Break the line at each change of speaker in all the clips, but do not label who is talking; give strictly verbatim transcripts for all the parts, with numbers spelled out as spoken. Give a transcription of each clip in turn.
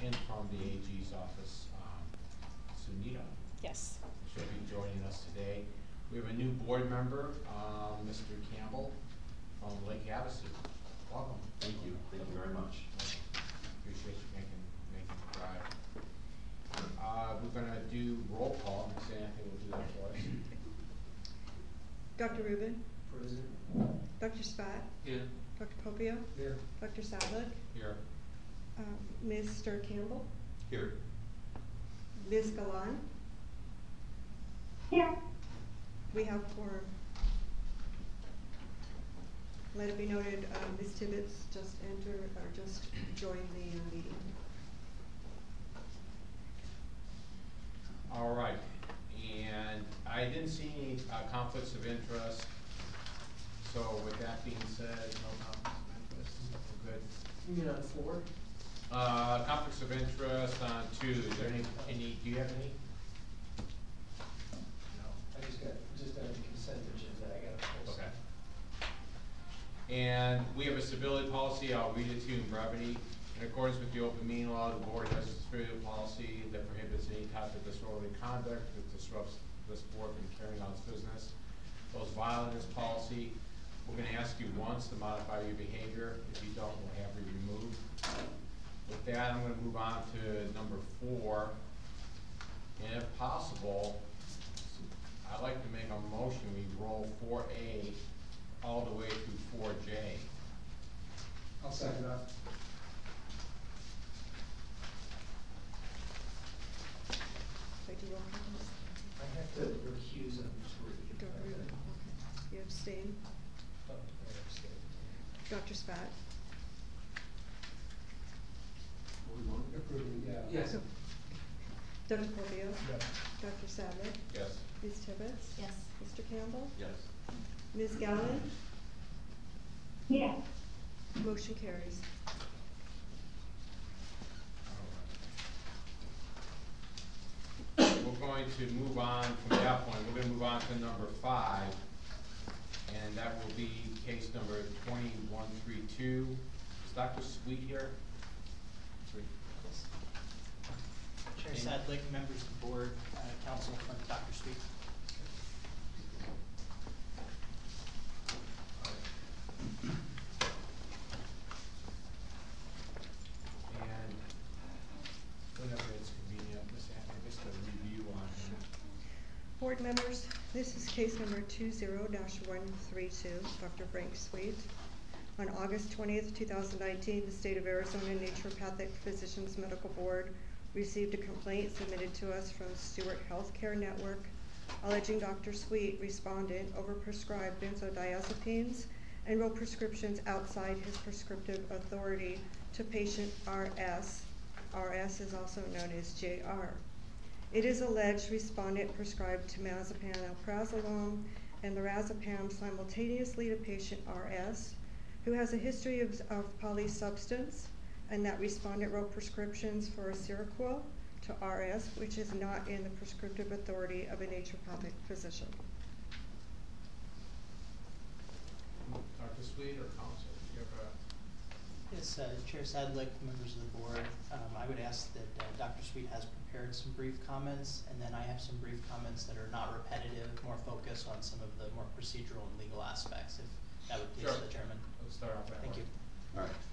in from the A G's office, um, Sunita.
Yes.
She'll be joining us today. We have a new board member, um, Mister Campbell from Lake Havasu. Welcome.
Thank you. Thank you very much.
Appreciate you making making the drive. Uh, we're gonna do roll call. Miss Anthony will do that for us.
Doctor Rubin.
Present.
Doctor Spott.
Here.
Doctor Popio.
Here.
Doctor Sadlick.
Here.
Um, Mister Campbell.
Here.
Miz Galan.
Here.
We have quorum. Let it be noted, uh, Miz Tibbetts just entered, or just joined the uh, meeting.
All right. And I didn't see any uh, conflicts of interest. So with that being said, no conflicts of interest. We're good.
You mean on four?
Uh, conflicts of interest on two. Is there any, any, do you have any?
No. I just got, just got the consent agenda, I got to post.
Okay. And we have a civility policy. I'll read it to you in brevity. In accordance with the open meeting law, the board has a civility policy that prohibits any type of disorderly conduct that disrupts this board from carrying on its business. Those violate this policy. We're going to ask you once to modify your behavior. If you don't, we'll have you removed. With that, I'm going to move on to number four. And if possible, I'd like to make a motion. We roll four A all the way through four J.
I'll second that.
Wait, do you roll call?
I have to recuse on three.
Doctor Rubin. Okay. You abstain.
Oh, I abstain.
Doctor Spott.
Approving, yeah. Yes.
Doctor Popio.
Yes.
Doctor Sadlick.
Yes.
Miz Tibbetts.
Yes.
Mister Campbell.
Yes.
Miz Gallen.
Yes.
Motion carries.
We're going to move on from that point. We're going to move on to number five, and that will be case number twenty-one thirty-two. Is Doctor Sweet here? Sweet.
Chair
Okay.
Sadlick, members of the board, uh, counsel from Doctor Sweet.
And whenever it's convenient, Miz Anthony, just a review on him.
Board members, this is case number two zero dash one three two, Doctor Frank Sweet. On August twentieth, two thousand nineteen, the State of Arizona Naturopathic Physicians Medical Board received a complaint submitted to us from Stewart Healthcare Network alleging Doctor Sweet, respondent, overprescribed benzodiazepines and wrote prescriptions outside his prescriptive authority to patient R S. R S is also known as J R. It is alleged respondent prescribed temazepam alprazolam and lorazepam simultaneously to patient R S, who has a history of, of polysubstance, and that respondent wrote prescriptions for Seroquel to R S, which is not in the prescriptive authority of a naturopathic physician.
Doctor Sweet or counsel, do you have a?
Yes, uh, Chair Sadlick, members of the board, um, I would ask that uh, Doctor Sweet has prepared some brief comments, and then I have some brief comments that are not repetitive, more focused on some of the more procedural and legal aspects, if that would please
Sure.
the chairman.
Let's start off that
Thank
way.
you.
All right,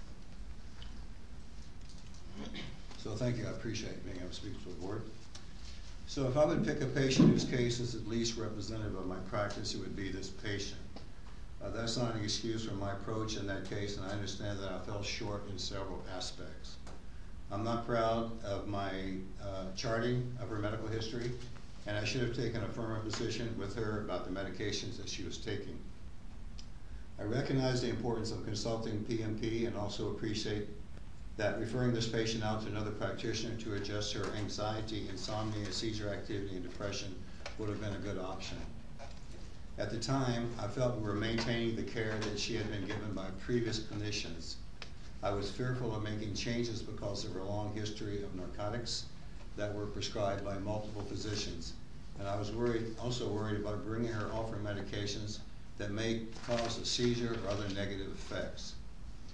thank you. So thank you, I appreciate being able to speak to the board. So if I would pick a patient whose case is at least representative of my practice, it would be this patient. Uh, that's not an excuse for my approach in that case, and I understand that I fell short in several aspects. I'm not proud of my uh, charting of her medical history, and I should have taken a firmer position with her about the medications that she was taking. I recognize the importance of consulting P M P and also appreciate that referring this patient out to another practitioner to adjust her anxiety, insomnia, seizure activity, and depression would have been a good option. At the time, I felt we were maintaining the care that she had been given by previous clinicians. I was fearful of making changes because of her long history of narcotics that were prescribed by multiple physicians. And I was worried, also worried about bringing her off her medications that may cause a seizure or other negative effects.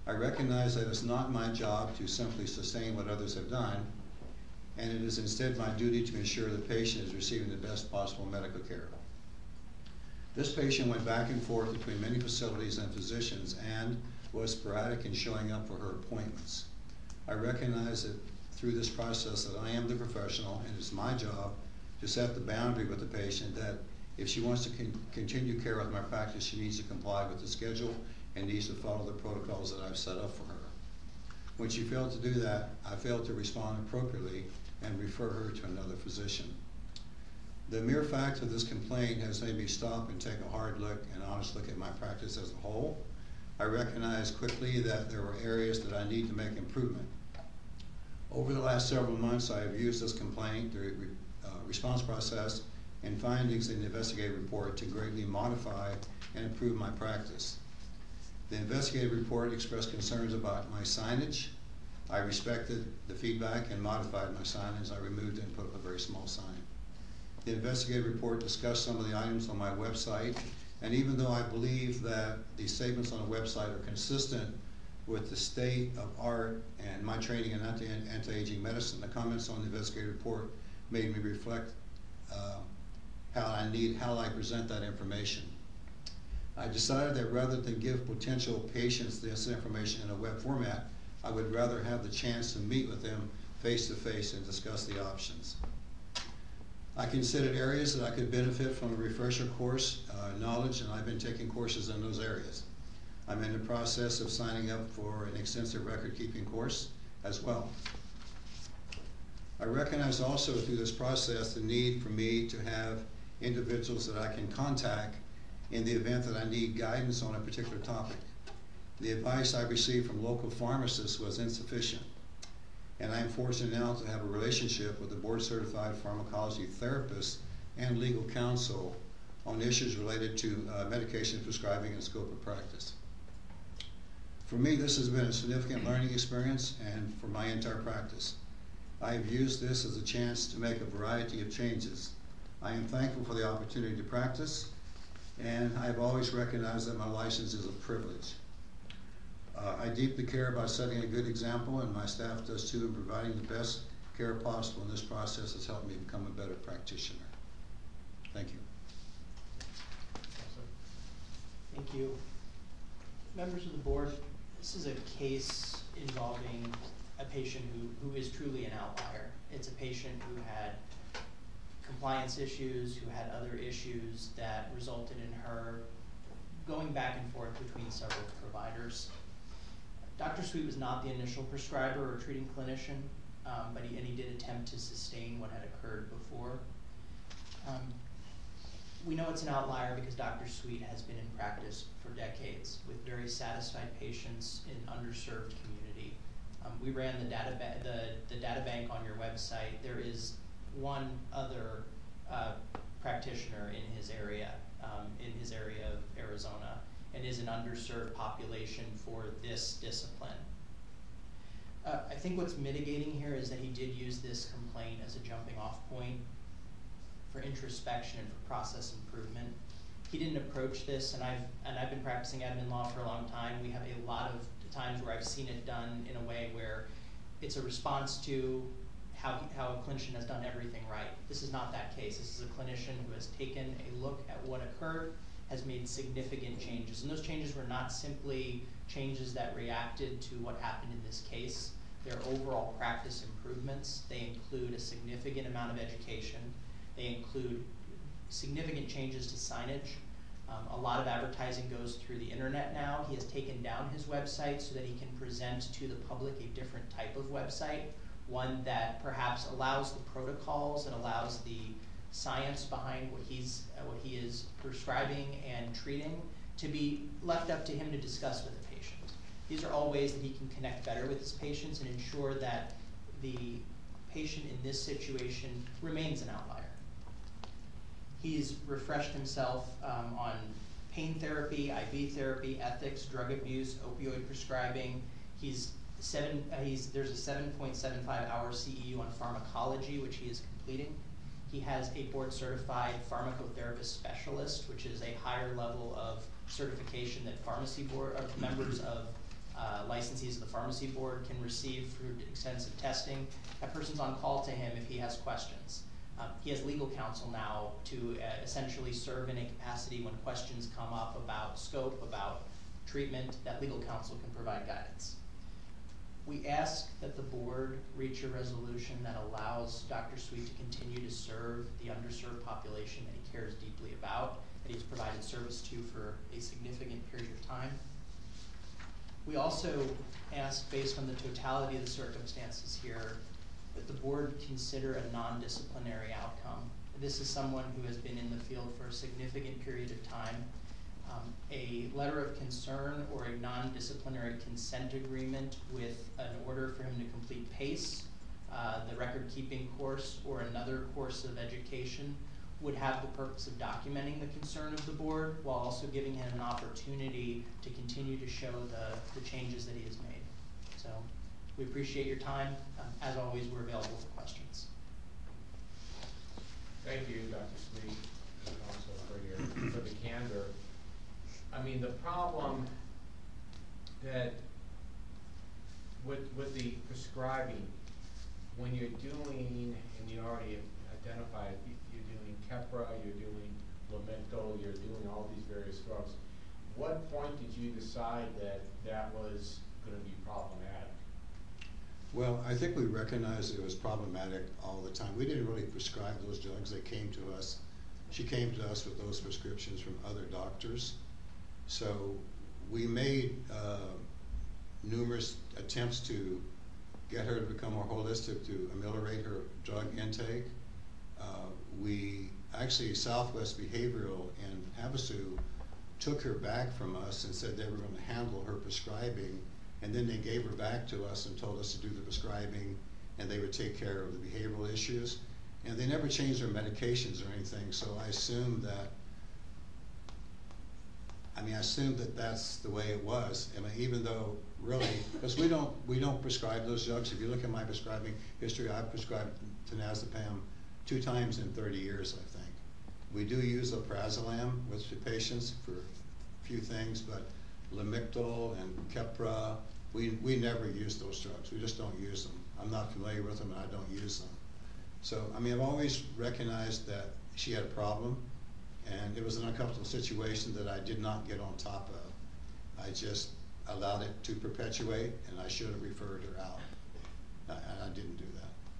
I recognize that it's not my job to simply sustain what others have done, and it is instead my duty to ensure the patient is receiving the best possible medical care. This patient went back and forth between many facilities and physicians and was sporadic in showing up for her appointments. I recognize that through this process that I am the professional, and it's my job to set the boundary with the patient that if she wants to con continue care with my practice, she needs to comply with the schedule and needs to follow the protocols that I've set up for her. When she failed to do that, I failed to respond appropriately and refer her to another physician. The mere fact of this complaint has made me stop and take a hard look and honest look at my practice as a whole. I recognize quickly that there were areas that I need to make improvement. Over the last several months, I have used this complaint, the re uh, response process, and findings in the investigative report to greatly modify and improve my practice. The investigative report expressed concerns about my signage. I respected the feedback and modified my signage. I removed it and put up a very small sign. The investigative report discussed some of the items on my website, and even though I believe that the statements on the website are consistent with the state of art and my training in anti-aging medicine, the comments on the investigative report made me reflect uh, how I need, how I present that information. I decided that rather than give potential patients this information in a web format, I would rather have the chance to meet with them face to face and discuss the options. I considered areas that I could benefit from a refresher course uh, knowledge, and I've been taking courses in those areas. I'm in the process of signing up for an extensive record-keeping course as well. I recognize also through this process the need for me to have individuals that I can contact in the event that I need guidance on a particular topic. The advice I received from local pharmacists was insufficient, and I'm fortunate now to have a relationship with a board-certified pharmacology therapist and legal counsel on issues related to uh, medication prescribing and scope of practice. For me, this has been a significant learning experience and for my entire practice. I have used this as a chance to make a variety of changes. I am thankful for the opportunity to practice, and I have always recognized that my license is a privilege. Uh, I deeply care about setting a good example, and my staff does too, in providing the best care possible, and this process has helped me become a better practitioner. Thank you.
Thank you. Members of the board, this is a case involving a patient who, who is truly an outlier. It's a patient who had compliance issues, who had other issues that resulted in her going back and forth between several providers. Doctor Sweet was not the initial prescriber or treating clinician, um, but he, and he did attempt to sustain what had occurred before. Um, we know it's an outlier because Doctor Sweet has been in practice for decades with very satisfied patients in underserved community. Um, we ran the data, ba the, the data bank on your website. There is one other uh, practitioner in his area, um, in his area of Arizona, and is an underserved population for this discipline. Uh, I think what's mitigating here is that he did use this complaint as a jumping off point for introspection and for process improvement. He didn't approach this, and I've, and I've been practicing admin law for a long time. We have a lot of times where I've seen it done in a way where it's a response to how, how a clinician has done everything right. This is not that case. This is a clinician who has taken a look at what occurred, has made significant changes. And those changes were not simply changes that reacted to what happened in this case. They're overall practice improvements. They include a significant amount of education. They include significant changes to signage. Um, a lot of advertising goes through the internet now. He has taken down his website so that he can present to the public a different type of website, one that perhaps allows the protocols and allows the science behind what he's uh, what he is prescribing and treating to be left up to him to discuss with the patient. These are all ways that he can connect better with his patients and ensure that the patient in this situation remains an outlier. He's refreshed himself um, on pain therapy, I V therapy, ethics, drug abuse, opioid prescribing. He's seven. Uh, he's there's a seven point seven five hour C E U on pharmacology, which he is completing. He has a board-certified pharmacotherapist specialist, which is a higher level of certification that pharmacy board uh, members of uh, licensees of the pharmacy board can receive through extensive testing. That person's on call to him if he has questions. Um, he has legal counsel now to uh, essentially serve in a capacity when questions come up about scope, about treatment, that legal counsel can provide guidance. We ask that the board reach a resolution that allows Doctor Sweet to continue to serve the underserved population that he cares deeply about, that he's provided service to for a significant period of time. We also ask, based on the totality of the circumstances here, that the board consider a non-disciplinary outcome. This is someone who has been in the field for a significant period of time. Um, a letter of concern or a non-disciplinary consent agreement with an order for him to complete PACE, uh, the record-keeping course, or another course of education would have the purpose of documenting the concern of the board while also giving him an opportunity to continue to show the, the changes that he has made. So we appreciate your time. Um, as always, we're available for questions.
Thank you, Doctor Sweet, and also for your, for the candor. I mean, the problem that with, with the prescribing, when you're doing, and you already identified, you're doing Keppra, you're doing Lamictal, you're doing all these various drugs, what point did you decide that that was gonna be problematic?
Well, I think we recognized it was problematic all the time. We didn't really prescribe those drugs. They came to us. She came to us with those prescriptions from other doctors. So we made uh, numerous attempts to get her to become more holistic, to ameliorate her drug intake. Uh, we actually, Southwest Behavioral and Havasu took her back from us and said they were going to handle her prescribing, and then they gave her back to us and told us to do the prescribing and they would take care of the behavioral issues. And they never changed their medications or anything, so I assumed that I mean, I assumed that that's the way it was. I mean, even though really, because we don't we don't prescribe those drugs. If you look at my prescribing history, I've prescribed Tonazepam two times in thirty years, I think. We do use Alprazolam with the patients for a few things, but Lamictal and Keppra, we we never use those drugs. We just don't use them. I'm not familiar with them, and I don't use them. So, I mean, I've always recognized that she had a problem. And it was an uncomfortable situation that I did not get on top of. I just allowed it to perpetuate, and I should have referred her out. Uh, and I didn't do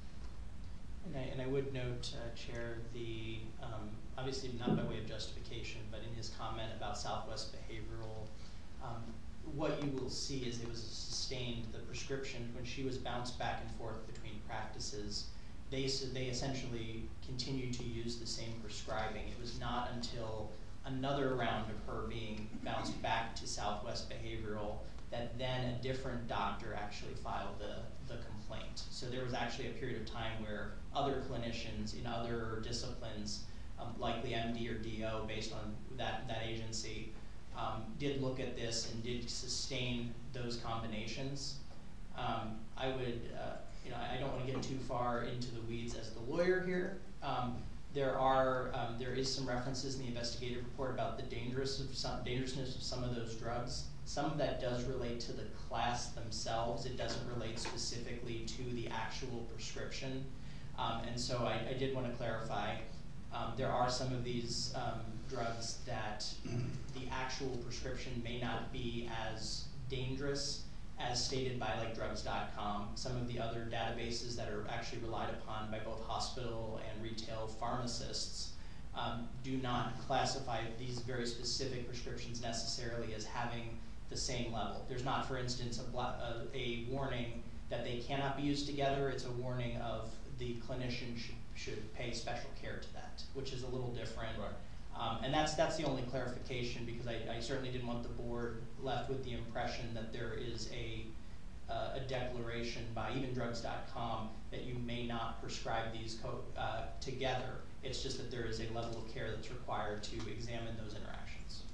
that.
And I, and I would note, uh, Chair, the, um, obviously not by way of justification, but in his comment about Southwest Behavioral, um, what you will see is it was sustained, the prescription, when she was bounced back and forth between practices, They, they essentially continued to use the same prescribing. It was not until another round of her being bounced back to Southwest Behavioral that then a different doctor actually filed the, the complaint. So there was actually a period of time where other clinicians in other disciplines, um, likely M D or D O based on that, that agency, um, did look at this and did sustain those combinations. Um, I would, uh, you know, I don't want to get too far into the weeds as the lawyer here. Um, there are, um, there is some references in the investigative report about the dangerous of some, dangerousness of some of those drugs. Some of that does relate to the class themselves. It doesn't relate specifically to the actual prescription. Um, and so I, I did want to clarify, um, there are some of these um, drugs that the actual prescription may not be as dangerous as stated by like drugs dot com, some of the other databases that are actually relied upon by both hospital and retail pharmacists um, do not classify these very specific prescriptions necessarily as having the same level. There's not, for instance, a, a, a warning that they cannot be used together. It's a warning of the clinician should, should pay special care to that, which is a little different.
Right.
Um, and that's that's the only clarification, because I, I certainly didn't want the board left with the impression that there is a uh, a declaration by even drugs dot com that you may not prescribe these co uh, together. It's just that there is a level of care that's required to examine those interactions.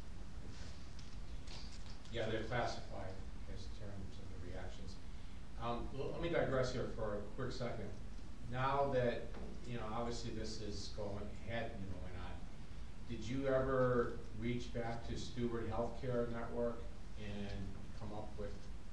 Yeah, they're classified as terms of the reactions. Um, l- let me digress here for a quick second. Now that, you know, obviously this is going, had been going on, did you ever reach back to Steward Healthcare Network and come up with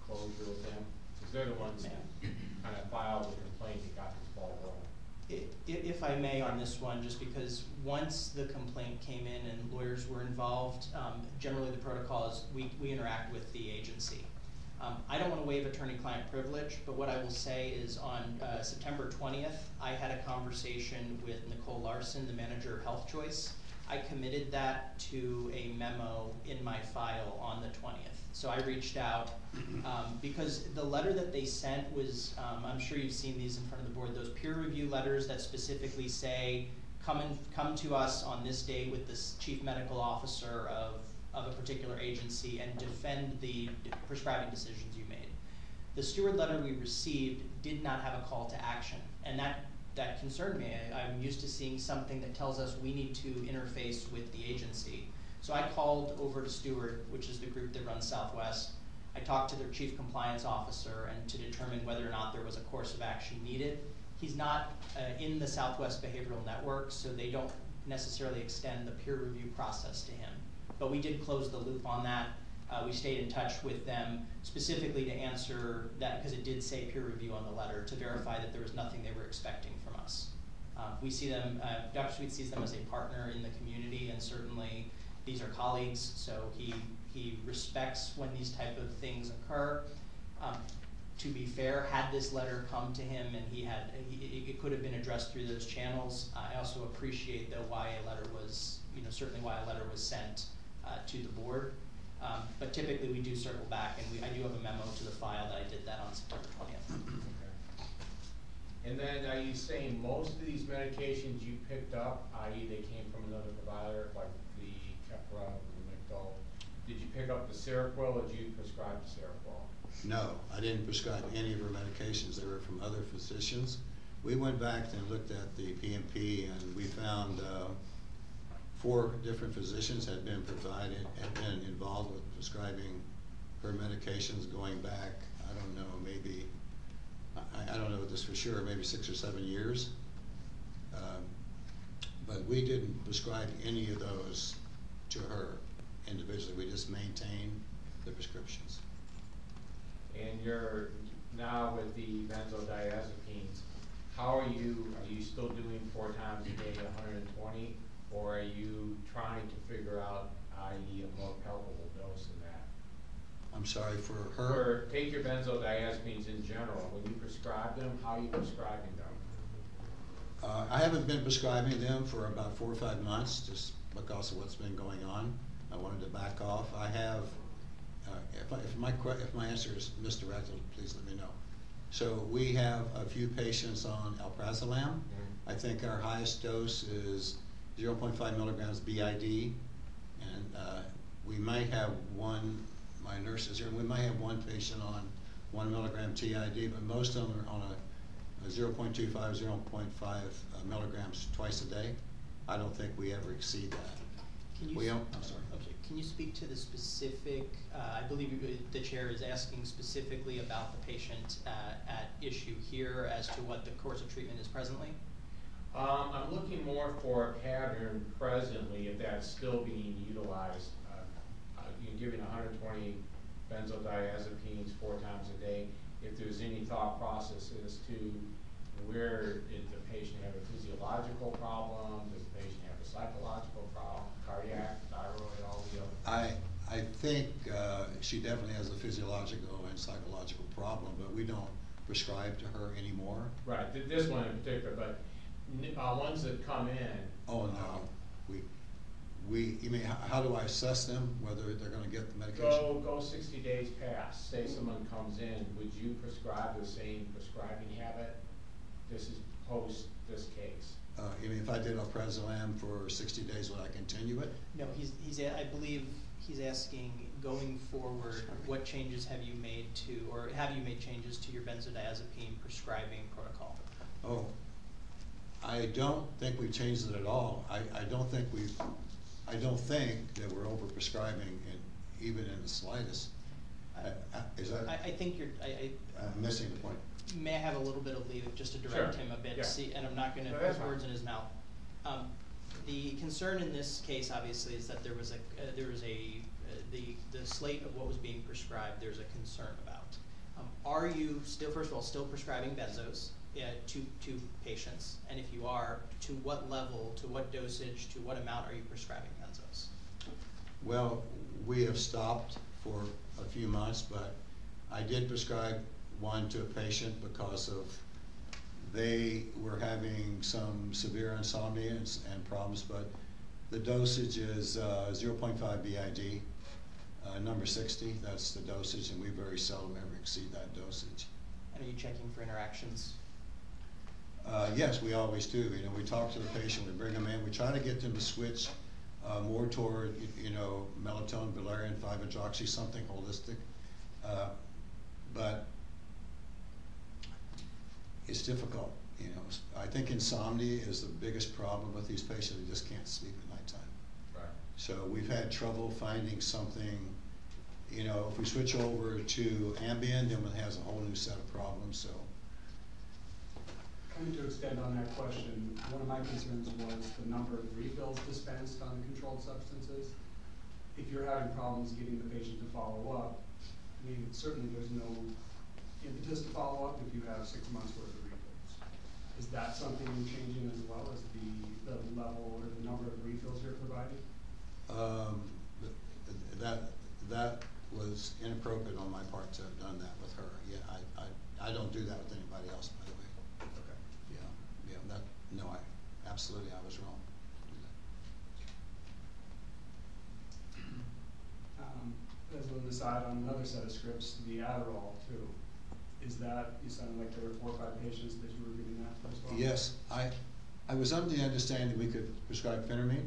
closure with them? Because they're the ones that kind of filed the complaint and got this ball rolling.
I- If I may on this one, just because once the complaint came in and lawyers were involved, um, generally the protocol is we, we interact with the agency. Um, I don't want to waive attorney-client privilege, but what I will say is on uh, September twentieth, I had a conversation with Nicole Larson, the manager of Health Choice. I committed that to a memo in my file on the twentieth. So I reached out um, because the letter that they sent was, um, I'm sure you've seen these in front of the board, those peer review letters that specifically say, come and come to us on this date with this chief medical officer of, of a particular agency and defend the prescribing decisions you made. The Steward letter we received did not have a call to action, and that that concerned me. I, I'm used to seeing something that tells us we need to interface with the agency. So I called over to Steward, which is the group that runs Southwest. I talked to their chief compliance officer and to determine whether or not there was a course of action needed. He's not uh, in the Southwest Behavioral Network, so they don't necessarily extend the peer review process to him. But we did close the loop on that. Uh, we stayed in touch with them specifically to answer that, because it did say peer review on the letter, to verify that there was nothing they were expecting from us. Um, we see them, uh, Doctor Sweet sees them as a partner in the community, and certainly these are colleagues, so he, he respects when these type of things occur. Um, to be fair, had this letter come to him and he had, he, it could have been addressed through those channels. I also appreciate though why a letter was, you know, certainly why a letter was sent uh, to the board. Um, but typically we do circle back, and we, I do have a memo to the file that I did that on September twentieth.
Okay. And then are you saying most of these medications you picked up, that is they came from another provider, like the Keppra, the Micdol? Did you pick up the Seroquel, or did you prescribe the Seroquel?
No, I didn't prescribe any of her medications. They were from other physicians. We went back and looked at the P M P, and we found uh, four different physicians had been provided, had been involved with prescribing her medications going back, I don't know, maybe, I, I don't know this for sure, maybe six or seven years. Um, but we didn't prescribe any of those to her individually. We just maintained the prescriptions.
And you're now with the benzodiazepines, how are you, are you still doing four times a day, one hundred twenty? Or are you trying to figure out, that is a more palatable dose than that?
I'm sorry, for her?
Or take your benzodiazepines in general, when you prescribe them, how are you prescribing them?
Uh, I haven't been prescribing them for about four or five months, just because of what's been going on. I wanted to back off. I have, uh, if, I, if, my, if my answer is misdirected, please let me know. So we have a few patients on alprazolam. Mm-hmm. I think our highest dose is zero point five milligrams B I D, and uh, we might have one, my nurse is here, we might have one patient on one milligram T I D, but most of them are on a, a zero point two five, zero point five uh, milligrams twice a day. I don't think we ever exceed that.
Can you
we
s-
don't, I'm sorry.
Okay. Can you speak to the specific, uh, I believe you- the chair is asking specifically about the patient uh, at issue here as to what the course of treatment is presently?
Um, I'm looking more for a pattern presently, if that's still being utilized. Uh, uh, you're giving one hundred twenty benzodiazepines four times a day. If there's any thought process as to where did the patient have a physiological problem, does the patient have a psychological problem, cardiac, thyroid, all the other.
I, I think uh, she definitely has a physiological and psychological problem, but we don't prescribe to her anymore.
Right, th this one in particular, but uh, ones that come in.
Oh, no, we, we, you mean, how, how do I assess them, whether they're gonna get the medication?
Go, go sixty days past, say someone comes in, would you prescribe the same prescribing habit? This is post this case.
Uh, you mean if I did alprazolam for sixty days, would I continue it?
No, he's, he's, a- I believe he's asking, going forward, what changes have you made to, or have you made changes to your benzodiazepine prescribing protocol?
Oh, I don't think we've changed it at all. I, I don't think we've, I don't think that we're over-prescribing in, even in the slightest. I, I, is that,
I, I think you're, I, I,
I'm missing the point.
may I have a little bit of leave just to direct
Sure.
him a bit,
Yeah.
see, and I'm not gonna
No, that's
put words
fine.
in his mouth. Um, the concern in this case, obviously, is that there was a, uh, there was a, uh, the, the slate of what was being prescribed, there's a concern about. Um, Are you still, first of all, still prescribing benzos uh, to, to patients? And if you are, to what level, to what dosage, to what amount are you prescribing benzos?
Well, we have stopped for a few months, but I did prescribe one to a patient because of they were having some severe insomnia and, s- and problems, but the dosage is uh, zero point five B I D, uh, number sixty, that's the dosage, and we very seldom ever exceed that dosage.
And are you checking for interactions?
Uh, yes, we always do. You know, we talk to the patient, we bring them in, we try to get them to switch uh, more toward, y- you know, melatonin, valerian, five hydroxy, something holistic. Uh, but it's difficult, you know. I think insomnia is the biggest problem with these patients. They just can't sleep at nighttime.
Right.
So we've had trouble finding something, you know, if we switch over to Ambien, then it has a whole new set of problems, so.
Kind of to extend on that question, one of my concerns was the number of refills dispensed on the controlled substances. If you're having problems getting the patient to follow up, I mean, certainly there's no impetus to follow up if you have six months worth of refills. Is that something changing as well as the, the level or the number of refills you're providing?
Um, th- th- that, that was inappropriate on my part to have done that with her. Yeah, I, I, I don't do that with anybody else, by the way.
Okay.
Yeah, yeah, that, no, I, absolutely, I was wrong. to do that.
Um, as an aside, on another set of scripts, the Adderall too. Is that, you sounded like there were four or five patients that you were giving that for as well?
Yes, I, I was under the understanding we could prescribe phentermine,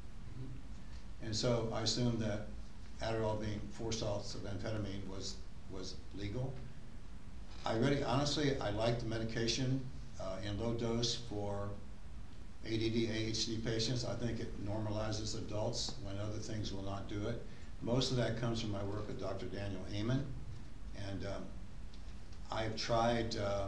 Mhm.
and so I assumed that Adderall being four salts of amphetamine was, was legal. I really, honestly, I like the medication uh, in low dose for A D D, A H D patients. I think it normalizes adults when other things will not do it. Most of that comes from my work with Doctor Daniel Amen, and um, I've tried uh,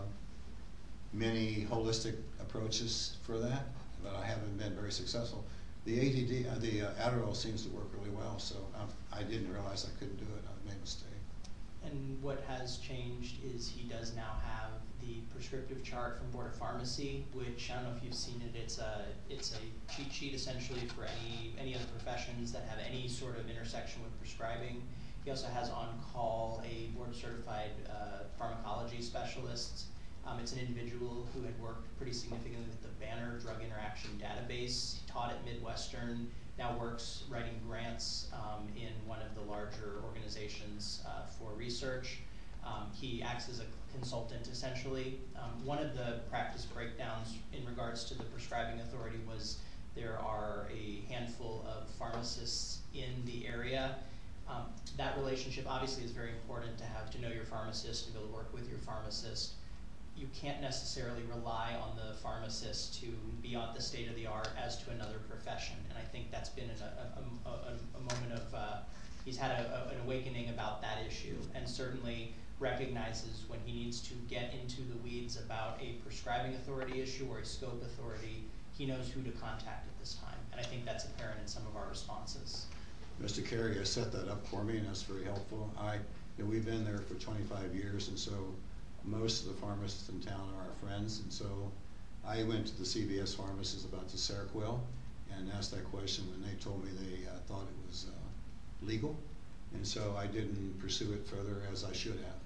many holistic approaches for that, but I haven't been very successful. The A D D, uh, the uh, Adderall seems to work really well, so um, I didn't realize I couldn't do it. I made a mistake.
And what has changed is he does now have the prescriptive chart from Board of Pharmacy, which, I don't know if you've seen it, it's a, it's a cheat sheet essentially for any, any other professions that have any sort of intersection with prescribing. He also has on call a board certified uh, pharmacology specialist. Um, it's an individual who had worked pretty significantly with the Banner Drug Interaction Database, taught at Midwestern, now works writing grants um, in one of the larger organizations uh, for research. Um, he acts as a consultant essentially. Um, one of the practice breakdowns in regards to the prescribing authority was there are a handful of pharmacists in the area. Um, that relationship obviously is very important to have, to know your pharmacist, to be able to work with your pharmacist. You can't necessarily rely on the pharmacist to be on the state of the art as to another profession, and I think that's been a, a, a, a moment of, uh, he's had a, a, an awakening about that issue, and certainly recognizes when he needs to get into the weeds about a prescribing authority issue or a scope authority, he knows who to contact at this time, and I think that's apparent in some of our responses.
Mister Carey has set that up for me, and that's very helpful. I, you know, we've been there for twenty-five years, and so most of the pharmacists in town are our friends, and so I went to the C V S pharmacist about the Seroquel and asked that question, and they told me they uh, thought it was uh, legal, and so I didn't pursue it further as I should have.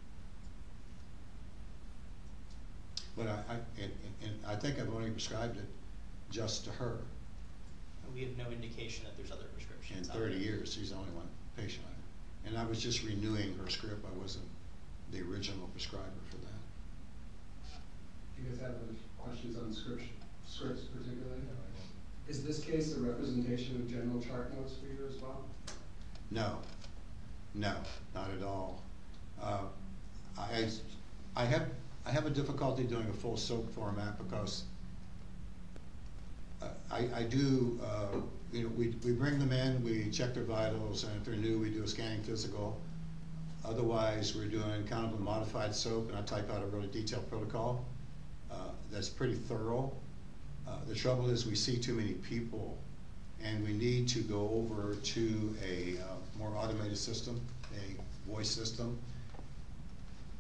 But I, I, and, and I think I've only prescribed it just to her.
We have no indication that there's other
In
prescriptions out
thirty
there.
years, she's the only one patient I have. And I was just renewing her script. I wasn't the original prescriber for that.
Do you guys have any questions on scripts, scripts particularly? Is this case a representation of general chart notes for you as well?
No, no, not at all. Uh, I, I have, I have a difficulty doing a full soap format because uh, I, I do, uh, you know, we, we bring them in, we check their vitals, and if they're new, we do a scanning physical. Otherwise, we're doing kind of a modified soap, and I type out a really detailed protocol uh, that's pretty thorough. Uh, the trouble is we see too many people, and we need to go over to a uh, more automated system, a voice system.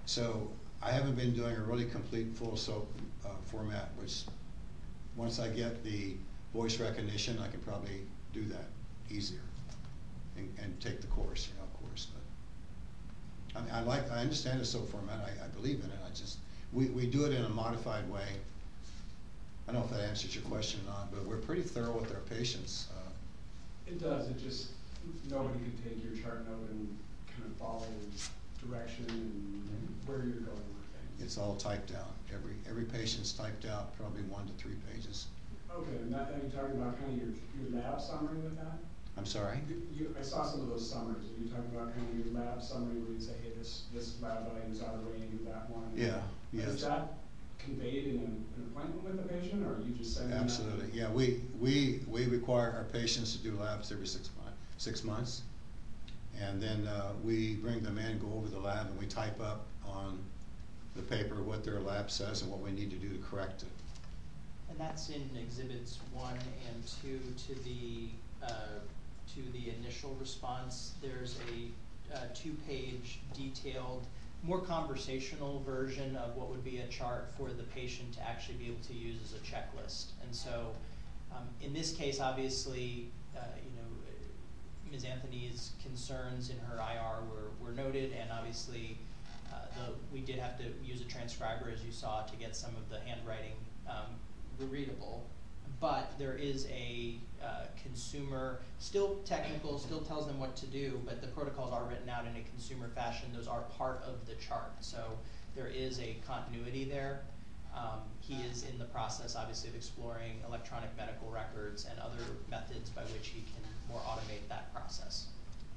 So I haven't been doing a really complete full soap uh, format, which once I get the voice recognition, I can probably do that easier and, and take the course, you know, of course. But I mean, I like, I understand the soap format. I, I believe in it. I just, we, we do it in a modified way. I don't know if that answers your question or not, but we're pretty thorough with our patients. Uh,
It does, it just, nobody can take your chart note and kind of follow direction and where you're going with things.
It's all typed out. Every, every patient's typed out, probably one to three pages.
Okay, and that, are you talking about kind of your, your lab summary with that?
I'm sorry?
You, you- I saw some of those summaries, are you talking about kind of your lab summary where you say, hey, this, this lab item's out of range, that one?
Yeah, yes.
Is that conveyed in an, an appointment with the patient, or are you just sending that?
Absolutely, yeah, we, we, we require our patients to do labs every six months, six months. And then, uh, we bring them in, go over the lab, and we type up on the paper what their lab says and what we need to do to correct it.
And that's in exhibits one and two to the, uh, to the initial response. There's a, uh, two-page detailed, more conversational version of what would be a chart for the patient to actually be able to use as a checklist. And so, um, in this case, obviously, uh, you know, Miz Anthony's concerns in her I R were, were noted, and obviously, uh, the, we did have to use a transcriber, as you saw, to get some of the handwriting um, readable. But there is a uh, consumer, still technical, still tells them what to do, but the protocols are written out in a consumer fashion. Those are part of the chart. So there is a continuity there. Um, he is in the process, obviously, of exploring electronic medical records and other methods by which he can more automate that process.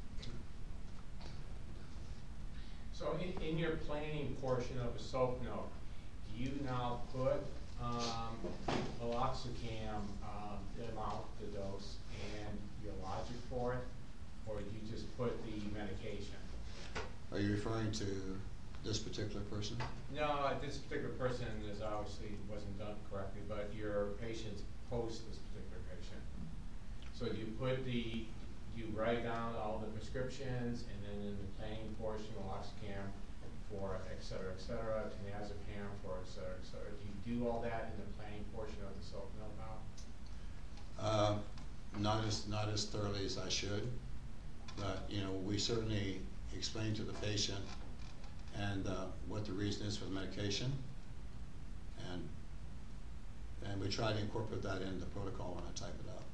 So in, in your planning portion of a SOAP note, do you now put um, meloxicam, um, the amount, the dose, and your logic for it, or do you just put the medication?
Are you referring to this particular person?
No, this particular person is obviously wasn't done correctly, but your patients post this particular patient. So you put the, you write down all the prescriptions, and then in the planning portion, meloxicam for et cetera, et cetera, clonazepam for et cetera, et cetera. Do you do all that in the planning portion of the SOAP note now?
Uh, not as, not as thoroughly as I should, but, you know, we certainly explain to the patient and uh, what the reason is for the medication, and and we try to incorporate that into the protocol when I type it up.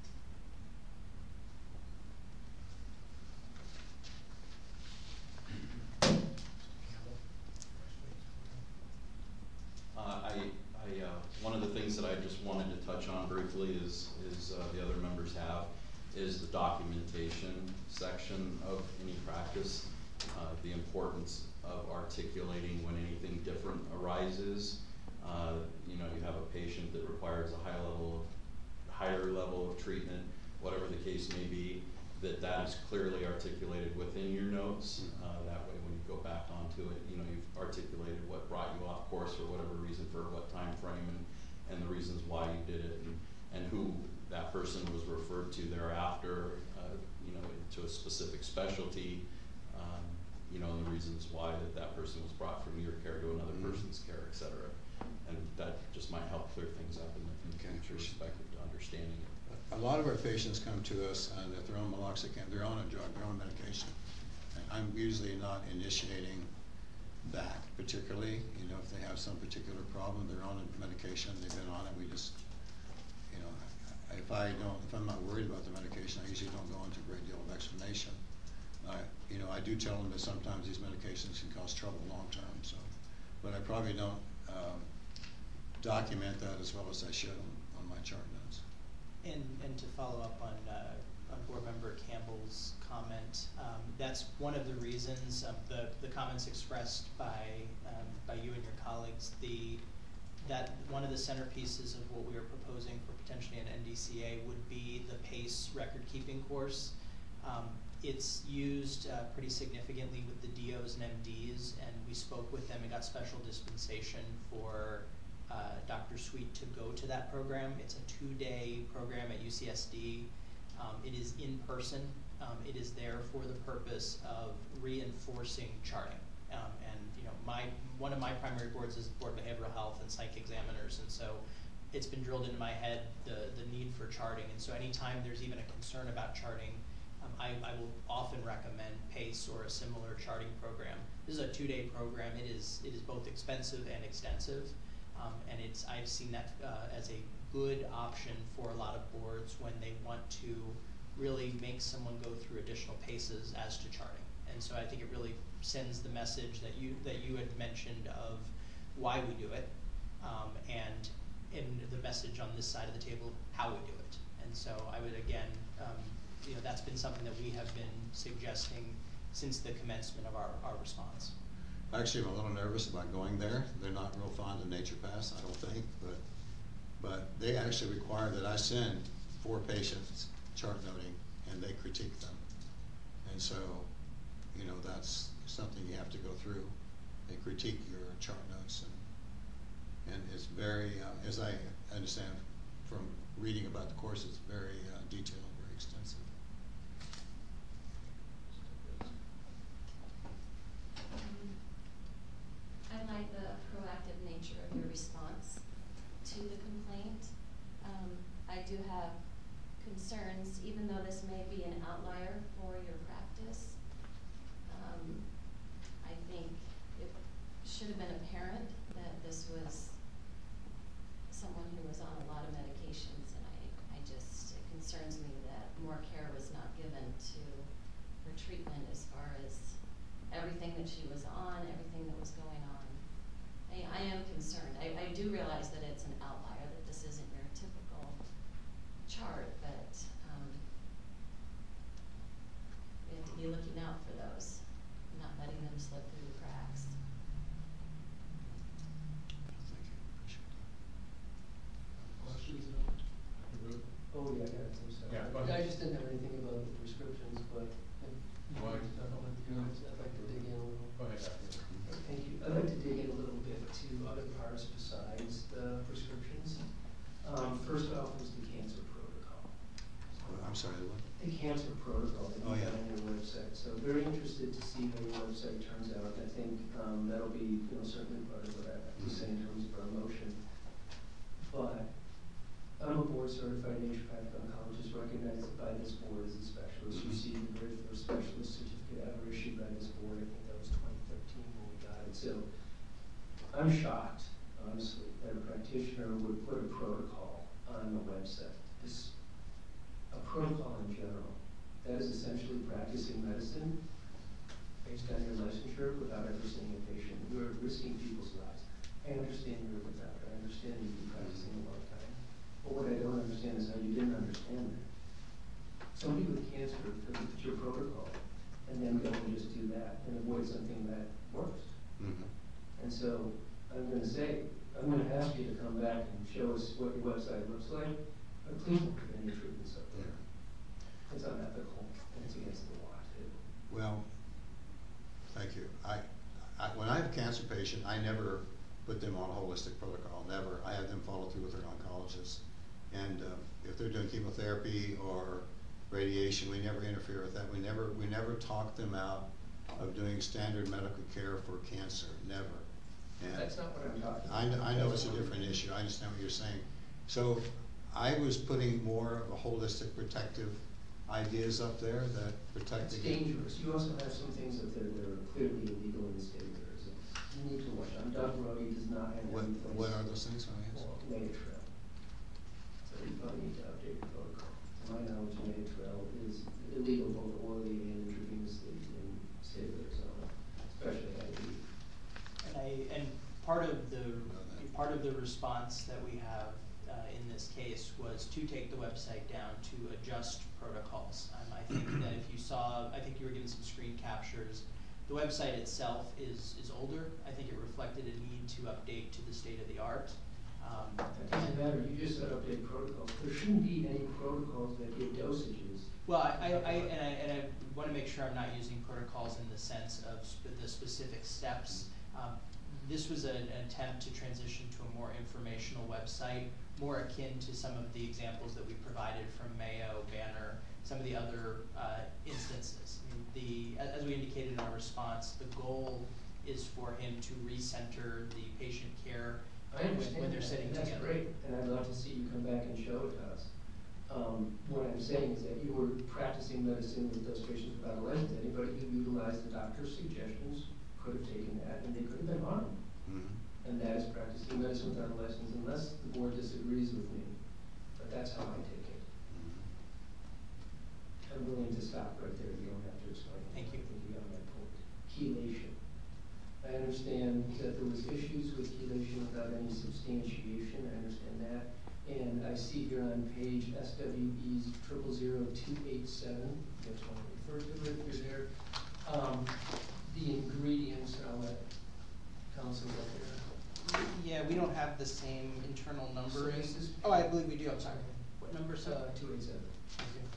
Uh, I, I, uh, one of the things that I just wanted to touch on briefly is, is uh, the other members have, is the documentation section of any practice, uh, the importance of articulating when anything different arises. Uh, you know, you have a patient that requires a high level of, higher level of treatment, whatever the case may be, that that is clearly articulated within your notes. Uh, that way when you go back onto it, you know, you've articulated what brought you off course for whatever reason, for what time frame, and, and the reasons why you did it, and, and who that person was referred to thereafter, uh, you know, to a specific specialty, um, you know, and the reasons why that that person was brought from your care to another
Mm-hmm.
person's care, et cetera. And that just might help clear things up in the, in the
Okay.
future respective to understanding it.
A lot of our patients come to us and if they're on meloxicam, they're on a drug, they're on medication. And I'm usually not initiating that particularly, you know, if they have some particular problem, they're on a medication, they've been on it, we just, you know, if I don't, if I'm not worried about the medication, I usually don't go into a great deal of explanation. I, you know, I do tell them that sometimes these medications can cause trouble long term, so, but I probably don't, um, document that as well as I should on, on my chart notes.
And, and to follow up on, uh, on Board Member Campbell's comment, um, that's one of the reasons of the, the comments expressed by, um, by you and your colleagues, the, that one of the centerpieces of what we are proposing for potentially an N D C A would be the PACE record-keeping course. Um, it's used uh, pretty significantly with the D Os and M Ds, and we spoke with them and got special dispensation for Uh, Doctor Sweet to go to that program. It's a two-day program at U C S D. Um, it is in person. Um, it is there for the purpose of reinforcing charting. Um, and you know, my, one of my primary boards is Board of Behavioral Health and Psych Examiners, and so it's been drilled into my head, the, the need for charting, and so anytime there's even a concern about charting, um, I, I will often recommend PACE or a similar charting program. This is a two-day program. It is, it is both expensive and extensive, um, and it's, I've seen that uh, as a good option for a lot of boards when they want to really make someone go through additional paces as to charting. And so I think it really sends the message that you, that you had mentioned of why we do it, um, and in the message on this side of the table, how we do it. And so I would again, um, you know, that's been something that we have been suggesting since the commencement of our, our response.
Actually, I'm a little nervous about going there. They're not real fond of Nature Pass, I don't think, but but they actually require that I send four patients chart noting, and they critique them. And so, you know, that's something you have to go through. They critique your chart notes, and and it's very, uh, as I understand from reading about the course, it's very uh, detailed, very extensive.
Um, I like the proactive nature of your response to the complaint. Um, I do have concerns, even though this may be an outlier for your practice. Um, I think it should have been apparent that this was someone who was on a lot of medications, and I, I just, it concerns me that more care was not given to her treatment as far as everything that she was on, everything that was going on. I, I am concerned. I, I do realize that it's an outlier, that this isn't your typical chart, but um, we have to be looking out for those, not letting them slip through the cracks.
Thank you. Appreciate that.
Questions at all?
Doctor Booth?
Oh, yeah, I got some stuff.
Yeah, go ahead.
I just didn't have anything about the prescriptions, but if you
Well,
want to talk about the others, I'd like to dig in a little.
Go ahead, Doctor
Thank you. I'd like to dig in a little bit to other parts besides the prescriptions. Um, first off was the cancer protocol.
Well, I'm sorry, what?
The cancer protocol that
Oh,
you
yeah.
have on your website. So very interested to see how your website turns out. I think um, that'll be, you know, certainly part of what I have to say in terms of our motion. But I'm a board certified naturopathic oncologist recognized by this board as a specialist.
Mhm.
Received the very first specialist certificate ever issued by this board. I think that was twenty thirteen when we got it. So I'm shocked, honestly, that a practitioner would put a protocol on the website. This, a protocol in general, that is essentially practicing medicine based on your licensure without ever seeing a patient. You're risking people's lives. I understand you're a good doctor. I understand you've been practicing a long time. But what I don't understand is how you didn't understand that. Somebody with cancer could look at your protocol and then go and just do that and avoid something that works.
Mm-hmm.
And so I'm going to say, I'm going to ask you to come back and show us what your website looks like, but please don't put any treatments up there. It's unethical and it's against the law too.
Well, thank you. I, I, when I have a cancer patient, I never put them on a holistic protocol, never. I have them follow through with their oncologist. And uh, if they're doing chemotherapy or radiation, we never interfere with that. We never, we never talk them out of doing standard medical care for cancer, never. And
That's not what I'm talking about.
I know, I know it's a different issue. I understand what you're saying. So I was putting more of a holistic protective ideas up there that protect
It's
against.
dangerous. You also have some things up there that are clearly illegal in the state of Arizona. You need to watch. I'm Doug Roby does not have
What,
any place.
what are those things? Let me ask.
Well, Megatrail. So you probably need to update your protocol. To my knowledge, Megatrail is illegal both orally and intravenously in the state of Arizona, especially I V.
And I, and part of the, part of the response that we have uh, in this case was to take the website down to adjust protocols. Um, I think that if you saw, I think you were given some screen captures. The website itself is, is older. I think it reflected a need to update to the state of the art. Um,
That doesn't matter. You just said update protocols. There shouldn't be any protocols that give dosages.
Well, I, I, I, and I, and I want to make sure I'm not using protocols in the sense of sp the specific steps. Um, this was a, an attempt to transition to a more informational website, more akin to some of the examples that we provided from Mayo, Banner, some of the other uh, instances. I mean, the, as we indicated in our response, the goal is for him to recenter the patient care
I
when,
understand
when they're
that,
sitting
and that's
together.
great, and I'd love to see you come back and show it to us. Um, what I'm saying is that you were practicing medicine with those patients without a license. Anybody who utilized the doctor's suggestions could have taken that, and they could have been harmed.
Mhm.
And that is practicing medicine without a license, unless the board disagrees with me. But that's how I take it.
Mhm.
I'm willing to stop right there. You don't have to explain.
Thank you.
I think you got my point. Chelation. I understand that there was issues with chelation without any substantiation. I understand that. And I see here on page S W E's triple zero two eight seven, that's one I referred to it through there. Um, the ingredients, I'll let counsel go there.
Yeah, we don't have the same internal numbering.
So this is-
Oh, I believe we do, I'm sorry. What number, sir?
Uh, two eight seven.
Thank you.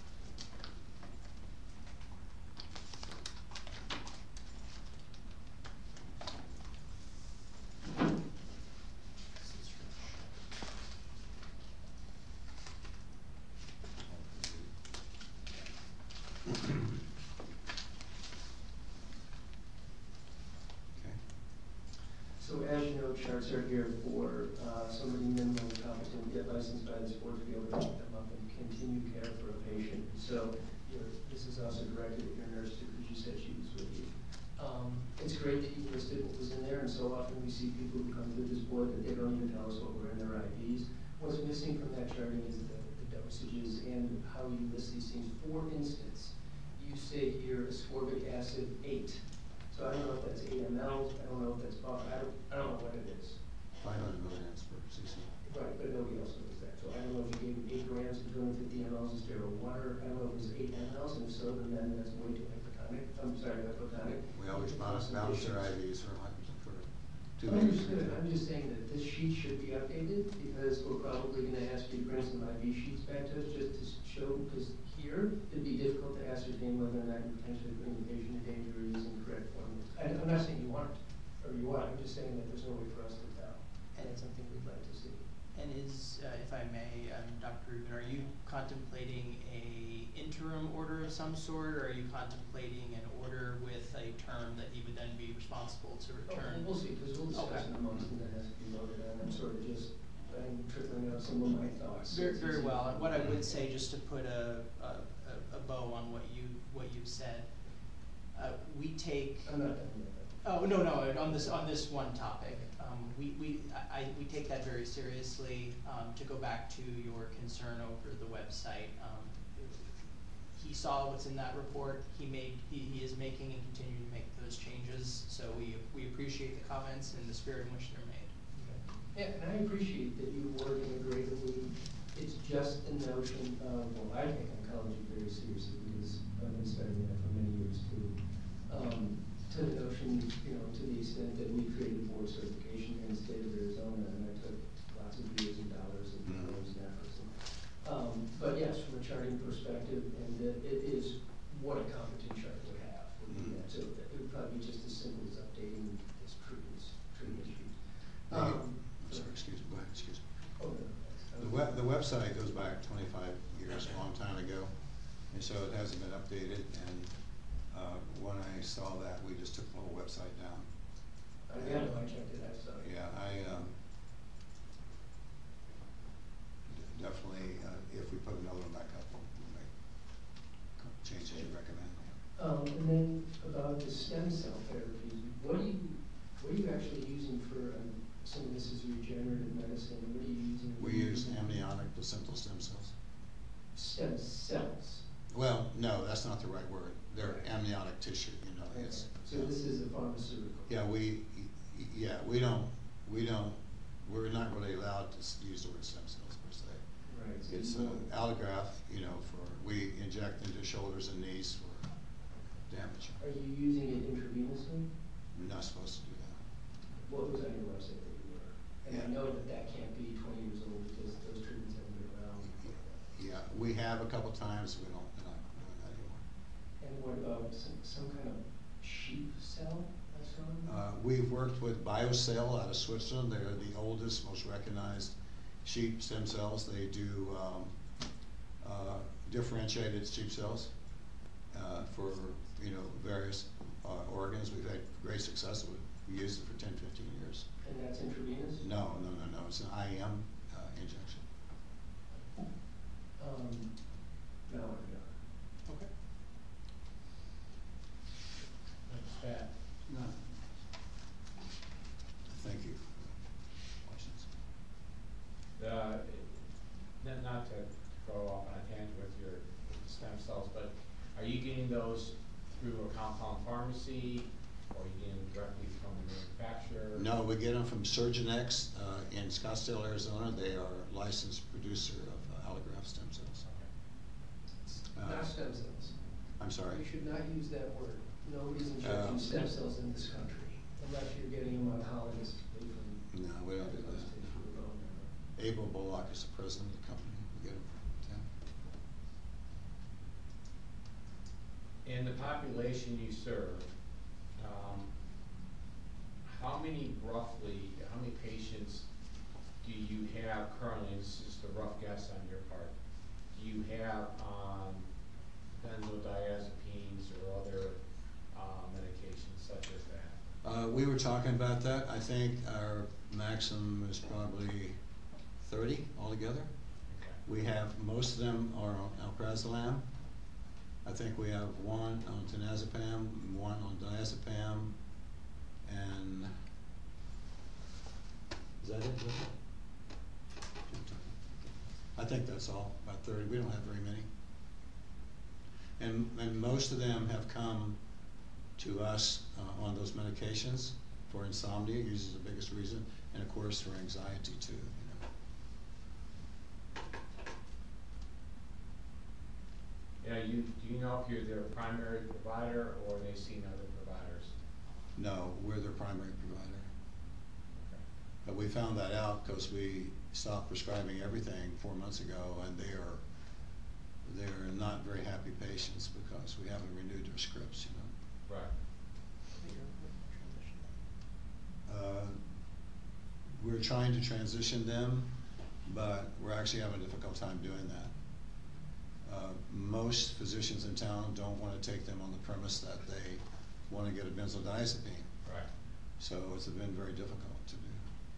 Okay.
So as you know, charts are here for uh, somebody minimally competent, get licensed by this board to be able to pick them up and continue care for a patient. So you're, this is also directed at your nurse too, because you said she was with you. Um, it's great that you listed what was in there, and so often we see people who come through this board that they don't even tell us what were in their I Vs. What's missing from that charting is the, the dosages and how you list these things. For instance, you say here ascorbic acid eight. So I don't know if that's eight milliliters, I don't know if that's buff, I don't, I don't know what it is.
five hundred milligrams per cc.
Right, but nobody else knows that. So I don't know if you gave him eight grams of two hundred fifty milliliters of sterile water, I don't know if it was eight milliliters, and if so, then then that's way too hypotonic, I'm sorry, hypotonic.
We always balance, balance our I Vs for, for two.
Understood, I'm just saying that this sheet should be updated, because we're probably gonna ask you to bring some I V sheets back to us, just to show, because here, it'd be difficult to ascertain whether or not you're potentially putting the patient in danger or using correct formulas. I, I'm not saying you aren't, or you are, I'm just saying that there's no way for us to tell, and it's something we'd like to see.
And is, uh, if I may, um, Doctor Rubin, are you contemplating a interim order of some sort, or are you contemplating an order with a term that he would then be responsible to return?
Oh, we'll see, because we'll discuss
Okay.
in a moment, and that has to be voted on. I'm sort of just, I'm trickling out some of my thoughts.
Very,
It's
very
easy.
well, and what I would say, just to put a, a, a- a bow on what you, what you said, uh, we take.
I'm not done yet.
Oh, no, no, on this, on this one topic, um, we, we, I, I- we take that very seriously. Um, to go back to your concern over the website, um, he saw what's in that report, he made, he, he is making and continuing to make those changes, so we, we appreciate the comments and the spirit in which they're made.
Yeah, and I appreciate that you work integratively. It's just the notion of, well, I take oncology very seriously because I've been studying that for many years too. Um, to the notion, you know, to the extent that we created board certification here in the state of Arizona, and I took lots of years and dollars and
Mhm.
dollars and efforts. And, um, but yes, from a charting perspective, and it, it is what a competent chart would have. Would be
Mhm.
that. So it would probably be just as simple as updating this treatments, treatment sheet.
Thank you.
Um,
I'm sorry, excuse me, go ahead, excuse me.
Oh, no, that's-
The web, the website goes back twenty-five years, a long time ago, and so it hasn't been updated, and, uh, when I saw that, we just took the whole website down.
I yeah, no, I checked it, I saw it.
Yeah, I, um, d- definitely, uh, if we put another one back up, we'll we'll make co- changes you recommend.
Um, and then about the stem cell therapies, what are you, what are you actually using for, um, some of this is regenerative medicine, what are you using?
We use amniotic placental stem cells.
Stem cells.
Well, no, that's not the right word. They're amniotic tissue, you know,
Okay.
it's.
So this is a pharmaceutical.
Yeah, we, y- yeah, we don't, we don't, we're not really allowed to s- use the word stem cells per se.
Right. so
It's
you
an
won't-
allograft, you know, for, we inject into shoulders and knees for damage.
Are you using it intravenously?
We're not supposed to do that.
What was on your website that you were? And I
Yeah.
know that that can't be twenty years old because those treatments haven't been around.
Yeah, we have a couple times, we don't, we're not doing that anymore.
And what about some, some kind of sheep cell, I saw?
Uh, we've worked with BioCell out of Switzerland. They're the oldest, most recognized sheep stem cells. They do um, uh, differentiated sheep cells uh, for you know, various uh, organs. We've had great success with it. We used it for ten, fifteen years.
And that's intravenous?
No, no, no, no, it's an I M uh, injection.
Um, no, no.
Okay.
That's that.
No.
Thank you. Questions?
Uh, not, not to go off on a tangent with your stem cells, but are you getting those through a compound pharmacy, or are you getting them directly from the manufacturer?
No, we get them from Surgenex uh, in Scottsdale, Arizona. They are a licensed producer of uh, allograft stem cells. Uh,
Not stem cells.
I'm sorry?
You should not use that word. Nobody's
Uh,
injecting stem cells in this country, unless you're getting them autologously from.
No, we don't do
those
that.
tissue or bone marrow.
Abel Bullock is the president of the company. We get them from him.
In the population you serve, um, how many roughly, how many patients do you have currently, this is just a rough guess on your part, do you have um, benzodiazepines or other uh, medications such as that?
Uh, we were talking about that. I think our maximum is probably thirty altogether.
Okay.
We have, most of them are on alprazolam. I think we have one on tenazepam, one on diazepam, and is that it? Is that it? I think that's all, about thirty. We don't have very many. And, and most of them have come to us uh, on those medications for insomnia, usually is the biggest reason, and of course for anxiety too. You know.
Yeah, you, do you know if you're their primary provider or they've seen other providers?
No, we're their primary provider.
Okay.
But we found that out because we stopped prescribing everything four months ago, and they are they're not very happy patients because we haven't renewed their scripts, you know.
Right.
Uh, we're trying to transition them, but we're actually having a difficult time doing that. Uh, most physicians in town don't want to take them on the premise that they want to get a benzodiazepine.
Right.
So it's been very difficult to do.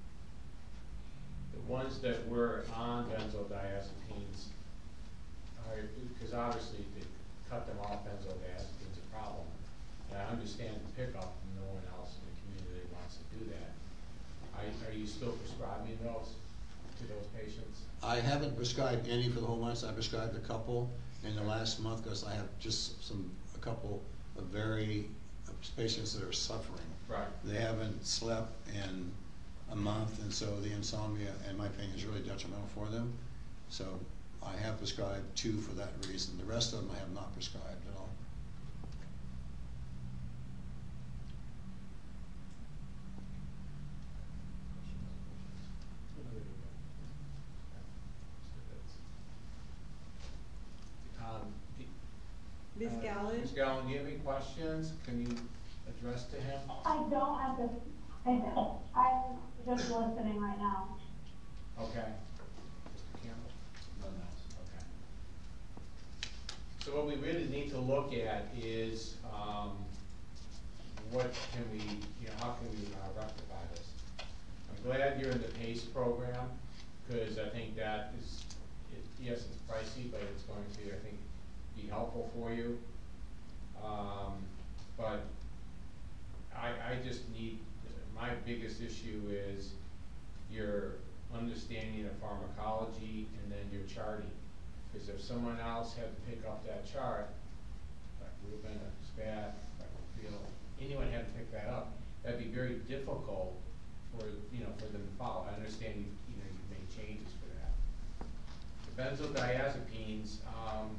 The ones that were on benzodiazepines are, because obviously to cut them off benzodiazepines is a problem. And I understand the pickup, and no one else in the community wants to do that. Are, are you still prescribing those to those patients?
I haven't prescribed any for the whole month. I prescribed a couple in the last month because I have just some, a couple of very uh, patients that are suffering.
Right.
They haven't slept in a month, and so the insomnia, in my opinion, is really detrimental for them. So I have prescribed two for that reason. The rest of them I have not prescribed at all.
Um, do-
Miz
uh,
Gallen?
Miz Gallen, do you have any questions? Can you address to him?
I don't have this, I don't, I'm just listening right now.
Okay. Mister Campbell?
Nothing else.
Okay. So what we really need to look at is, um, what can we, you know, how can we uh, rectify this? I'm glad you're in the PACE program, because I think that is, it, yes, it's pricey, but it's going to, I think, be helpful for you. Um, but I, I just need, my biggest issue is your understanding of pharmacology and then your charting. Because if someone else had to pick up that chart, like Ruben or Spat, like Phil, anyone had to pick that up, that'd be very difficult for, you know, for them to follow. I understand you, you know, you've made changes for that. The benzodiazepines, um,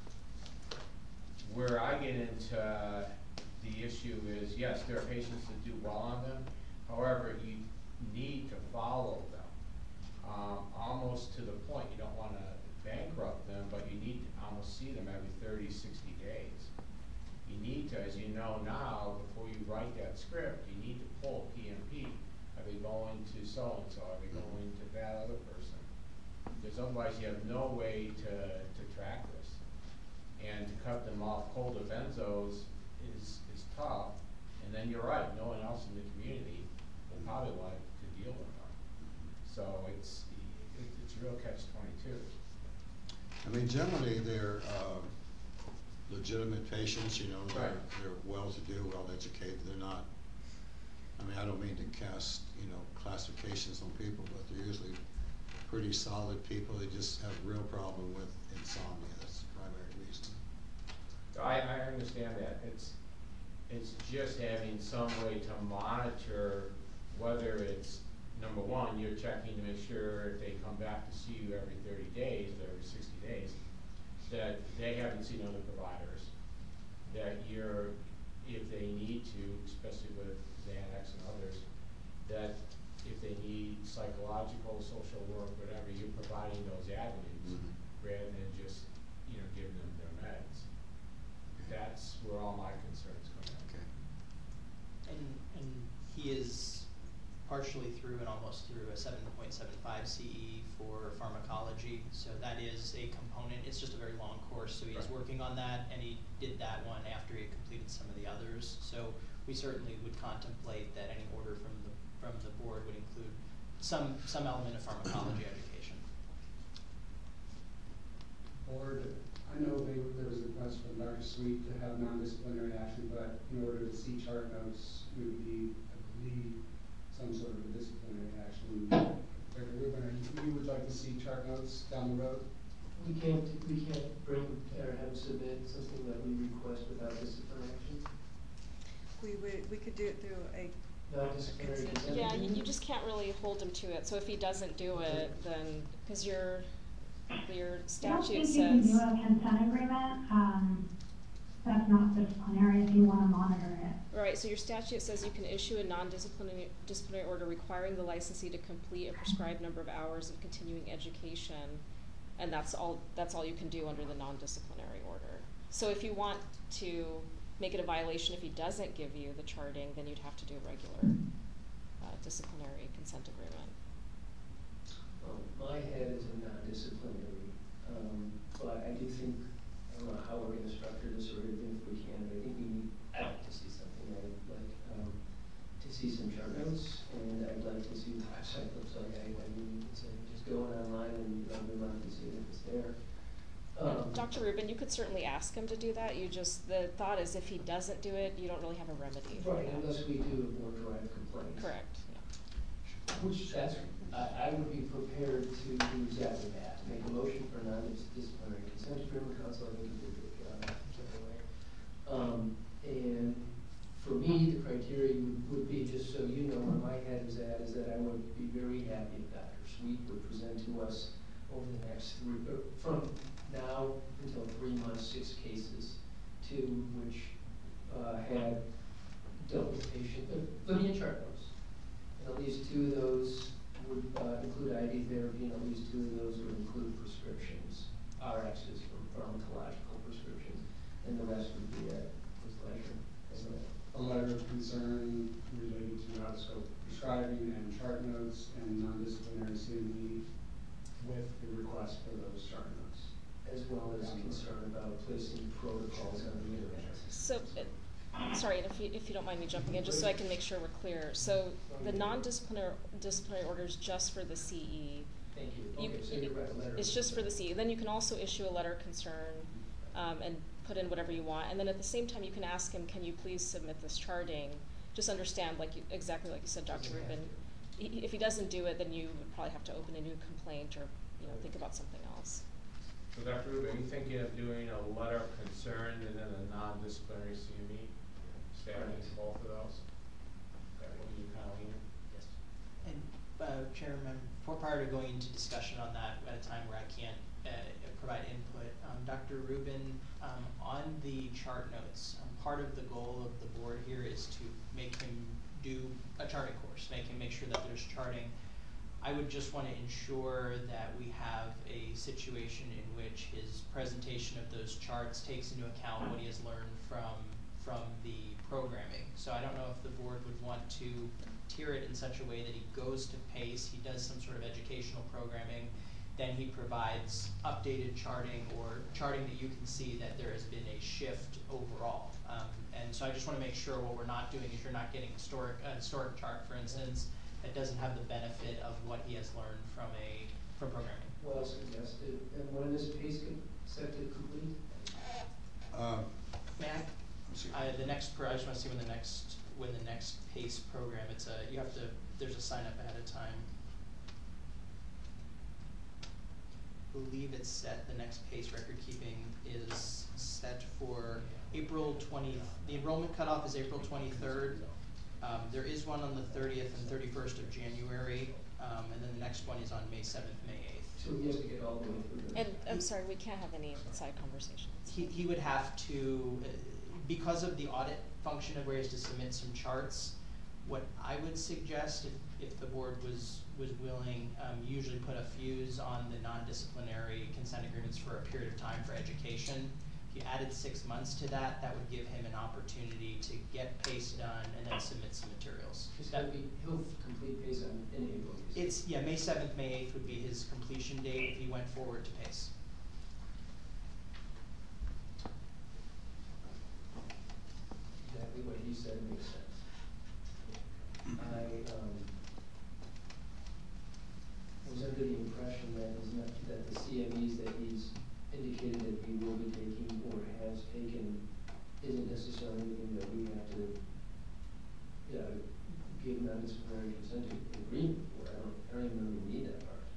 where I get into the issue is, yes, there are patients that do well on them. However, you need to follow them, um, almost to the point, you don't wanna bankrupt them, but you need to almost see them every thirty, sixty days. You need to, as you know now, before you write that script, you need to pull P M P. Are they going to so-and-so? Are they going to that other person? Because otherwise you have no way to, to track this. And to cut them off cold benzos, is, is tough, and then you're right, no one else in the community will probably like to deal with them. So it's, it, it's a real catch twenty-two.
I mean, generally, they're, uh, legitimate patients, you know, they're,
Right.
they're well-to-do, well-educated, they're not, I mean, I don't mean to cast, you know, classifications on people, but they're usually pretty solid people, they just have a real problem with insomnia, that's the primary reason.
I, I understand that, it's, it's just having some way to monitor whether it's, number one, you're checking to make sure if they come back to see you every thirty days, or every sixty days, that they haven't seen other providers, that you're, if they need to, especially with Xanax and others, that if they need psychological, social work, whatever, you're providing those avenues,
Mhm.
rather than just, you know, giving them their meds. That's where all my concerns come in.
Okay.
And, and he is partially through and almost through a seven point seven five C E for pharmacology, so that is a component. It's just a very long course, so he's
Right.
working on that, and he did that one after he had completed some of the others. So we certainly would contemplate that any order from the, from the board would include some, some element of pharmacology education.
Board, I know they, there was a request from Doctor Sweet to have non-disciplinary action, but in order to see chart notes, we would need, I believe, some sort of a disciplinary action. Doctor Rubin, are you, you would like to see chart notes down the road?
We can't, we can't bring, or have submit something that we request without disciplinary action?
We would, we could do it through a,
Non-disciplinary consent
Yeah, you,
agreement?
you just can't really hold him to it, so if he doesn't do it, then, cause your, your
I don't
statute
think you can do
says,
a consent agreement, um, that's not disciplinary if you wanna monitor it.
right, so your statute says you can issue a non-disciplinary, disciplinary order requiring the licensee to complete a prescribed number of hours of continuing education, and that's all, that's all you can do under the non-disciplinary order. So if you want to make it a violation if he doesn't give you the charting, then you'd have to do a regular, uh, disciplinary consent agreement.
Um, my head is a non-disciplinary, um, but I do think, I don't know how we're gonna structure this or even if we can, but I think we need, I'd like to see something, I'd like, um, to see some chart notes, and I'd like to see the website looks like, I, I mean, it's, uh, just going online and, you know, every month and seeing if it's there. Um,
Doctor Rubin, you could certainly ask him to do that, you just, the thought is if he doesn't do it, you don't really have a remedy for
Right,
that.
unless we do a board drive complaint.
Correct, yeah.
Which, that's, I, I would be prepared to do exactly that, make a motion for non-disciplinary consent agreement, council, I think you did a good job, anyway. Um, and for me, the criteria would, would be, just so you know where my head is at, is that I would be very happy if Doctor Sweet would present to us over the next three, uh, from now until three months, six cases, two which, uh, had dealt with patient, uh, linear chart notes. And at least two of those would, uh, include I V therapy, and at least two of those would include prescriptions, R Xs for pharmacological prescriptions, and the rest would be at his leisure.
So, a letter of concern related to how to scope prescribing and chart notes and non-disciplinary C M E with the request for those chart notes.
As well as concern about placing protocols on the internet.
So, uh, sorry, and if you, if you don't mind me jumping in, just so I can make sure we're clear, so the non-disciplinary, disciplinary order is just for the C E.
Thank you.
You-
Okay, so you're right, a letter.
It's just for the C E, then you can also issue a letter of concern, um, and put in whatever you want, and then at the same time, you can ask him, can you please submit this charting? Just understand, like you, exactly like you said, Doctor
Doesn't have
Rubin,
to.
I- if he doesn't do it, then you would probably have to open a new complaint, or, you know, think about something else.
So Doctor Rubin, are you thinking of doing a letter of concern and then a non-disciplinary C M E? Stabbing both of those? Is that what you kind of leaning?
Yes. And, uh, Chairman, before prior to going into discussion on that at a time where I can't, uh, provide input, um, Doctor Rubin, um, on the chart notes, um, part of the goal of the board here is to make him do a charting course, make him make sure that there's charting. I would just wanna ensure that we have a situation in which his presentation of those charts takes into account what he has learned from, from the programming. So I don't know if the board would want to tier it in such a way that he goes to PACE, he does some sort of educational programming, then he provides updated charting or charting that you can see that there has been a shift overall. Um, and so I just want to make sure what we're not doing is you're not getting historic, a historic chart, for instance, that doesn't have the benefit of what he has learned from a from programming.
Well suggested, and when is PACE con- set to complete?
Uh,
May I?
let's see.
I, the next, pro- I just want to see when the next, when the next PACE program, it's a, you have to, there's a sign up ahead of time. I believe it's set, the next PACE record keeping is set for April twentieth. The enrollment cutoff is April twenty-third. Um, there is one on the thirtieth and thirty-first of January, um, and then the next one is on May seventh, May eighth.
So he has to get all the way through the.
And I'm sorry, we can't have any side conversations.
He, he would have to, uh, because of the audit function of where he has to submit some charts, what I would suggest, if, if the board was, was willing, um, usually put a fuse on the non-disciplinary consent agreements for a period of time for education. If you added six months to that, that would give him an opportunity to get PACE done and then submit some materials.
He's
That-
gonna be, he'll complete PACE on, in April. you said.
It's, yeah, May seventh, May eighth would be his completion date if he went forward to PACE.
Exactly what he said makes sense. I, um, was under the impression that is not, that the C M Es that he's indicated that he will be taking or has taken isn't necessarily anything that we have to, yeah, give non-disciplinary consent agreement for. I don't, I don't even really need that part.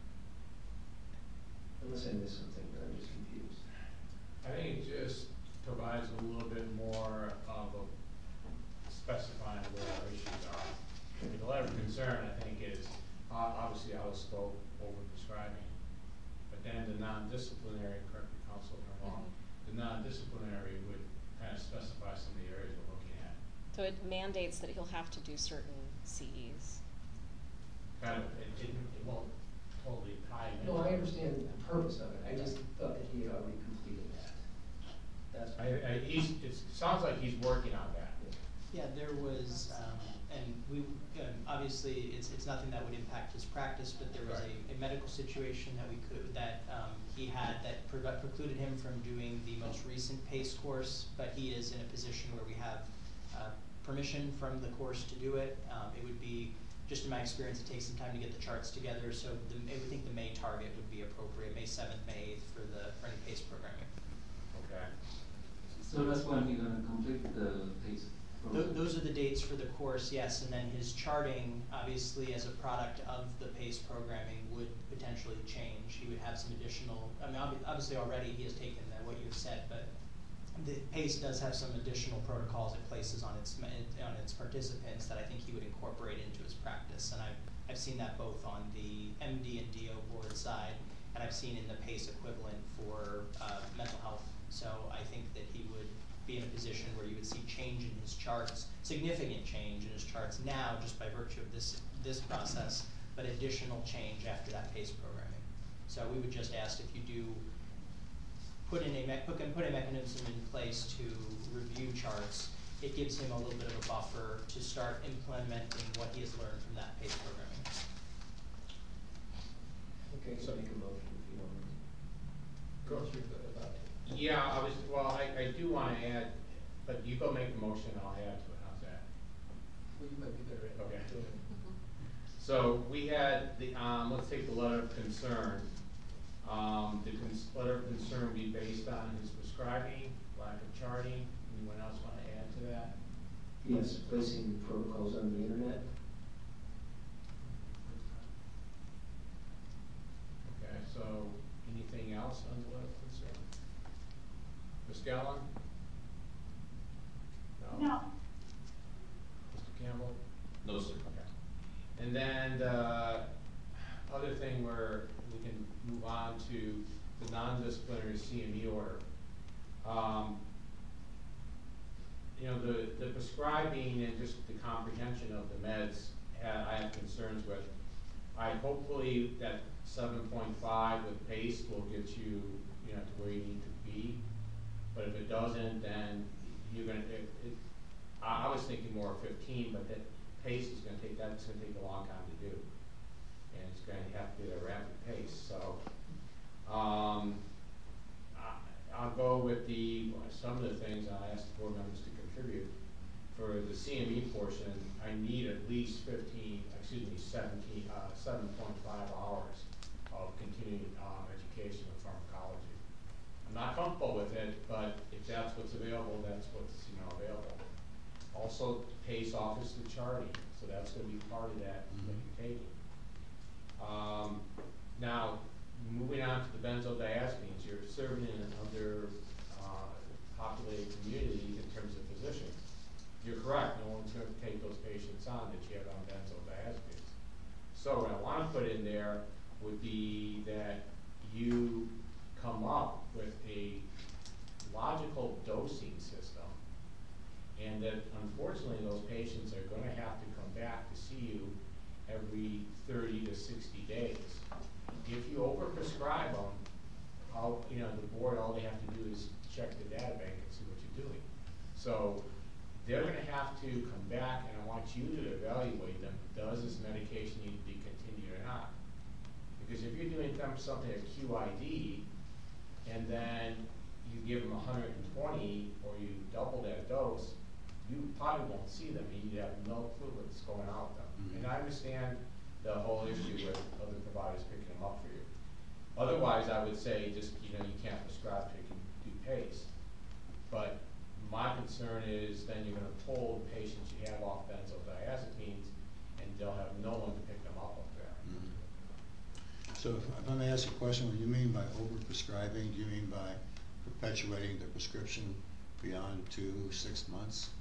Unless I missed something, but I'm just confused.
I think it just provides a little bit more of a specifying where our issues are. I mean, the letter of concern, I think, is uh, obviously out of scope, over prescribing. But then the non-disciplinary, correct me, counsel, if I'm wrong, the non-disciplinary would kind of specify some of the areas we're looking at.
So it mandates that he'll have to do certain C Es.
Kind of, it, it, it won't totally tie in.
No, I understand the purpose of it. I just thought that he had already completed that. That's.
I, I, he's, it sounds like he's working on that.
Yeah, there was, um, and we, um, obviously, it's, it's nothing that would impact his practice, but there was a, a medical situation that we could, that, um, he had that pre- precluded him from doing the most recent PACE course, but he is in a position where we have, uh, permission from the course to do it. Um, it would be, just in my experience, it takes some time to get the charts together, so the, I would think the May target would be appropriate, May seventh, May eighth for the, for any PACE programming.
Okay.
So that's when you're gonna complete the PACE
Th-
program?
those are the dates for the course, yes, and then his charting, obviously, as a product of the PACE programming, would potentially change. He would have some additional, I mean, obvi- obviously already he has taken the, what you've said, but the PACE does have some additional protocols it places on its, me- on its participants that I think he would incorporate into his practice. And I've, I've seen that both on the M D and D O board side, and I've seen in the PACE equivalent for, uh, mental health. So I think that he would be in a position where you would see change in his charts, significant change in his charts now just by virtue of this, this process, but additional change after that PACE programming. So we would just ask if you do put in a me- put, put a mechanism in place to review charts, it gives him a little bit of a buffer to start implementing what he has learned from that PACE programming.
Okay, so make a motion if you want.
Go.
Unless you're good about it.
Yeah, I was, well, I, I do wanna add, but you go make the motion, I'll add to it, how's that?
Well, you might be better at it.
Okay. So we had the, um, let's take the letter of concern. Um, the cons- letter of concern be based on his prescribing, lack of charting, anyone else wanna add to that?
Yes, placing protocols on the internet.
Okay, so anything else on the letter of concern? Miz Gallon?
No,
Mister Campbell?
No, sir.
Okay. And then the other thing where we can move on to the non-disciplinary C M E order. Um, you know, the, the prescribing and just the comprehension of the meds, uh, I have concerns with. I hopefully that seven point five with PACE will get you, you know, to where you need to be. But if it doesn't, then you're gonna, it, it, I, I was thinking more fifteen, but that PACE is gonna take, that's gonna take a long time to do. And it's gonna have to be at a rapid pace, so portion, I need at least fifteen, excuse me, seventeen, uh, seven point five hours of continuing, um, education in pharmacology. I'm not comfortable with it, but if that's what's available, that's what's, you know, available. Also, PACE offers the charting, so that's gonna be part of that that you're taking. Um, now, moving on to the benzodiazepines, you're serving in an under, uh, populated community in terms of physicians. You're correct, no one's gonna take those patients on that you have on benzodiazepines. So what I wanna put in there would be that you come up with a logical dosing system, and that unfortunately those patients are gonna have to come back to see you every thirty to sixty days. If you overprescribe them, all, you know, the board, all they have to do is check the data bank and see what you're doing. So they're gonna have to come back, and I want you to evaluate them. Does this medication need to be continued or not? Because if you're doing them something at Q I D, and then you give them one hundred twenty, or you double that dose, you probably won't see them, and you have no clue what's going on with them.
Mhm.
And I understand the whole issue with other providers picking them up for you. Otherwise, I would say just, you know, you can't prescribe till you can do PACE. But my concern is then you're gonna pull the patients you have off benzodiazepines, and they'll have no one to pick them up up there.
Mhm. So if if I may ask a question, what do you mean by overprescribing? Do you mean by perpetuating the prescription beyond two, six months?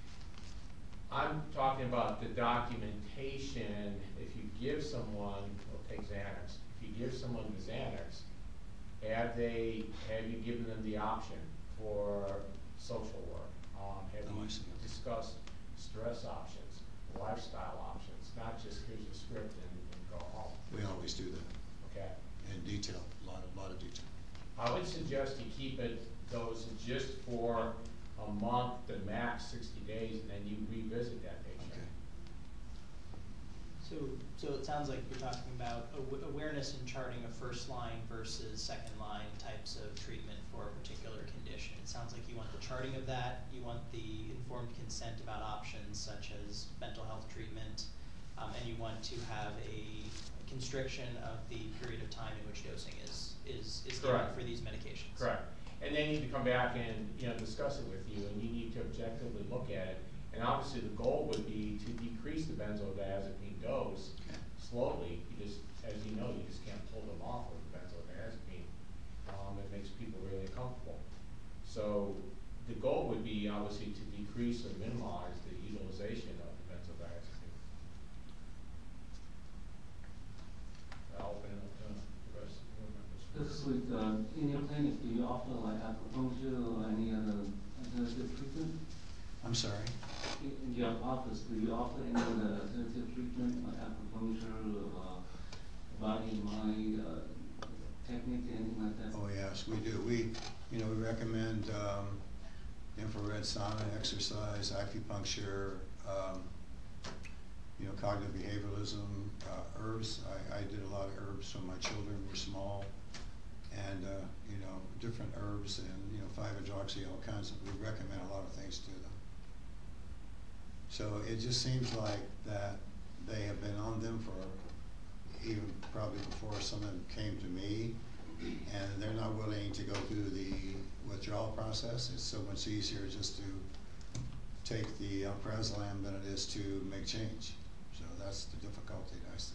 I'm talking about the documentation. If you give someone, well, take Xanax, if you give someone the Xanax, have they, have you given them the option for social work? Um, have
Oh, I
you
see.
discussed stress options, lifestyle options, not just here's a script and, and go home,
We always do that
okay?
in detail, a lot, a lot of detail.
I would suggest you keep it, those just for a month, the max sixty days, and then you revisit that patient.
Okay.
So, so it sounds like you're talking about aw- awareness and charting of first line versus second line types of treatment for a particular condition. It sounds like you want the charting of that, you want the informed consent about options such as mental health treatment, um, and you want to have a constriction of the period of time in which dosing is, is, is given
Correct.
for these medications.
Correct. And they need to come back and, you know, discuss it with you, and you need to objectively look at it. And obviously, the goal would be to decrease the benzodiazepine dose slowly. You just, as you know, you just can't pull them off of the benzodiazepine. Um, it makes people really uncomfortable. So the goal would be obviously to decrease or minimize the utilization of the benzodiazepine. I'll open it up to the rest of the board members.
This week, uh, in your clinic, do you offer like acupuncture or any other alternative treatment?
I'm sorry?
In in your office, do you offer any other alternative treatment like acupuncture or body and mind uh, technique, anything like that?
Oh, yes, we do. We, you know, we recommend, um, infrared sauna, exercise, acupuncture, um, you know, cognitive behavioralism, uh, herbs. I, I did a lot of herbs when my children were small. And, uh, you know, different herbs and, you know, five hydroxy, all kinds of, we recommend a lot of things to them. So it just seems like that they have been on them for even probably before some of them came to me, and they're not willing to go through the withdrawal process. It's so much easier just to take the alprazolam than it is to make change. So that's the difficulty that I see.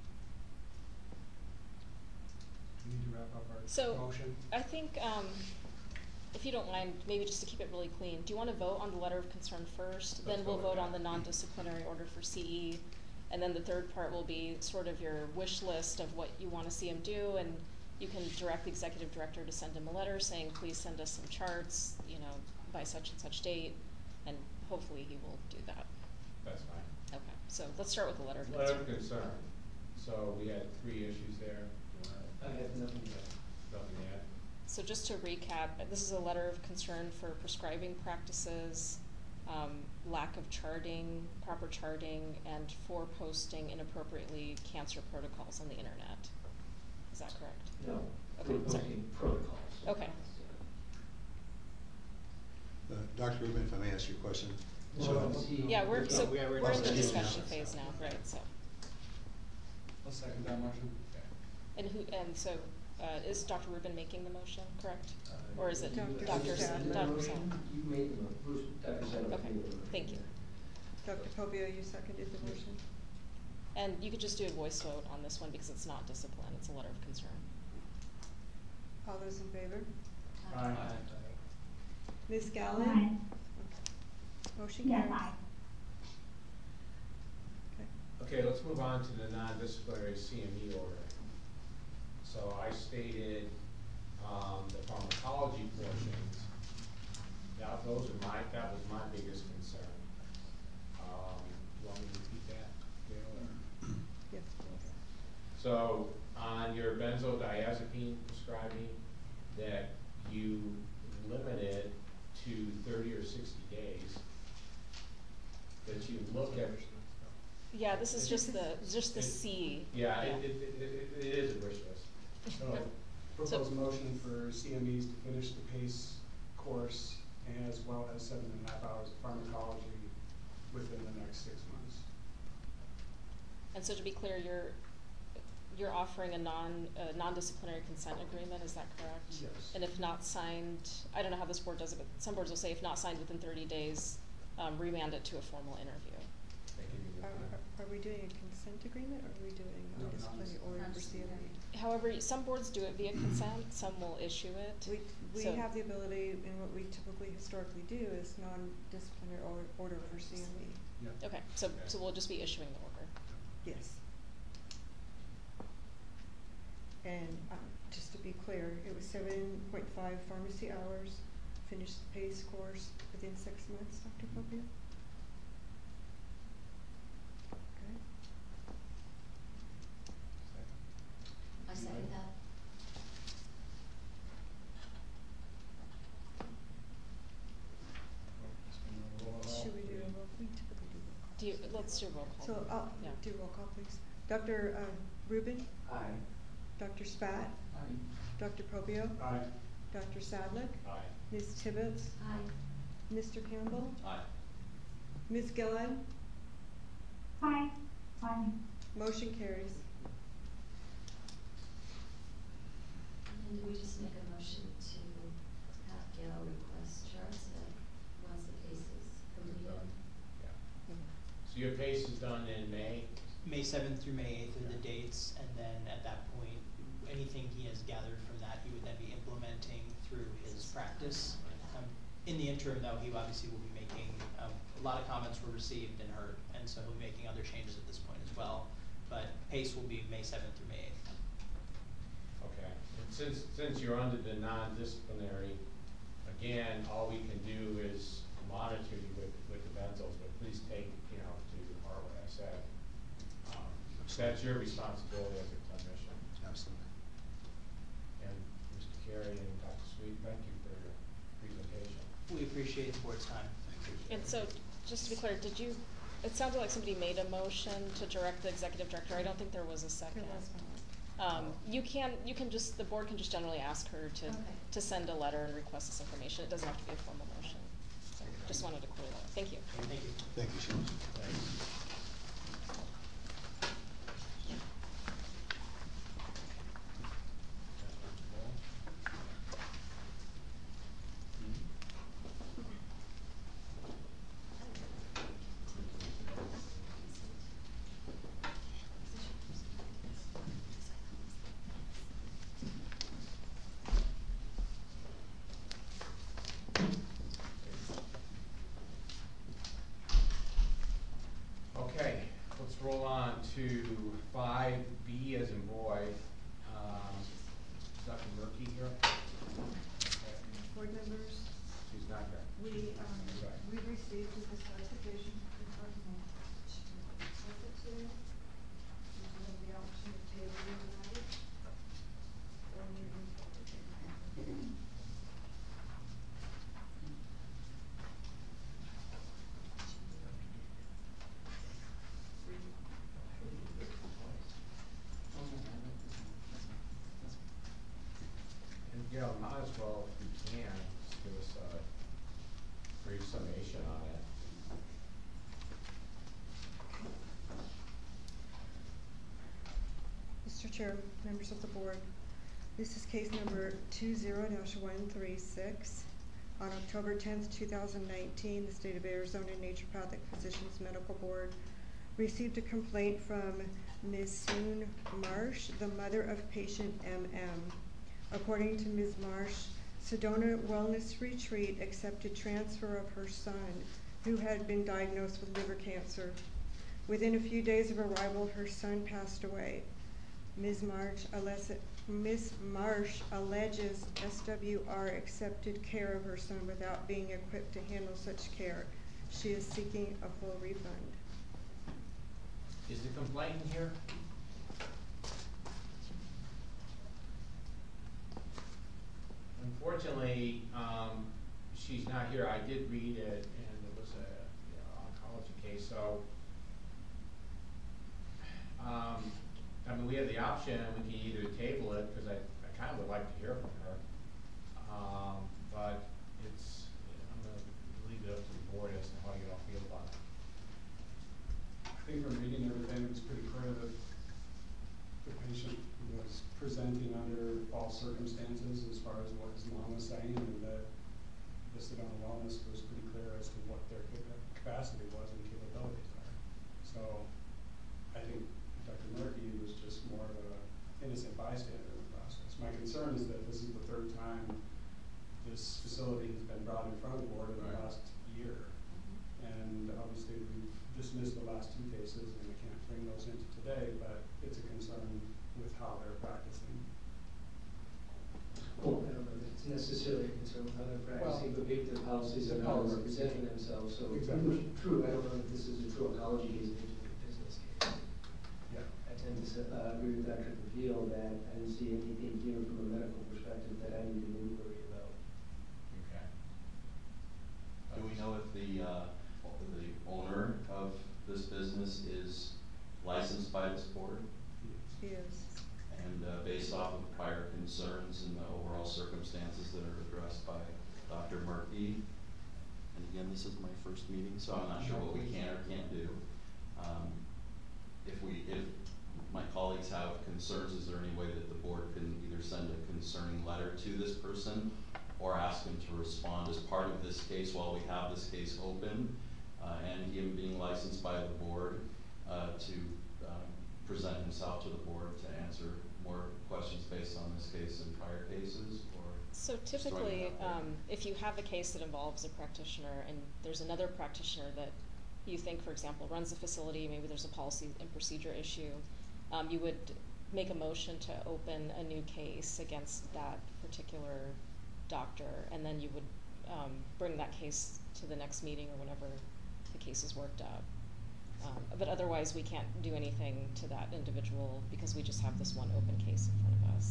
We need to wrap up our
So,
motion.
I think, um, if you don't mind, maybe just to keep it really clean, do you wanna vote on the letter of concern first? Then
Let's
we'll
vote on
vote on
that.
the non-disciplinary order for C E, and then the third part will be sort of your wish list of what you wanna see him do, and you can direct the executive director to send him a letter saying, please send us some charts, you know, by such and such date, and hopefully he will do that.
That's fine.
Okay, so let's start with the letter of
Letter
concern.
of concern. So we had three issues there. You wanna-
I have nothing to add.
Nothing to add?
So just to recap, this is a letter of concern for prescribing practices, um, lack of charting, proper charting, and for posting inappropriately cancer protocols on the internet. Is that correct?
No,
Okay,
we're
sorry.
posting protocols.
Okay.
Uh, Doctor Rubin, if I may ask you a question, So-
Yeah, we're, so,
Yeah, we're
we're in the
discussing
discussion
now.
phase now, right, so.
I'll second that motion.
And who, and so, uh, is Doctor Rubin making the motion, correct? Or is it
Doctor
Doctor
Sadler.
Doctor Sadler?
You made the, mo- Bruce, Doctor Sadler
Okay,
made the motion.
thank you.
Doctor Pobia, you seconded the motion?
And you could just do a voice vote on this one because it's not discipline, it's a letter of concern.
All those in favor?
Aye.
Miz Galvin?
Aye.
Motion
Yes,
carries.
aye.
Okay.
Okay, let's move on to the non-disciplinary C M E order. So I stated, um, the pharmacology portions. Now, those are my, that was my biggest concern. Um, you want me to repeat that, Gail, or?
Yes, please.
So, on your benzodiazepine prescribing, that you limited to thirty or sixty days, that you look at.
Yeah, this is just the, just the
It-
C.
Yeah, it, it, it, it it is a wish list.
So, proposed motion for C M Es to finish the PACE course as well as seven and a half hours of pharmacology within the next six months.
And so to be clear, you're, you're offering a non, a non-disciplinary consent agreement, is that correct?
Yes.
And if not signed, I don't know how this board does it, but some boards will say if not signed within thirty days, um, remand it to a formal interview.
Thank you.
Are, are- are we doing a consent agreement or are we doing
No,
a disciplinary order for C M E?
However, some boards do it via consent, some will issue it.
We, we
So-
have the ability, and what we typically historically do is non-disciplinary or- order for C M E.
Yeah.
Okay, so, so we'll just be issuing the order.
Yes. And, um, just to be clear, it was seven point five pharmacy hours, finish the PACE course within six months, Doctor Popia? Okay.
I second that.
Should we do a roll, we typically do roll call.
Do you, let's do a roll call.
So, I'll
Yeah.
do roll call, please. Doctor uh, Rubin?
Aye.
Doctor Spat?
Aye.
Doctor Popio?
Aye.
Doctor Sadlick?
Aye.
Miz Tibbetts?
Aye.
Mister Campbell?
Aye.
Miz Gillen?
Aye. Aye.
Motion carries.
And do we just make a motion to have Gail request charts that once the case is completed?
Yeah. So your pace is done in May?
May seventh through May eighth are the dates, and then at that point, anything he has gathered from that, he would then be implementing through his practice. Um, in the interim, though, he obviously will be making, um, a lot of comments were received and heard, and so he'll be making other changes at this point as well. But pace will be May seventh through May eighth.
Okay, and since, since you're under the non-disciplinary, again, all we can do is monitor you with, with the benzos, but please take, you know, to heart what I said. Um, That's your responsibility as a clinician.
Absolutely.
And Mister Carey and Doctor Sweet, thank you for your presentation.
We appreciate the board's time.
Thank you.
And so, just to be clear, did you, it sounded like somebody made a motion to direct the executive director, I don't think there was a second.
There was not.
Um, you can, you can just, the board can just generally ask her to,
Okay.
to send a letter and request this information, it doesn't have to be a formal motion. So, just wanted to clear that up, thank you.
Thank you.
Thank you, Sean.
Thanks. Okay, let's roll on to five B as in boy. Um, is Doctor Murphy here? Okay,
Board members,
she's not here.
we, um,
Sorry.
we received a disqualification from the today. We have the option of tabling the matter. Or moving forward.
And Gail, might as well, if you can, just give us a brief summation on it.
Mister Chair, members of the board, this is case number two zero dash one three six. On October tenth, two thousand nineteen, the State of Arizona Naturopathic Physicians Medical Board received a complaint from Miz Soon Marsh, the mother of patient M M. According to Miz Marsh, Sedona Wellness Retreat accepted transfer of her son, who had been diagnosed with liver cancer. Within a few days of arrival, her son passed away. Miz Marsh, Miz Marsh alleges S W R accepted care of her son without being equipped to handle such care. She is seeking a full refund.
Is the complaint in here? Unfortunately, um, she's not here. I did read it, and it was a, you know, oncology case, so, um, I mean, we have the option, we can either table it, because I, I kind of would like to hear from her, um, but it's, I'm gonna leave it up to the board as to how you all feel about it.
I think from reading everything, it was pretty clear that the patient was presenting under false circumstances as far as what his mom was saying, and that the Sedona Wellness was pretty clear as to what their capacity was and capabilities are. So I think Doctor Murphy was just more of an innocent bystander in the process. My concern is that this is the third time this facility has been brought in front of the board in the
Right.
last year. And obviously we've dismissed the last two cases and we can't bring those into today, but it's a concern with how they're practicing.
Well, I don't know that it's necessarily a concern with how they're practicing, but maybe their policies are
the
not
policies.
representing themselves, so.
Exactly.
True, I don't know if this is a true oncology case, maybe it's a business case.
Yeah.
I tend to, s- uh, agree with Doctor Pavil that I didn't see anything here from a medical perspective that I need to really worry about.
Okay.
Do we know if the, uh, the owner of this business is licensed by this board?
Yes.
And uh, based off of prior concerns and the overall circumstances that are addressed by Doctor Murphy, and again, this is my first meeting, so I'm not sure what we can or can't do. Um, if we, if my colleagues have concerns, is there any way that the board can either send a concerning letter to this person or ask him to respond as part of this case while we have this case open, uh, and him being licensed by the board uh, to um, present himself to the board to answer more questions based on this case and prior cases, or?
So
just throwing it
typically,
out there?
um, if you have a case that involves a practitioner and there's another practitioner that you think, for example, runs the facility, maybe there's a policy and procedure issue, um, you would make a motion to open a new case against that particular doctor, and then you would um, bring that case to the next meeting or whenever the case is worked out. Um, but otherwise, we can't do anything to that individual because we just have this one open case in front of us.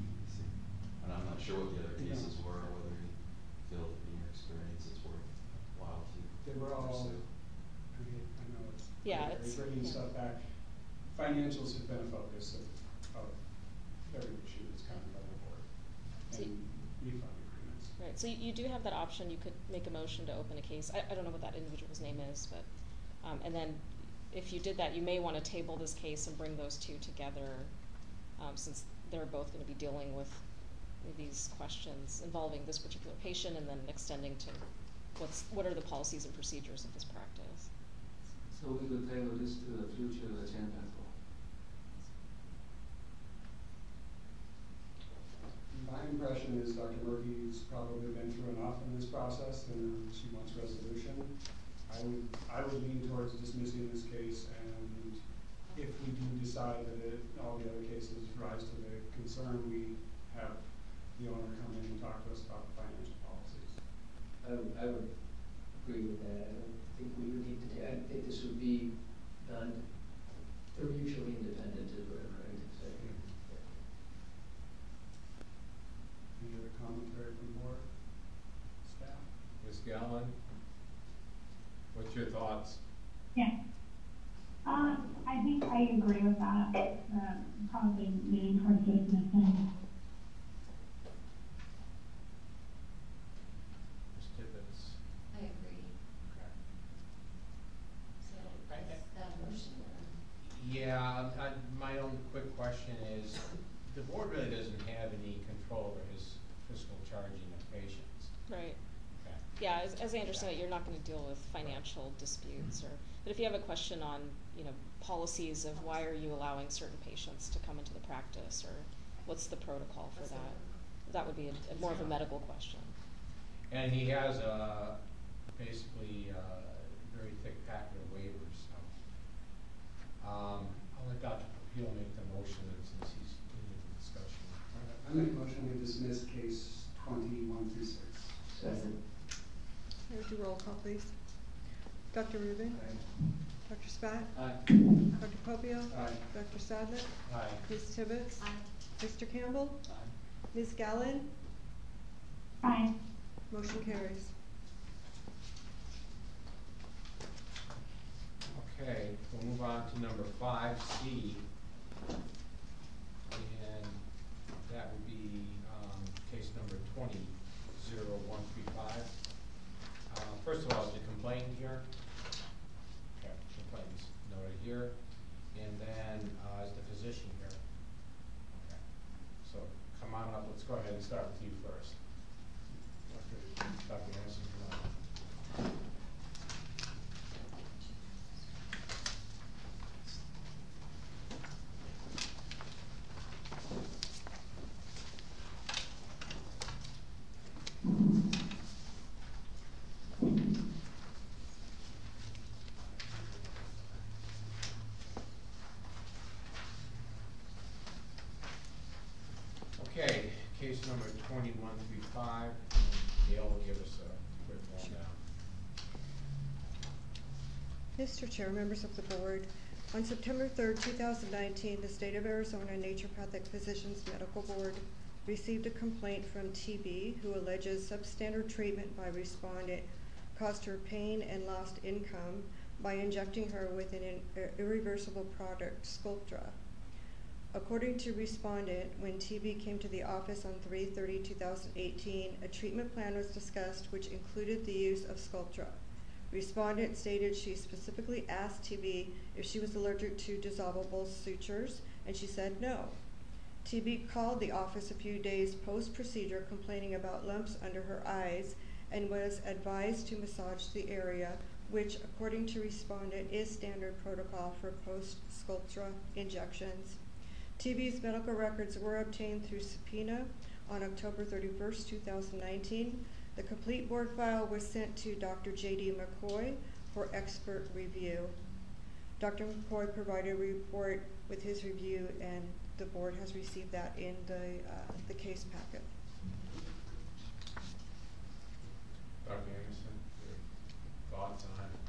And I'm not sure what the other cases were, or whether you feel that in your experience it's worthwhile to
They were all,
pursue.
I mean, I know it's.
Yeah,
great,
it's-
bringing
yeah.
stuff back. Financials have been a focus of, of every issue that's come by the board.
So
And refund agreements.
Right, so you, you do have that option, you could make a motion to open a case, I, I don't know what that individual's name is, but, um, and then if you did that, you may wanna table this case and bring those two together, um, since they're both gonna be dealing with these questions involving this particular patient and then extending to what's, what are the policies and procedures of this practice.
So we could table this to the future agenda for.
My impression is Doctor Murphy's probably been through enough in this process and she wants resolution. I would, I would lean towards dismissing this case, and if we do decide that it, all the other cases rise to the concern, we have the owner come in and talk to us about the financial policies.
I would, I would agree with that. I don't think we would need to, ta- I think this would be non, they're mutually independent is what I'm trying to say.
Any other commentary from board, staff?
Miz Galvin, what's your thoughts?
Yeah. Uh, I think I agree with that, uh, probably leaning towards dismissing.
Miz Tippett?
I agree.
Okay.
So,
I-
is that a motion or?
Yeah, I, my own quick question control over his fiscal charging of patients.
Right.
Okay.
Yeah, as, as I understand it, you're not gonna deal with financial disputes or, but if you have a question on, you know, policies of why are you allowing certain patients to come into the practice, or what's the protocol for that? That would be a, a more of a medical question.
And he has a, basically, a very thick packet of waivers, so. Um, I'll let Doctor Pupil make the motion since he's in the discussion.
I make a motion we dismiss case twenty-one through six.
Second.
Would you roll call, please? Doctor Rubin?
Aye.
Doctor Spatt?
Aye.
Doctor Popio?
Aye.
Doctor Sadler?
Aye.
Miz Tibbetts?
Aye.
Mister Campbell?
Aye.
Miz Gallen?
Aye.
Motion carries.
Okay, we'll move on to number five C. And that would be, um, case number twenty zero one three five. Uh, first of all, is the complaint here? Okay, complaint is noted here. And then, uh, is the physician here? Okay, so come on up, let's go ahead and start with you first. Doctor Doctor Anderson, come on up. Okay, case number twenty-one three five, Gail will give us a quick rundown.
Mister Chair, members of the board, on September third, two thousand nineteen, the State of Arizona Naturopathic Physicians Medical Board received a complaint from T B, who alleges substandard treatment by respondent caused her pain and lost income by injecting her with an in- irreversible product, Sculptra. According to respondent, when T B came to the office on three thirty two thousand eighteen, a treatment plan was discussed which included the use of Sculptra. Respondent stated she specifically asked T B if she was allergic to dissolvable sutures, and she said no. T B called the office a few days post-procedure complaining about lumps under her eyes and was advised to massage the area, which, according to respondent, is standard protocol for post-Sculptra injections. T B's medical records were obtained through subpoena on October thirty-first, two thousand nineteen. The complete board file was sent to Doctor J D McCoy for expert review. Doctor McCoy provided a report with his review, and the board has received that in the, uh, the case packet.
Doctor Anderson, your thoughts on it?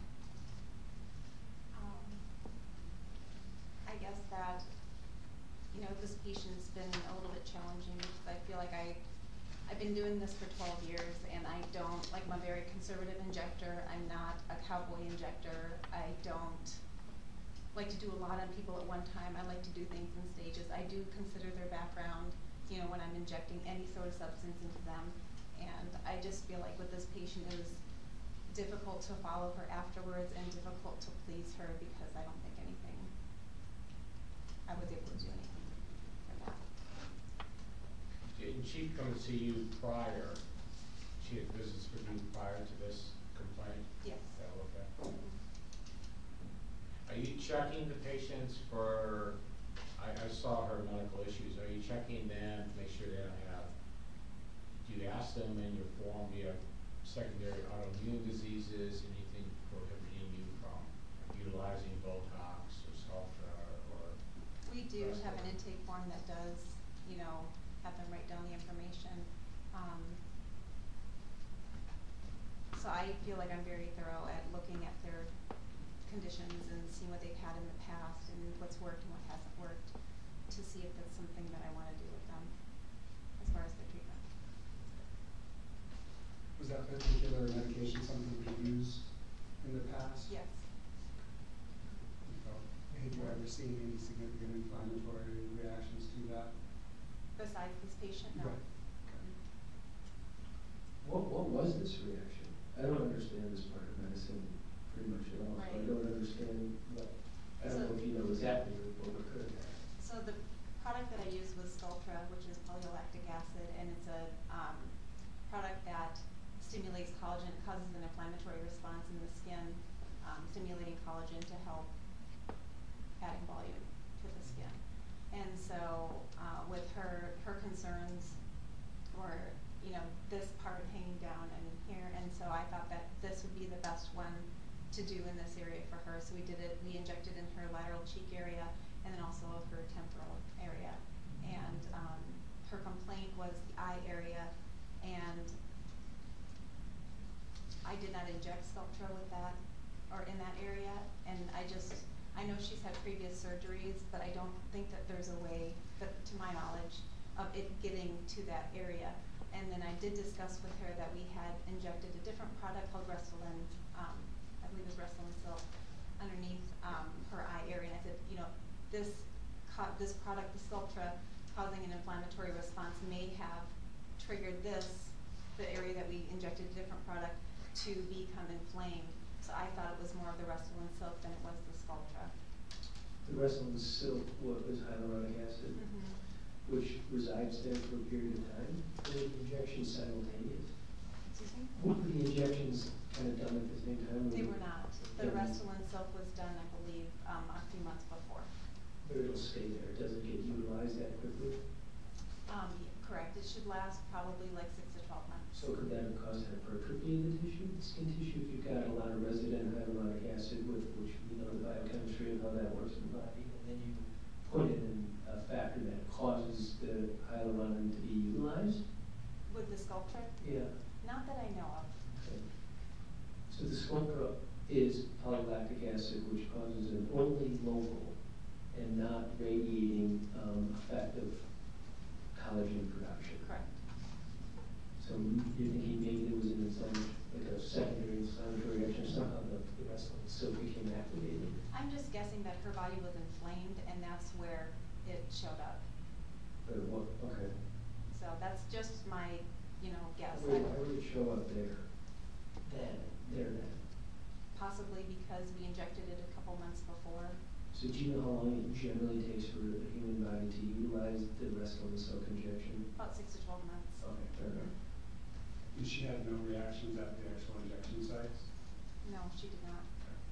Um, I guess that, you know, this patient's been a little bit challenging because I feel like I, I've been doing this for twelve years and I don't, like, I'm a very conservative injector. I'm not a cowboy injector. I don't like to do a lot on people at one time. I like to do things in stages. I do consider their background, you know, when I'm injecting any sort of substance into them. And I just feel like with this patient, it was difficult to follow her afterwards and difficult to please her because I don't think anything, I was able to do anything for that.
Didn't she come to see you prior? She had visits with you prior to this complaint?
Yes.
Yeah, okay. Are you checking the patients for, I, I saw her medical issues, are you checking them to make sure they don't have, do you ask them in your form, do you have secondary autoimmune diseases, anything prohibiting you from utilizing Botox or Sculptra or?
We do have an intake form that does, you know, have them write down the information. Um, so I feel like I'm very thorough at looking at their conditions and seeing what they've had in the past and what's worked and what hasn't worked to see if that's something that I want to do with them as far as their treatment.
Was that particular medication something we used in the past?
Yes.
So, have you ever seen any significant inflammatory reactions to that?
Besides this patient, no.
Right. Okay.
What, what was this reaction? I don't understand this part of medicine pretty much at all, so I
Right.
don't understand what, I don't
So-
know if you know exactly what occurred there.
So the product that I used was Sculptra, which is polylactic acid. acid, and it's a, um, product that stimulates collagen, causes an inflammatory response in the skin, um, stimulating collagen to help adding volume to the skin. And so, uh, with her, her concerns were, you know, this part hanging down and in here, and so I thought that this would be the best one to do in this area for her. So we did it, we injected in her lateral cheek area and then also her temporal area. And um, her complaint was the eye area, and I did not inject Sculptra with that, or in that area, and I just, I know she's had previous surgeries, but I don't think that there's a way, that, to my knowledge, of it getting to that area. And then I did discuss with her that we had injected a different product called Restylane, um, I believe it was Restylane Silk, underneath um, her eye area. And I said, you know, this co this product, the Sculptra, causing an inflammatory response may have triggered this, the area that we injected a different product, to become inflamed. So I thought it was more of the Restylane Silk than it was the Sculptra.
The Restylane Silk was hyaluronic acid,
Mm-hmm.
which resides there for a period of time. Were the injections simultaneous?
Excuse me?
Were the injections kind of done at the same time?
They were not. The
Yeah.
Restylane Silk was done, I believe, um, a few months before.
But it'll stay there, it doesn't get utilized that quickly?
Um, yeah, correct. It should last probably like six to twelve months.
So could that cause hypertrophy in the tissue, the skin tissue, if you've got a lot of resident hyaluronic acid, with which we know the biochemistry of how that works in the body, and then you put in a factor that causes the hyaluronan to be utilized?
With the Sculptra?
Yeah.
Not that I know of.
Okay. So the Sculptra is polylactic acid, which causes an only local and not radiating um, effect of collagen production.
Correct.
So you're thinking maybe there was an inflammatory, like a secondary inflammatory reaction, somehow the, the Restylane Silk became activated?
I'm just guessing that her body was inflamed, and that's where it showed up.
But what, okay.
So that's just my, you know, guess.
Why would, why would it show up there, then, there then?
Possibly because we injected it a couple months before.
So do you know how long it generally takes for the human body to utilize the Restylane Silk injection?
About six to twelve months.
Okay, fair enough.
And she had no reactions at the actual injection sites?
No, she did not.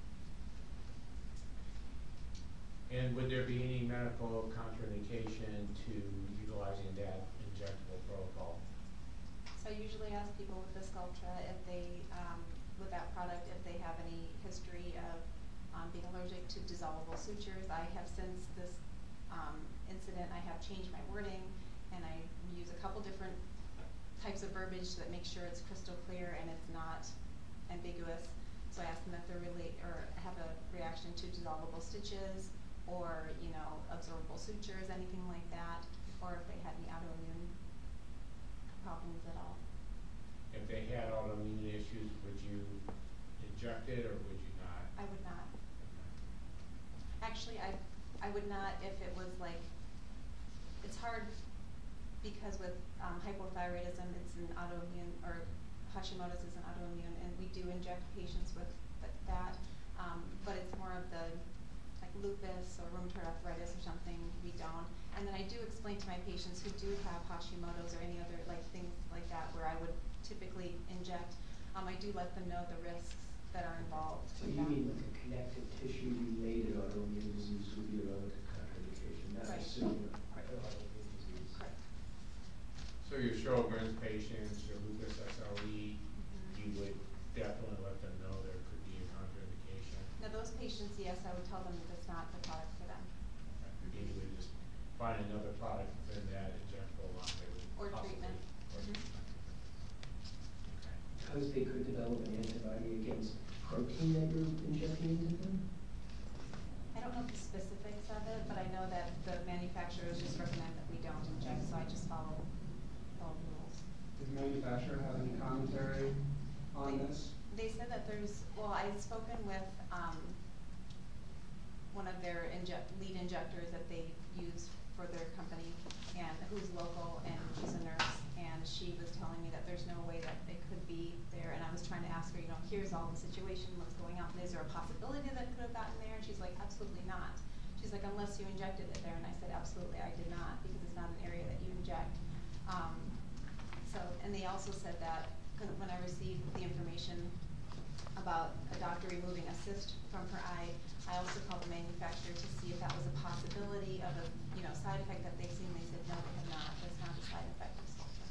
And would there be any medical contraindication to utilizing that injectable protocol?
So I usually ask people with the Sculptra if they, um, with that product, if they have any history of um, being allergic to dissolvable sutures. I have since this um, incident, I have changed my wording, and I use a couple different types of verbiage that make sure it's crystal clear and it's not ambiguous. So I ask them if they're really, or have a reaction to dissolvable stitches, or, you know, absorbable sutures, anything like that, or if they had any autoimmune problems at all.
If they had autoimmune issues, would you inject it or would you not?
I would not. Actually, I, I would not if it was like, it's hard because with um, hypothyroidism, it's an autoimmune, or Hashimoto's is an autoimmune, and we do inject patients with th that, um, but it's more of the, like lupus or rheumatoid arthritis or something, we don't. And then I do explain to my patients who do have Hashimoto's or any other like things like that where I would typically inject, um, I do let them know the risks that are involved.
So
with
you
that.
mean like a connective tissue related autoimmune disease would be a relative contraindication, not
Right.
assuming
Right.
autoimmune disease?
Correct.
So your Sjogren's patients, your lupus S L E,
Mhm.
you would definitely let them know there could be a contraindication.
Now those patients, yes, I would tell them that it's not the product for them.
You would just find another product within that injectable line that would
Or
possibly-
treatment.
Or
Mhm.
treatment. Okay.
Because they could develop an antibody against protein that you're injecting into them?
I don't know the specifics of it, but I know that the manufacturers just recommend that we don't inject, so I just follow all the rules.
Did the manufacturer have any commentary on
They-
this?
They said that there's, well, I've spoken with, um, one of their inject, lead injectors that they use for their company, and who's local, and she's a nurse, and she was telling me that there's no way that it could be there, and I was trying to ask her, you know, here's all the situation, what's going on, is there a possibility that it could have gotten there, and she's like, absolutely not. She's like, unless you injected it there, and I said, absolutely, I did not, because it's not an area that you inject. Um, also said that, cause when I received the information about a doctor removing a cyst from her eye, I also called the manufacturer to see if that was a possibility of a, you know, side effect that they've seen. They said, no, they have not. That's not a side effect of Sculptra.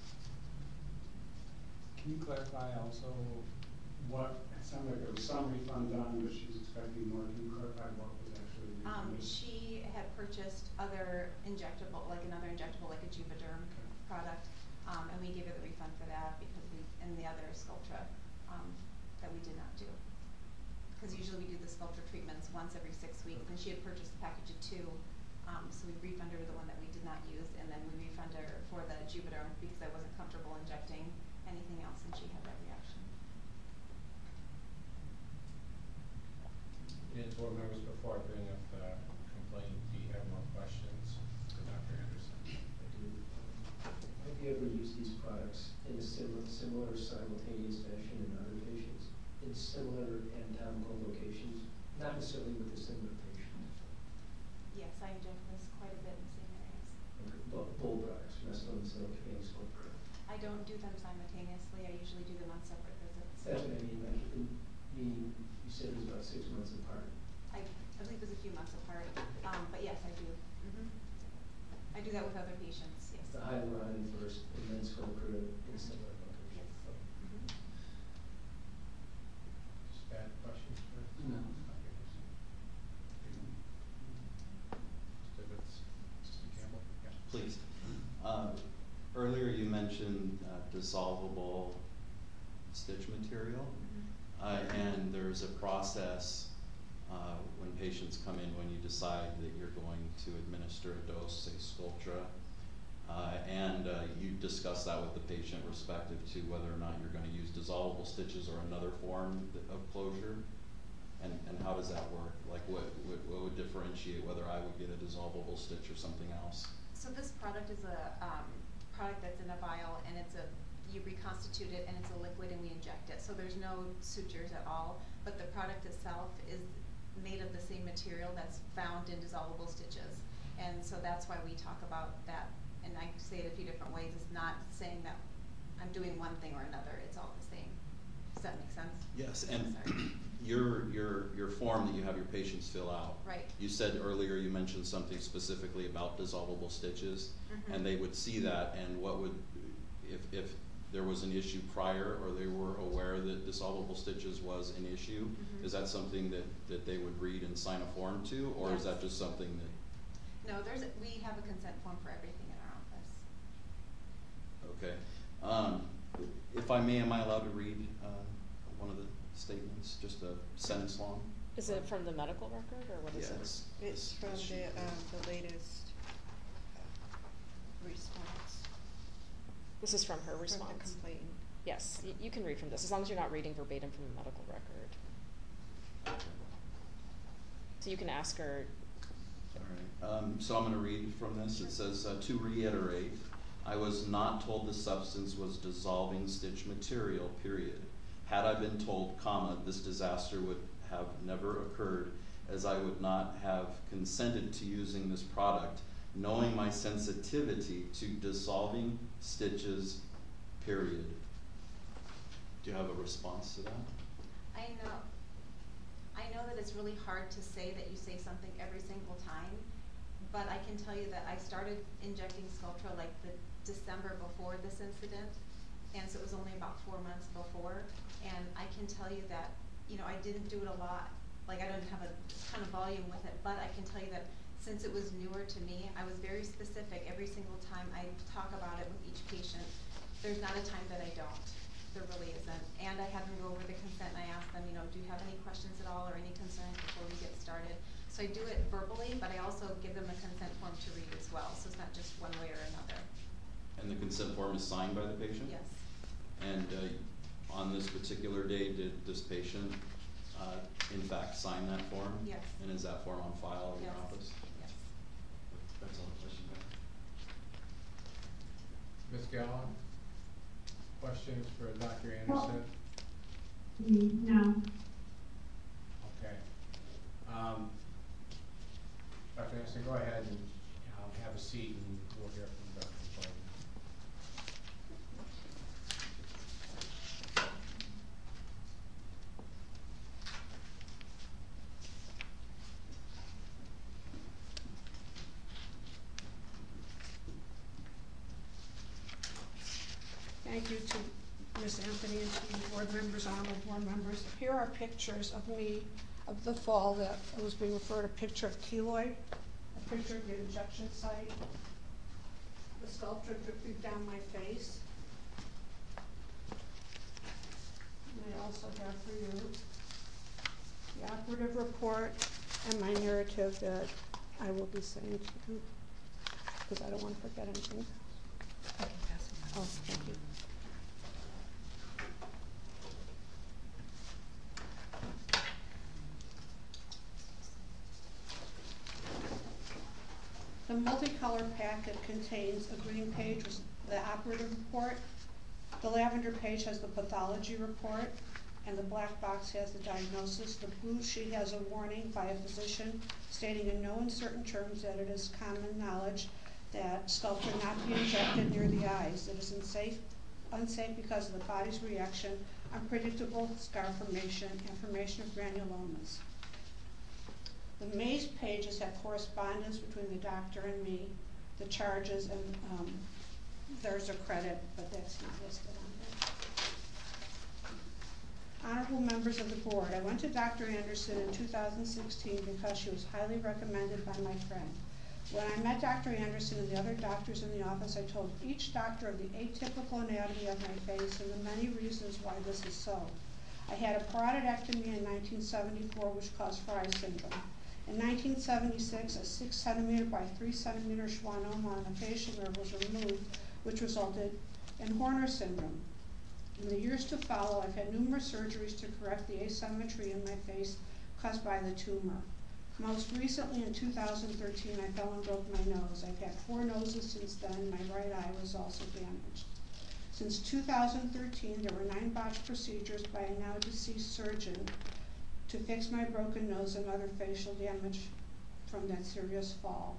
Can you clarify also what, it sounded like there was some refund done, but she was expecting more. Can you clarify what was actually
Um,
refunded?
she had purchased other injectable, like another injectable, like a Juvederm
Okay.
product, um, and we gave her the refund for that because we, and the other Sculptra, um, that we did not do. Because usually we do the Sculptra treatments once every six weeks, and she had purchased a package of two, um, so we refunded her the one that we did not use, and then we refunded her for the Juvederm because I wasn't comfortable injecting anything else, and she had that reaction.
And board members, before I bring up the complaint, do you have more questions for Doctor Anderson?
I do. Have you ever used these products in a similar, similar simultaneous fashion in other patients, in similar anatomical locations, not necessarily with a similar patient?
Yes, I inject this quite a bit in the same areas.
Okay, Bull, bull products, Restylane, Cellophae, Sculptra.
I don't do them simultaneously. I usually do them on separate visits.
That's what I mean, like, in, meaning, you said it was about six months apart.
I, I believe it was a few months apart, um, but yes, I do. Mm-hmm. I do that with other patients, yes.
The hyaluronidase first, and then Sculptra in similar locations.
Yes. Mm-hmm.
Just bad questions for
No.
Doctor Anderson? Mister Tibbetts, Mister Campbell? Yeah.
Please. Uh, Earlier you mentioned uh, dissolvable stitch material.
Mm-hmm.
Uh, and there's a process uh, when patients come in when you decide that you're going to administer a dose, say Sculptra, uh, and uh, you discuss that with the patient respective to whether or not you're going to use dissolvable stitches or another form of closure. And, and how does that work? Like what, what, what would differentiate whether I would get a dissolvable stitch or something else?
So this product is a um, product that's in a vial, and it's a you reconstitute it, and it's a liquid, and we inject it. So there's no sutures at all, but the product itself is made of the same material that's found in dissolvable stitches. And so that's why we talk about that, and I say it a few different ways. It's not saying that I'm doing one thing or another. It's all the same. Does that make sense?
Yes, and
Sorry.
your, your, your form that you have your patients fill out.
Right.
You said earlier, you mentioned something specifically about dissolvable stitches,
Mhm.
and they would see that, and what would, if, if there was an issue prior, or they were aware that dissolvable stitches was an issue,
Mhm.
is that something that, that they would read and sign a form to, or is
Yes.
that just something that,
No, there's a, we have a consent form for everything in our office.
okay. Um, if I may, am I allowed to read, uh, one of the statements, just a sentence long?
Is it from the medical record, or what is it?
Yes.
It's from the, um, the latest uh, response.
This is from her
From the
response.
complaint.
Yes, y- you can read from this, as long as you're not reading verbatim from the medical record. So you can ask her.
All right, um, so I'm gonna read from this. It says, uh, to reiterate, I was not told the substance was dissolving stitch material, period. Had I been told, comma, this disaster would have never occurred, as I would not have consented to using this product, knowing my sensitivity to dissolving stitches, period. Do you have a response to that?
I know, I know that it's really hard to say that you say something every single time, but I can tell you that I started injecting Sculptra like the December before this incident, and so it was only about four months before, and I can tell you that, you know, I didn't do it a lot, like I don't have a ton of volume with it, but I can tell you that since it was newer to me, I was very specific every single time I talk about it with each patient. There's not a time that I don't. There really isn't. And I have them go over the consent, and I ask them, you know, do you have any questions at all or any concerns before we get started? So I do it verbally, but I also give them a consent form to read as well, so it's not just one way or another.
And the consent form is signed by the patient?
Yes.
And uh, on this particular day, did this patient uh, in fact sign that form?
Yes.
And is that form on file in your
Yes.
office?
Yes.
That's all the question I have.
Miz Gallo, questions for Doctor
Well-
Anderson?
Mm, No.
Okay. Um, Doctor Anderson, go ahead and, um, have a seat, and we'll hear from Doctor Clayton.
Thank you to Miz Anthony and to the board members, honorable board members. Here are pictures of me of the fall that was being referred, a picture of keloid, a picture of the injection site, the sculpture dripping down my face. And I also have for you the operative report and my narrative that I will be saying to you, because I don't want to forget anything. Oh, thank you. The multicolor packet contains a green page with the operative report, the lavender page has the pathology report, and the black box has the diagnosis. The blue sheet has a warning by a physician stating in no uncertain terms that it is common knowledge that sculpture not be injected near the eyes. It is unsafe, unsafe because of the body's reaction, unpredictable scar formation, and formation of granulomas. The maze pages have correspondence between the doctor and me, the charges, and um, there's a credit, but that's not listed on there. Honorable members of the board, I went to Doctor Anderson in two thousand sixteen because she was highly recommended by my friend. When I met Doctor Anderson and the other doctors in the office, I told each doctor of the atypical anatomy of my face and the many reasons why this is so. I had a parotidectomy in nineteen seventy-four, which caused Fry syndrome. In nineteen seventy-six, a six centimeter by three centimeter schwannoma on the facial nerve was removed, which resulted in Horner syndrome. In the years to follow, I've had numerous surgeries to correct the asymmetry in my face caused by the tumor. Most recently, in two thousand thirteen, I fell and broke my nose. I've had four noses since then. My right eye was also damaged. Since two thousand thirteen, there were nine botched procedures by a now deceased surgeon to fix my broken nose and other facial damage from that serious fall.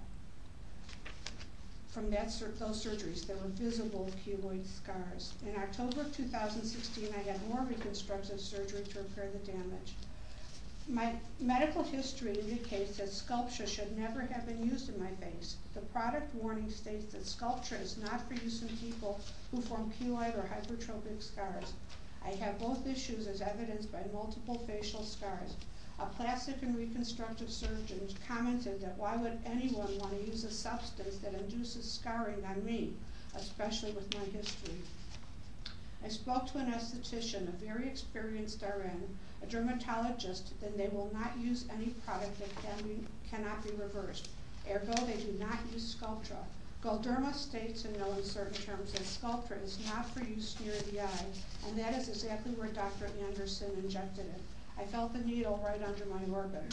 From that sur those surgeries, there were visible keloid scars. In October of two thousand sixteen, I had more reconstructive surgery to repair the damage. My medical history indicates that Sculptra should never have been used in my face. The product warning states that Sculptra is not for use in people who form keloid or hypertrophic scars. I have both issues as evidenced by multiple facial scars. A plastic and reconstructive surgeon commented that why would anyone want to use a substance that induces scarring on me, especially with my history. I spoke to an esthetician, a very experienced R N, a dermatologist, then they will not use any product that can be, cannot be reversed. Ergo, they do not use Sculptra. Galderma states in no uncertain terms that Sculptra is not for use near the eye, and that is exactly where Doctor Anderson injected it. I felt the needle right under my organs.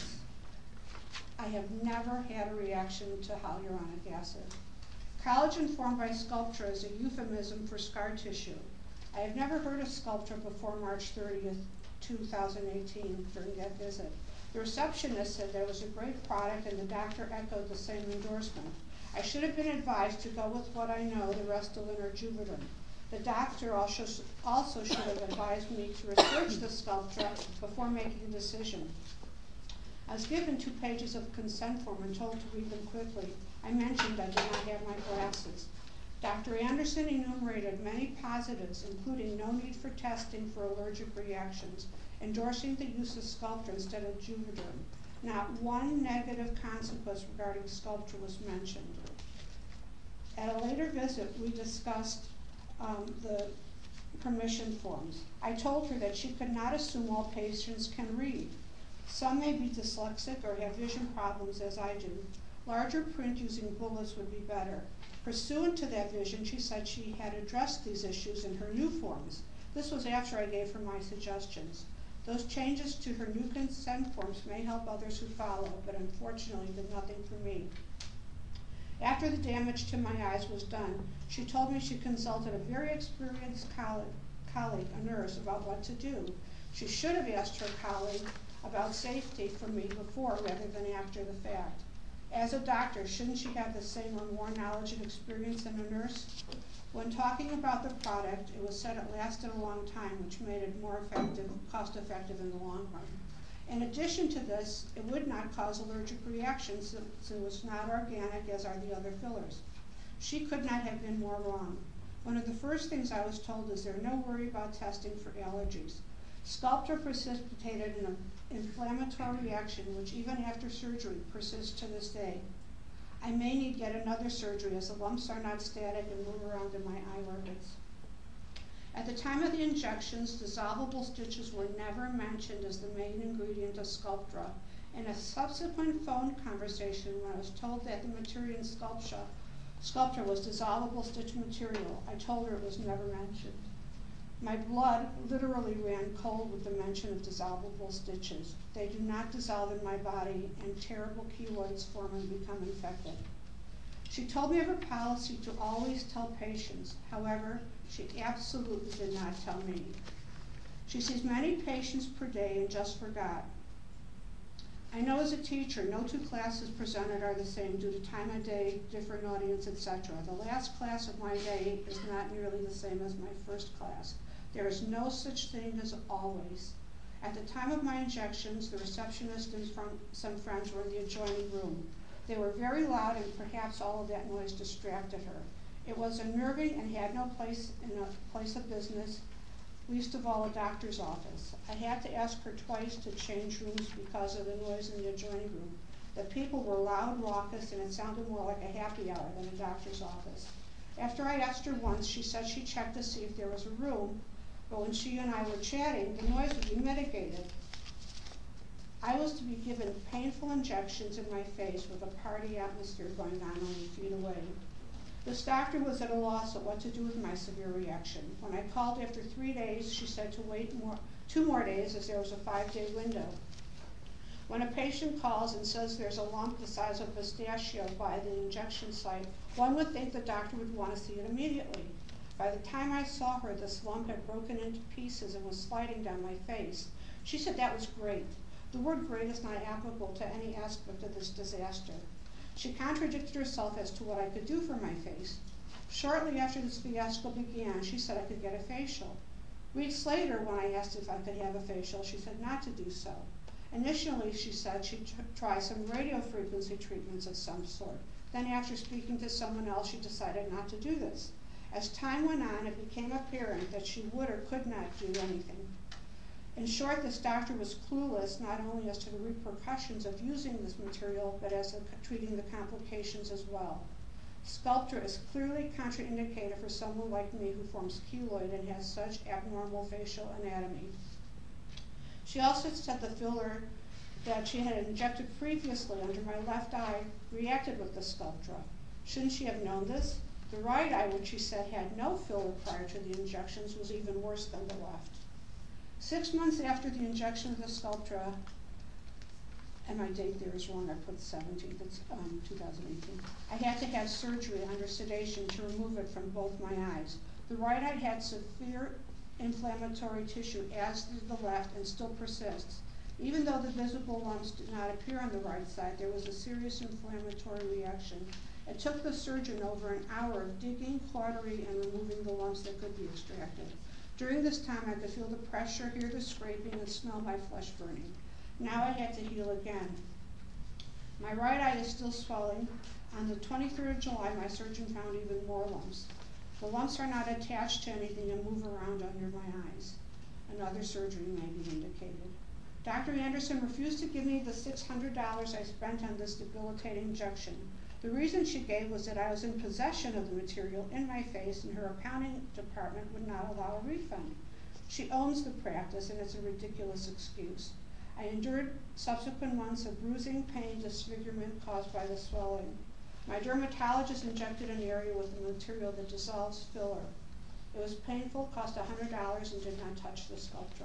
I have never had a reaction to hyaluronic acid. Collagen formed by Sculptra is a euphemism for scar tissue. I have never heard of Sculptra before March thirtieth, two thousand eighteen during that visit. The receptionist said there was a great product and the doctor echoed the same endorsement. I should have been advised to go with what I know, the Restylane or Juvederm. The doctor also, also should have advised me to research the Sculptra before making a decision. I was given two pages of consent form and told to read them quickly. I mentioned I did not have my glasses. Doctor Anderson enumerated many positives, including no need for testing for allergic reactions, endorsing the use of Sculptra instead of Juvederm. Not one negative consequence regarding Sculptra was mentioned. At a later visit, we discussed um, the permission forms. I told her that she could not assume all patients can read. Some may be dyslexic or have vision problems as I do. Larger print using bullets would be better. Pursuant to that vision, she said she had addressed these issues in her new forms. This was after I gave her my suggestions. Those changes to her new consent forms may help others who follow, but unfortunately did nothing for me. After the damage to my eyes was done, she told me she consulted a very experienced colleague, colleague, a nurse, about what to do. She should have asked her colleague about safety for me before rather than after the fact. As a doctor, shouldn't she have the same or more knowledge and experience than a nurse? When talking about the product, it was said it lasted a long time, which made it more effective, cost-effective in the long run. In addition to this, it would not cause allergic reactions since it was not organic as are the other fillers. She could not have been more wrong. One of the first things I was told is there's no worry about testing for allergies. Sculptra precipitated an inflammatory reaction which even after surgery persists to this day. I may need yet another surgery as the lumps are not static and move around in my eye orbits. At the time of the injections, dissolvable stitches were never mentioned as the main ingredient of Sculptra. In a subsequent phone conversation, when I was told that the material in Sculptra, Sculptra was dissolvable stitch material, I told her it was never mentioned. My blood literally ran cold with the mention of dissolvable stitches. They do not dissolve in my body, and terrible keloids form and become infected. She told me of her policy to always tell patients. However, she absolutely did not tell me. She sees many patients per day and just forgot. I know as a teacher, no two classes presented are the same due to time of day, different audience, et cetera. The last class of my day is not nearly the same as my first class. There is no such thing as always. At the time of my injections, the receptionist and from some friends were in the adjoining room. They were very loud and perhaps all of that noise distracted her. It was unnerving and had no place in a place of business, least of all a doctor's office. I had to ask her twice to change rooms because of the noise in the adjoining room. The people were loud, raucous, and it sounded more like a happy hour than a doctor's office. After I asked her once, she said she checked to see if there was a room, but when she and I were chatting, the noise would be mitigated. I was to be given painful injections in my face with a party atmosphere going on only feet away. This doctor was at a loss at what to do with my severe reaction. When I called after three days, she said to wait more, two more days as there was a five-day window. When a patient calls and says there's a lump the size of a pistachio by the injection site, one would think the doctor would want to see it immediately. By the time I saw her, this lump had broken into pieces and was sliding down my face. She said that was great. The word great is not applicable to any aspect of this disaster. She contradicted herself as to what I could do for my face. Shortly after this fiasco began, she said I could get a facial. Weeks later, when I asked if I could have a facial, she said not to do so. Initially, she said she'd t- try some radio frequency treatments of some sort. Then after speaking to someone else, she decided not to do this. As time went on, it became apparent that she would or could not do anything. In short, this doctor was clueless not only as to the repercussions of using this material, but as to treating the complications as well. Sculptra is clearly contraindicated for someone like me who forms keloid and has such abnormal facial anatomy. She also said the filler that she had injected previously under my left eye reacted with the Sculptra. Shouldn't she have known this? The right eye, which she said had no filler prior to the injections, was even worse than the left. Six months after the injection of the Sculptra, and my date there is wrong, I put seventeenth, it's um, two thousand eighteen, I had to have surgery under sedation to remove it from both my eyes. The right eye had severe inflammatory tissue, as did the left, and still persists. Even though the visible lumps did not appear on the right side, there was a serious inflammatory reaction. It took the surgeon over an hour of digging, cautery, and removing the lumps that could be extracted. During this time, I could feel the pressure, hear the scraping, and smell my flesh burning. Now I had to heal again. My right eye is still swelling. On the twenty-third of July, my surgeon found even more lumps. The lumps are not attached to anything and move around under my eyes. Another surgery may be indicated. Doctor Anderson refused to give me the six hundred dollars I spent on this debilitating injection. The reason she gave was that I was in possession of the material in my face and her accounting department would not allow a refund. She owns the practice and it's a ridiculous excuse. I endured subsequent months of bruising, pain, disfigurement caused by the swelling. My dermatologist injected an area with a material that dissolves filler. It was painful, cost one hundred dollars, and did not touch the Sculptra.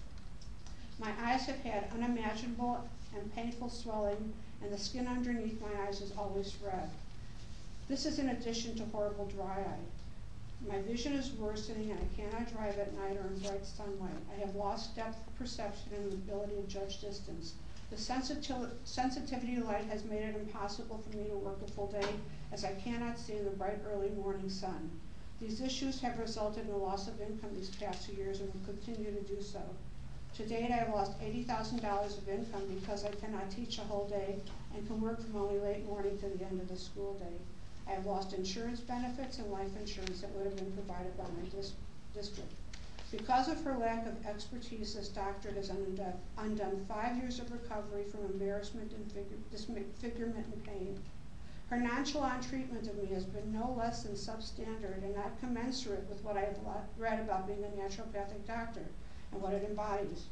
My eyes have had unimaginable and painful swelling, and the skin underneath my eyes is always red. This is in addition to horrible dry eye. My vision is worsening and I cannot drive at night or in bright sunlight. I have lost depth perception and the ability to judge distance. The sensitiv- sensitivity to light has made it impossible for me to work a full day as I cannot see in the bright early morning sun. These issues have resulted in a loss of income these past two years and will continue to do so. To date, I have lost eighty thousand dollars of income because I cannot teach a whole day and can work from only late morning to the end of the school day. I have lost insurance benefits and life insurance that would have been provided by my dis- district. Because of her lack of expertise, this doctor has undone, undone five years of recovery from embarrassment and figure, disfigurement and pain. Her nonchalant treatment of me has been no less than substandard and not commensurate with what I have read about being a naturopathic doctor and what it embodies.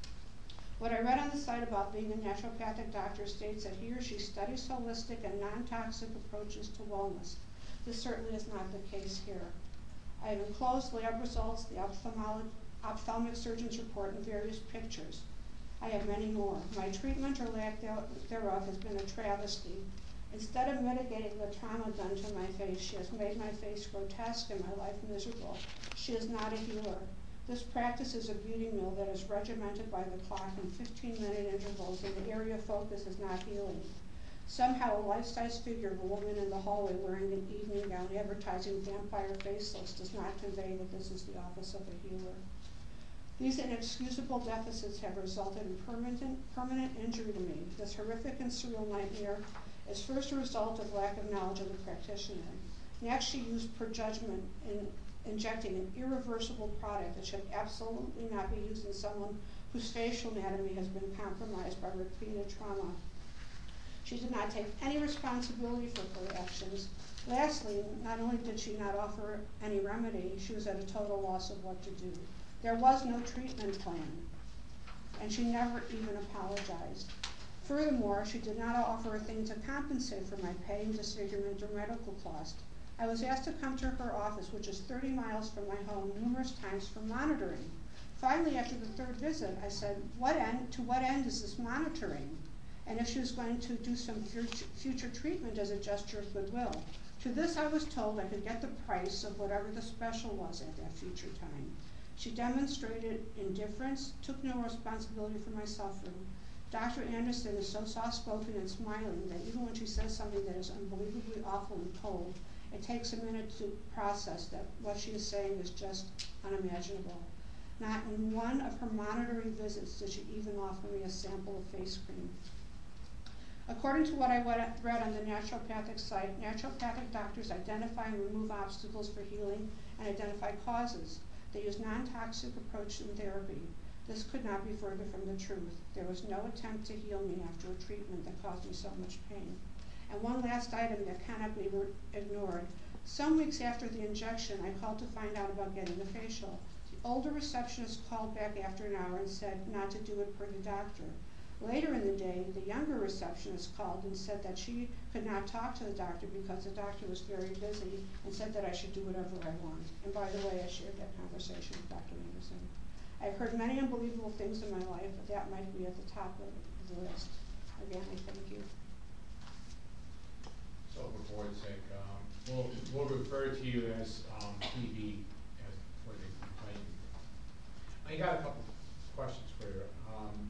What I read on the site about being a naturopathic doctor states that he or she studies holistic and non-toxic approaches to wellness. This certainly is not the case here. I have enclosed lab results, the ophthalmolo- ophthalmic surgeon's report, and various pictures. I have many more. My treatment or lack thereof has been a travesty. Instead of mitigating the trauma done to my face, she has made my face grotesque and my life miserable. She is not a healer. This practice is a beauty mill that is regimented by the clock in fifteen-minute intervals, and the area of focus is not healing. Somehow a life-size figure of a woman in the hallway wearing an evening gown advertising vampire facelifts does not convey that this is the office of a healer. These inexcusable deficits have resulted in permanent, permanent injury to me. This horrific and surreal nightmare is first a result of lack of knowledge of the practitioner. Next, she used prejudgment in injecting an irreversible product that should absolutely not be used in someone whose facial anatomy has been compromised by repeated trauma. She did not take any responsibility for her actions. Lastly, not only did she not offer any remedy, she was at a total loss of what to do. There was no treatment plan, and she never even apologized. Furthermore, she did not offer a thing to compensate for my pain, disfigurement, or medical cost. I was asked to come to her office, which is thirty miles from my home, numerous times for monitoring. Finally, after the third visit, I said, what end, to what end is this monitoring? And if she was going to do some future treatment as a gesture of goodwill. To this I was told I could get the price of whatever the special was at that future time. She demonstrated indifference, took no responsibility for my suffering. Doctor Anderson is so soft-spoken and smiling that even when she says something that is unbelievably awful and cold, it takes a minute to process that what she is saying is just unimaginable. Not in one of her monitoring visits did she even offer me a sample of face cream. According to what I read on the naturopathic site, naturopathic doctors identify and remove obstacles for healing and identify causes. They use non-toxic approach in therapy. This could not be further from the truth. There was no attempt to heal me after a treatment that caused me so much pain. And one last item that cannot be ignored. Some weeks after the injection, I called to find out about getting the facial. The older receptionist called back after an hour and said not to do it per the doctor. Later in the day, the younger receptionist called and said that she could not talk to the doctor because the doctor was very busy and said that I should do whatever I want. And by the way, I shared that conversation with Doctor Anderson. I've heard many unbelievable things in my life, but that might be at the top of the list. Again, I thank you.
So for board's sake, um, we'll, we'll refer to you as um, T V as for the complaint. I got a couple questions for you. Um,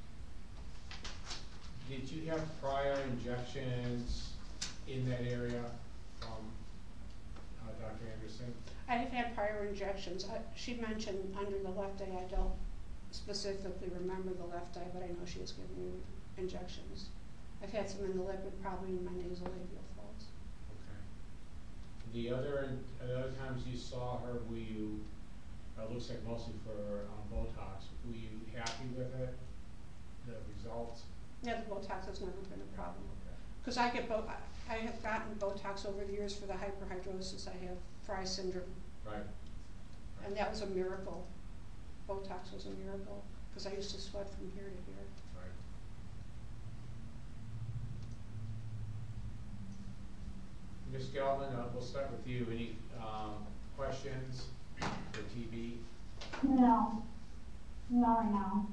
did you have prior injections in that area from uh, Doctor Anderson?
I have had prior injections. Uh, she mentioned under the left eye. I don't specifically remember the left eye, but I know she has given me injections. I've had some in the lip and probably in my nasolabial folds.
Okay. The other, the other times you saw her, were you, it looks like mostly for um, Botox, were you happy with it, the results?
Yeah, the Botox has never been a problem.
Okay.
Because I get, bo I have gotten Botox over the years for the hyperhidrosis. I have Fry syndrome.
Right. Right.
And that was a miracle. Botox was a miracle because I used to sweat from here to here.
Right. Miz Gelman, uh, we'll start with you. Any um, questions for T B?
No, not right now.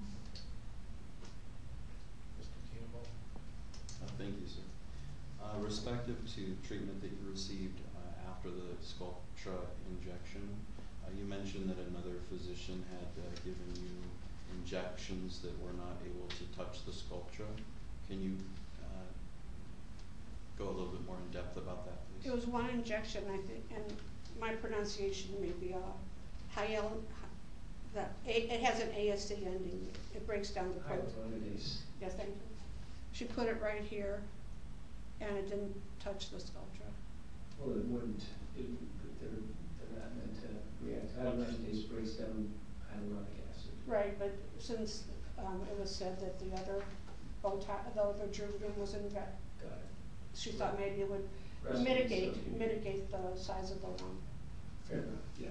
Mister Campbell?
Uh, thank you, sir. Uh, respective to treatment that you received uh, after the Sculptra injection, uh, you mentioned that another physician had uh, given you injections that were not able to touch the Sculptra. Can you uh, go a little bit more in depth about that, please?
It was one injection, I think, and my pronunciation may be off. Hyal, the, it has an A S D ending. It breaks down the protein.
Hyaluronidase.
Yes, thank you. She put it right here, and it didn't touch the Sculptra.
Well, it wouldn't, it, they're, they're not meant to react, hydrogenase breaks down hyaluronic acid.
Right, but since, um, it was said that the other Botox, the other Juvederm was in,
Got it.
she thought maybe it would
Rest of it's
mitigate,
subcutaneous.
mitigate the size of the lump.
Fair enough, yes.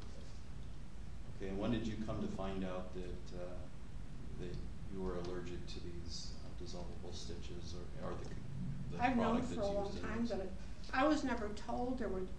Okay, and when did you come to find out that, uh, that you were allergic to these uh, dissolvable stitches or, or the, the
I've known
product
for
that's
a long
used in
time,
those?
but it- I was never told there were,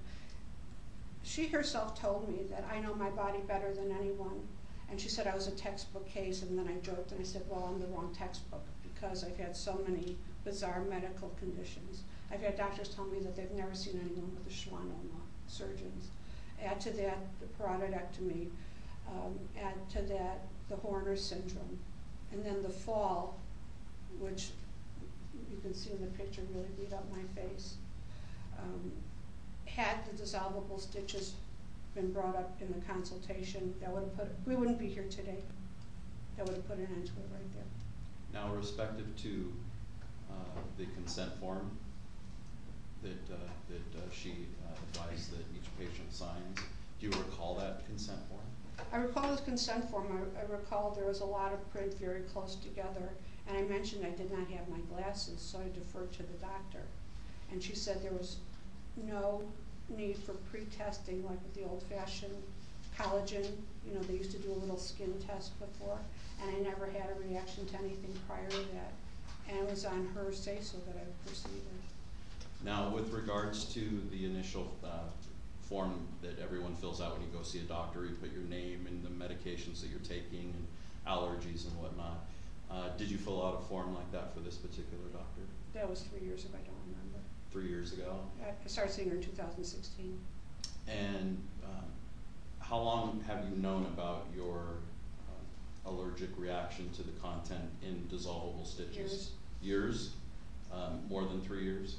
she herself told me that I know my body better than anyone. And she said I was a textbook case, and then I joked and I said, well, I'm the wrong textbook because I've had so many bizarre medical conditions. I've had doctors tell me that they've never seen anyone with a schwannoma, surgeons. Add to that the parotidectomy, um, add to that the Horner syndrome, and then the fall, which you can see in the picture really beat up my face. Um, had the dissolvable stitches been brought up in the consultation, that would have put, we wouldn't be here today. That would have put an end to it right there.
Now, respective to uh, the consent form that, uh, that uh, she uh, advised that each patient signs, do you recall that consent form?
I recall the consent form. I, I recall there was a lot of print very close together, and I mentioned I did not have my glasses, so I deferred to the doctor. And she said there was no need for pre-testing like with the old-fashioned collagen. You know, they used to do a little skin test before, and I never had a reaction to anything prior to that. And it was on her say-so that I proceeded.
Now, with regards to the initial uh, form that everyone fills out when you go see a doctor, you put your name and the medications that you're taking and allergies and whatnot. Uh, did you fill out a form like that for this particular doctor?
That was three years ago, I don't remember.
Three years ago?
I started seeing her in two thousand sixteen.
And um, how long have you known about your uh, allergic reaction to the content in dissolvable stitches?
Years.
Years? Um, more than three years?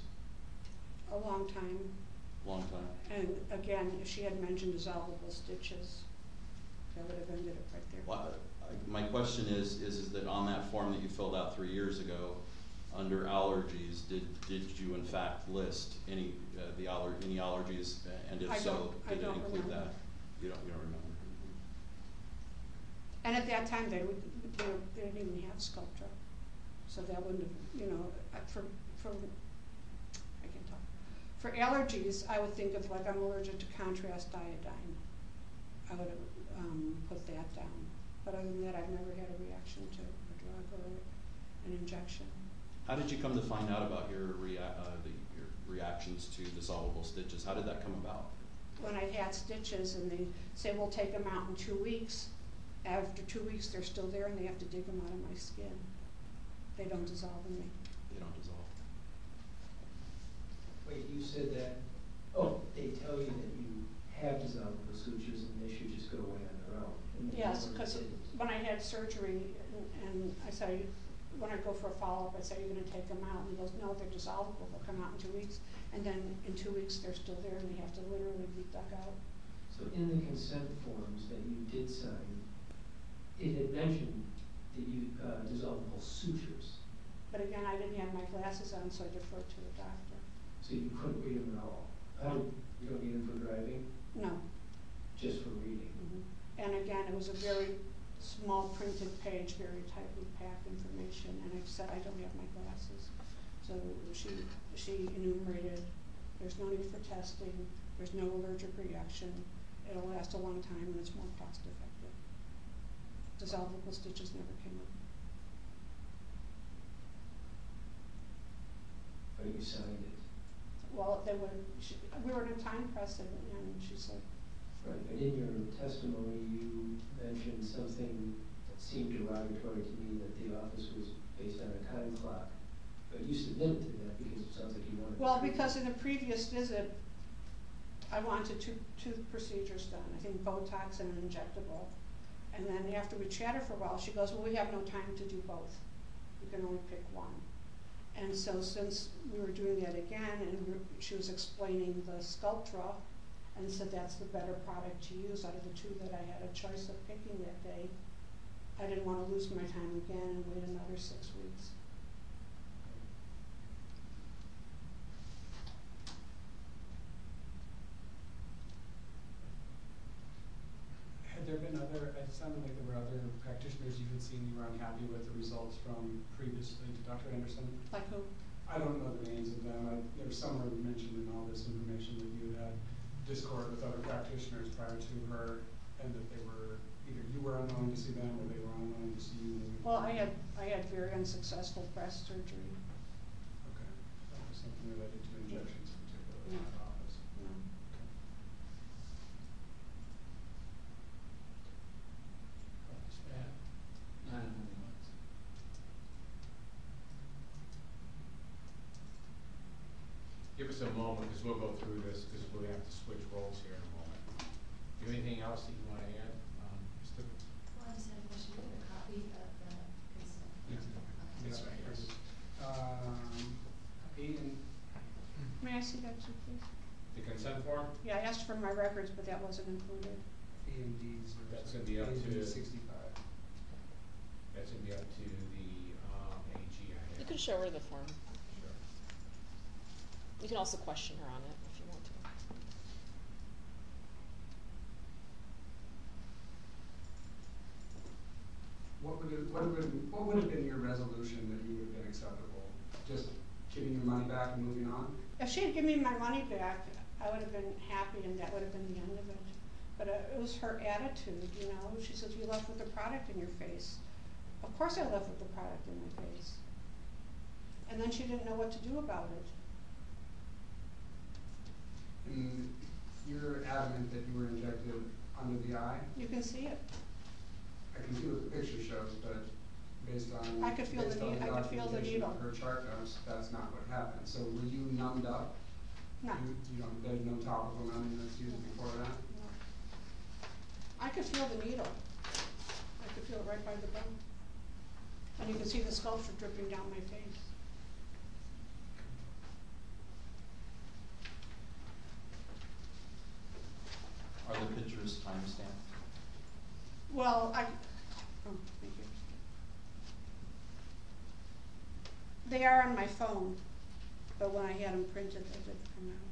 A long time.
Long time?
And again, if she had mentioned dissolvable stitches, that would have ended it right there.
Well, I, my question is, is, is that on that form that you filled out three years ago, under allergies, did, did you in fact list any, uh, the aller any allergies, uh, and if
I
so,
don't- I
did it
don't
include
remember.
that? You don't, you don't remember?
And at that time, they would, they, were, they didn't even have Sculptra. So that wouldn't have, you know, uh, for, for, I can't talk. For allergies, I would think of like I'm allergic to contrast iodine. I would have um, put that down. But other than that, I've never had a reaction to a drug or an injection.
How did you come to find out about your, rea uh, the, your reactions to dissolvable stitches? How did that come about?
When I had stitches and they say, we'll take them out in two weeks. After two weeks, they're still there and they have to dig them out of my skin. They don't dissolve in me.
They don't dissolve.
Wait, you said that, oh, they tell you that you have dissolvable sutures and they should just go away on their own. And then
Yes,
one
because
didn't.
when I had surgery and, and I said, when I go for a follow-up, I say, you're gonna take them out? And he goes, no, they're dissolvable, they'll come out in two weeks. And then in two weeks, they're still there and they have to literally be dug out.
So in the consent forms that you did sign, it had mentioned that you, uh, dissolvable sutures,
But again, I didn't have my glasses on, so I deferred to the doctor.
so you couldn't read them at all. How, did- you don't need them for driving,
No.
just for reading?
Mhm. And again, it was a very small printed page, very tightly packed information, and I said, I don't have my glasses. So she, she enumerated, there's no need for testing, there's no allergic reaction, it'll last a long time, and it's more cost effective. Dissolvable stitches never came up.
But you signed it.
Well, they were, she, we were in a time press, and, and she said,
Right, but in your testimony, you mentioned something that seemed derogatory to me, that the office was based on a time clock. But you submitted to that because it sounds like you wanted.
well,
to-
because in a previous visit, I wanted two, two procedures done, I think Botox and an injectable. And then after we chatted for a while, she goes, well, we have no time to do both. You can only pick one. And so since we were doing that again, and we- she was explaining the Sculptra, and said that's the better product to use out of the two that I had a choice of picking that day, I didn't want to lose my time again and wait another six weeks.
there been other, it sounded like there were other practitioners you had seen you were unhappy with the results from previously to Doctor Anderson?
Like who?
I don't know the names of them. I, there was some were mentioned in all this information that you had discord with other practitioners prior to her, and that they were, either you were unwilling to see them or they were unwilling to see you.
Well, I had, I had very unsuccessful breast surgery.
Okay. That was something related to injections particularly in
Yeah.
that office.
No.
Okay.
I don't know.
Give us a moment, because we'll go through this, because we'll have to switch roles here in a moment. Do you have anything else that you want to add, um, Mister
Well, I just had a question, do you have a copy of the consent?
Yeah.
It's right here.
Um, A and,
May I see that too, please?
The consent form?
Yeah, I asked for my records, but that wasn't included.
A and D's. are-
That's gonna be up
A and D
to-
sixty-five.
That's gonna be up to the, um, A G, I have.
You can show her the form.
Sure.
You can also question her on it if you want to.
What would it, what would, what would have been your resolution that you would have been acceptable? Just getting your money back and moving on?
If she had given me my money back, I would have been happy and that would have been the end of it. But uh, it was her attitude, you know, she says, you left with the product in your face. Of course I left with the product in my face. And then she didn't know what to do about it.
And you're adamant that you were injected under the eye?
You can see it.
I can see what the picture shows, but based on,
I could feel the
based on
nee- I could feel the
documentation
needle.
of her chart notes, that's not what happened. So were you numbed up?
No.
You, you don't, there's no topical numbing that's used before that?
No. I could feel the needle. I could feel it right by the bone. And you can see the sculpture dripping down my face.
Are the pictures timestamped?
Well, I, oh, thank you. They are on my phone, but when I had them printed, they didn't come out.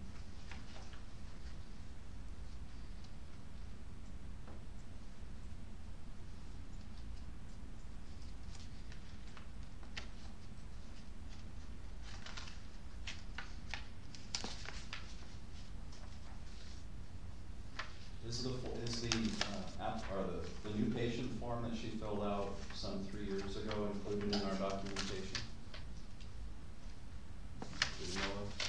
Is the, is the, uh, app, or the, the new patient form that she filled out some three years ago included in our documentation? Do you know of?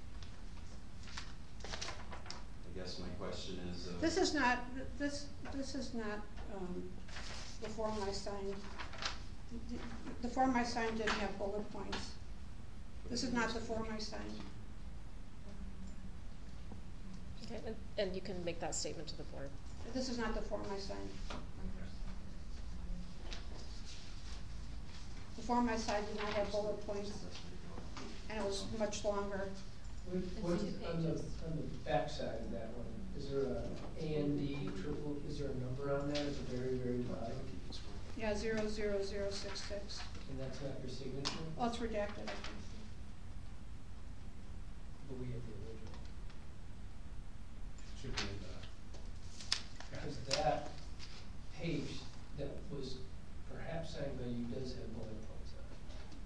I guess my question is, uh.
This is not, th- this, this is not, um, the form I signed. The, the form I signed didn't have bullet points. This is not the form I signed.
Okay, and, and you can make that statement to the board.
This is not the form I signed. The form I signed did not have bullet points, and it was much longer.
What, what is, on the, on the back side of that one, is there a A and D triple, is there a number on that at the very, very bottom?
Yeah, zero, zero, zero, six, six.
And that's not your signature?
Oh, it's redacted, I think.
But we have the original.
Should be in the.
Because that page that was perhaps signed by you does have bullet points on it.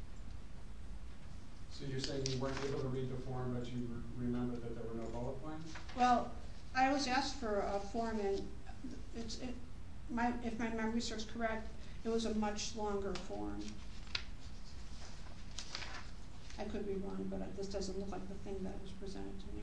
So you're saying you weren't able to read the form, but you re- remember that there were no bullet points?
Well, I was asked for a form, and it's, it, my, if my memory serves correct, it was a much longer form. I could be wrong, but this doesn't look like the thing that was presented to me.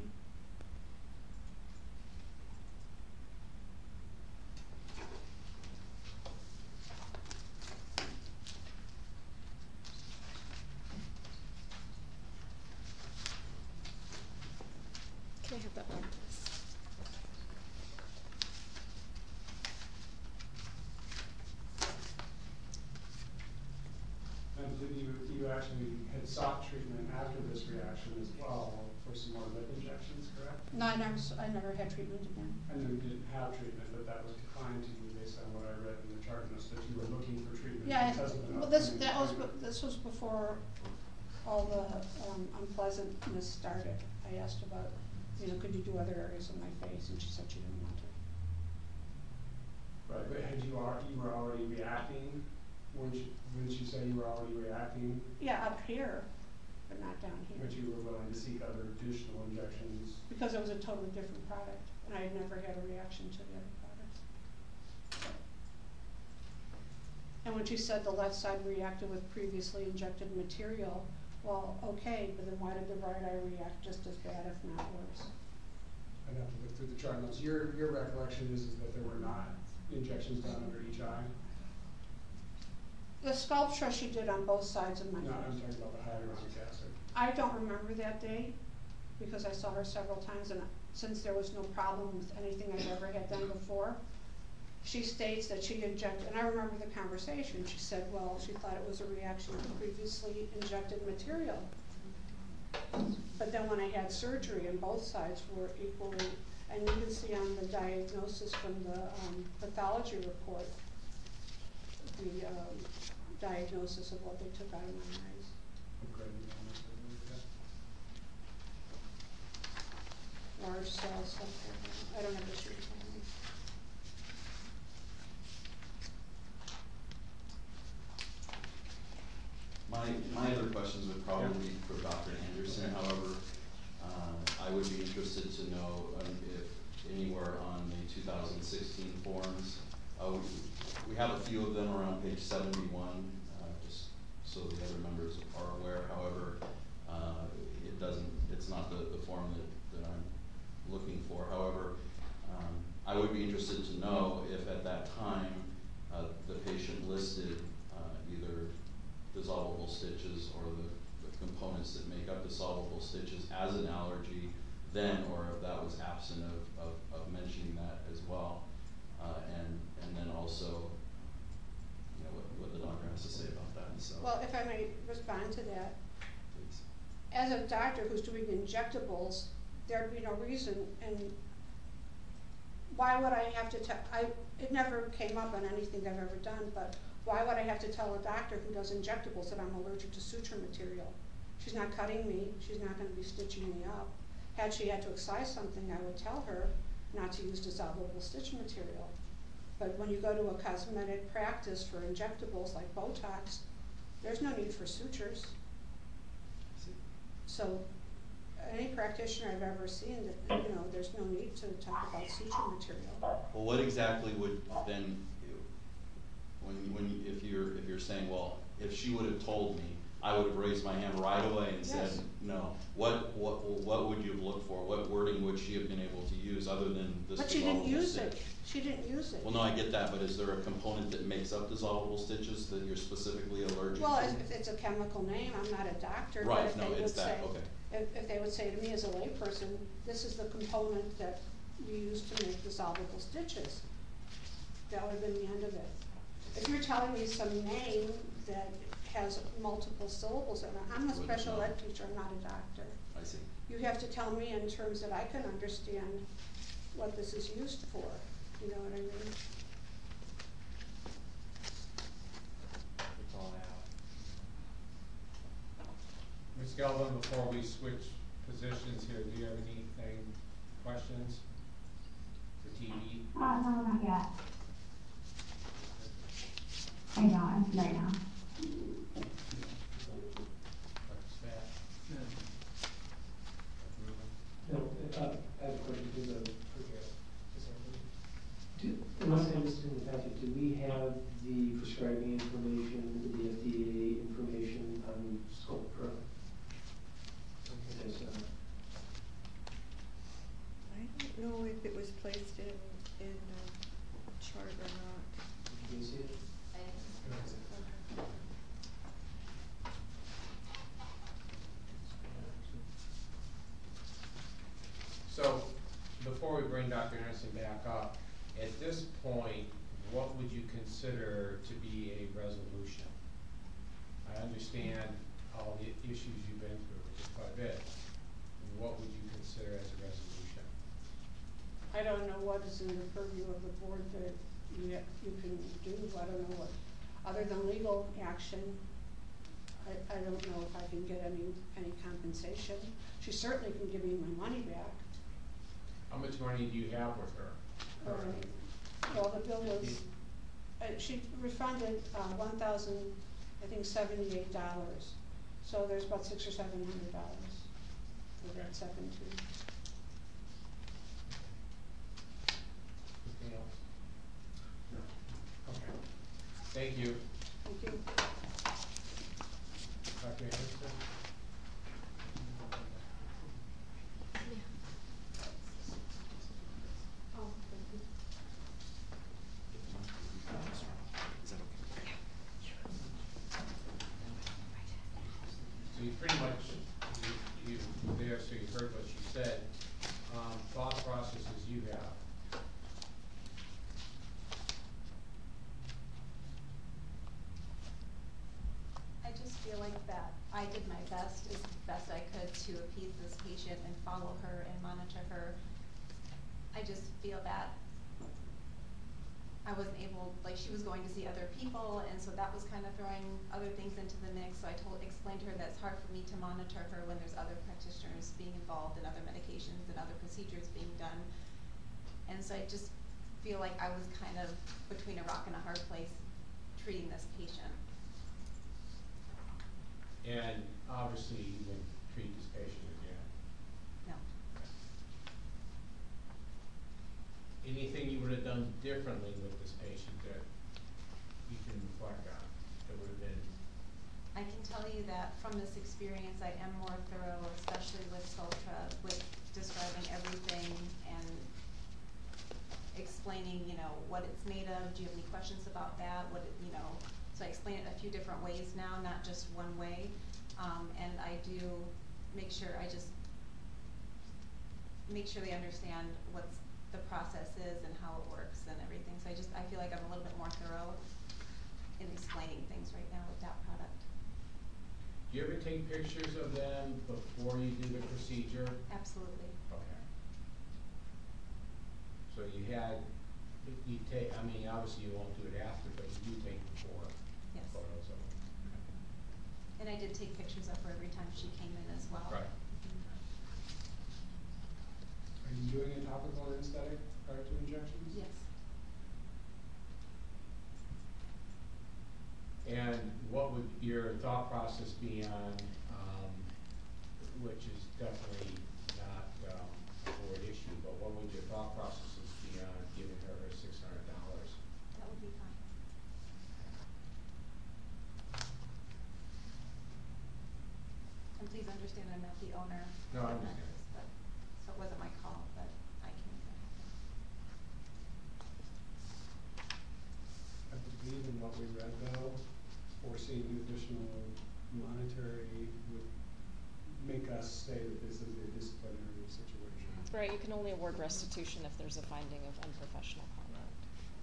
Can I have that back, please?
And did you, you actually had sought treatment after this reaction as well for some more lip injections, correct?
No, I never, s- I never had treatment again.
I know you didn't have treatment, but that was declined to you based on what I read in the chart notes, that you were looking for treatment
Yeah,
because of the
well, this,
upcoming
that was,
appointment.
be- this was before all the, um, unpleasantness started. I asked about, you know, could you do other areas of my face, and she said she didn't want to.
Right, you are, you were already reacting? Wouldn't you, wouldn't you say you were already reacting?
Yeah, up here, but not down here.
But you were willing to seek other additional injections?
Because it was a totally different product, and I had never had a reaction to the other products. And when she said the left side reacted with previously injected material, well, okay, but then why did the right eye react just as bad, if not worse?
I'd have to look through the chart notes. Your, your recollection is, is that there were not injections done under each eye?
The sculpture she did on both sides of my
No, I'm
face.
talking about the hyaluronic acid.
I don't remember that day, because I saw her several times, and since there was no problem with anything I've ever had done before, she states that she injected, and I remember the conversation, she said, well, she thought it was a reaction to previously injected material. But then when I had surgery, and both sides were equally, and you can see on the diagnosis from the um, pathology report, the um, diagnosis of what they took out of my eyes.
Okay.
Large cell stuff. I don't have the sheet on me.
My, my other questions would probably be for Doctor Anderson, however, uh, I would be interested to know um, if anywhere on the two thousand sixteen forms, uh, we, we have a few of them around page seventy-one, uh, just so the other members are aware, however, uh, it doesn't, it's not the, the form that, that I'm looking for, however, um, I would be interested to know if at that time, uh, the patient listed, uh, either dissolvable stitches or the, the components that make up dissolvable stitches as an allergy then, or if that was absent of, of, of mentioning that as well. Uh, and, and then also, you know, what, what the doctor has to say about that, and so.
Well, if I may respond to that,
Please.
as a doctor who's doing injectables, there'd be no reason, and why would I have to tell, I, it never came up on anything I've ever done, but why would I have to tell a doctor who does injectables that I'm allergic to suture material? She's not cutting me, she's not gonna be stitching me up. Had she had to excise something, I would tell her not to use dissolvable stitch material. But when you go to a cosmetic practice for injectables like Botox, there's no need for sutures. So any practitioner I've ever seen, that, you know, there's no need to talk about suture material.
Well, what exactly would then, when, when, you- if you're, if you're saying, well, if she would have told me, I would have raised my hand right away and said,
Yes.
no. What, what, what would you have looked for? What wording would she have been able to use other than this
But she didn't
dissolvable
use
stitch?
it, she didn't use it.
Well, no, I get that, but is there a component that makes up dissolvable stitches that you're specifically allergic
Well,
to?
if, if it's a chemical name, I'm not a doctor, but
Right,
if
no,
they would
it's
say,
that, okay.
if, if they would say to me as a layperson, this is the component that you use to make dissolvable stitches, that would have been the end of it. If you're telling me some name that has multiple syllables in it, I'm a
Wouldn't
special
know.
ed teacher, I'm not a doctor.
I see.
You have to tell me in terms that I can understand what this is used for, you know what I mean?
That's all I have. Miz Gelvin, before we switch positions here, do you have anything, questions for T V?
Uh, no, not yet. I don't, right now.
Doctor Spat?
No, uh, I have a question to the, for Garrett. Do, unless I understand the packet, do we have the prescribing information, the F D A information on Sculptra? Because, uh,
I don't know if it was placed in, in, um, chart or not.
Can you see it?
So, before we bring Doctor Anderson back up, at this point, what would you consider to be a resolution? I understand all the issues you've been through, which is quite a bit. What would you consider as a resolution?
I don't know what is in the purview of the board that you, you can do, I don't know what, other than legal action, I, I don't know if I can get any, any compensation. She certainly can give me my money back.
How much money do you have with her?
Um, well, the bill was, uh, she refunded, uh, one thousand, I think seventy-eight dollars. So there's about six or seven hundred dollars for that second two.
Anything else? No. Okay. Thank you.
Thank you.
Doctor Anderson?
Oh, thank you.
So you pretty much, you, you, there, so you heard what she said. Um, thought processes you have.
I just feel like that I did my best, as best I could, to appease this patient and follow her and monitor her. I just feel that I wasn't able, like, she was going to see other people, and so that was kind of throwing other things into the mix. So I told, explained to her that it's hard for me to monitor her when there's other practitioners being involved and other medications and other procedures being done. And so I just feel like I was kind of between a rock and a hard place treating this patient.
And obviously you wouldn't treat this patient again.
No.
Anything you would have done differently with this patient that you can reflect on, that would have been?
I can tell you that from this experience, I am more thorough, especially with Sultra, with describing everything and explaining, you know, what it's made of. Do you have any questions about that? What, it, you know, so I explain it a few different ways now, not just one way. Um, and I do make sure, I just make sure they understand what's the process is and how it works and everything. So I just, I feel like I'm a little bit more thorough in explaining things right now with that product.
Do you ever take pictures of them before you do the procedure?
Absolutely.
Okay. So you had, you take, I mean, obviously you won't do it after, but you do take before
Yes.
photos of them.
And I did take pictures of her every time she came in as well.
Right.
Are you doing a topical anesthetic prior to injections?
Yes.
And what would your thought process be on, um, which is definitely not, um, a board issue, but what would your thought processes be on giving her her six hundred dollars?
That would be fine. And please understand I'm not the owner.
No, I
of the
understand.
practice, but, so it wasn't my call, but I can make that happen.
I believe in what we read though, foreseeing additional monetary would make us say that this is a disciplinary situation.
Right, you can only award restitution if there's a finding of unprofessional conduct.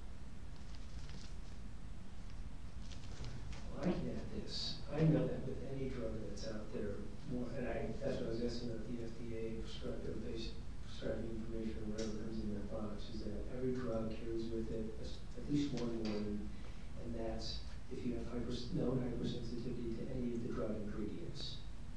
Well, I can add this. I know that with any drug that's out there, more, and I, that's what I was asking about the F D A prescribing, basic prescribing information or whatever comes in that box, is that every drug carries with it a, at least one warning, and that's if you have hyper, known hypersensitivity to any of the drug ingredients.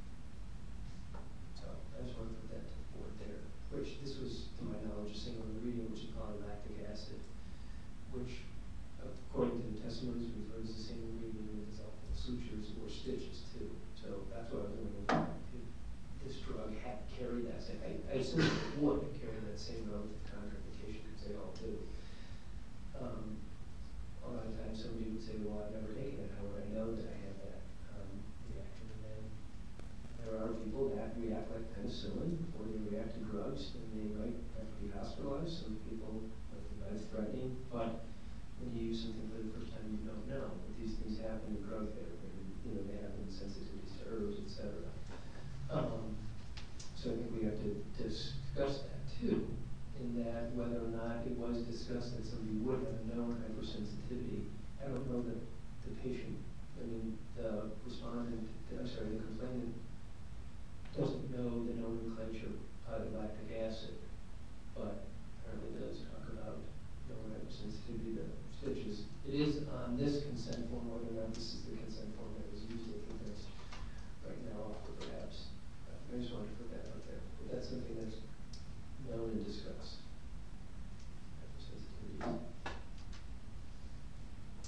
So I just want to put that to the board there, which this was, to my knowledge, a single ingredient, which is polylactic acid, which according to the testimonies we've heard is the same ingredient in dissolvable sutures or stitches too. So that's what I was wondering if this drug had carried that same, I, I assume it would carry that same relative contraindication because they all do. Um, a lot of times somebody would say, well, I've never taken it, how would I know that I have that um, reaction? And then there are people that react like penicillin or they react to drugs and they might have to be hospitalized. Some people might be life-threatening, but when you use something for the first time, you don't know. But these things happen in drug therapy, and, you know, they happen in sensitivities to herbs, et cetera. Um, so I think we have to discuss that too, in that whether or not it was discussed that somebody would have known hypersensitivity. I don't know that the patient, I mean, the respondent, I'm sorry, the complainant doesn't know the nomenclature of lactic acid, but apparently does talk about known hypersensitivity to stitches. It is on this consent form, whether or not this is the consent form that was used, I think that's right now, or perhaps. I just wanted to put that out there. But that's something that's known and discussed. Hypersensitivities.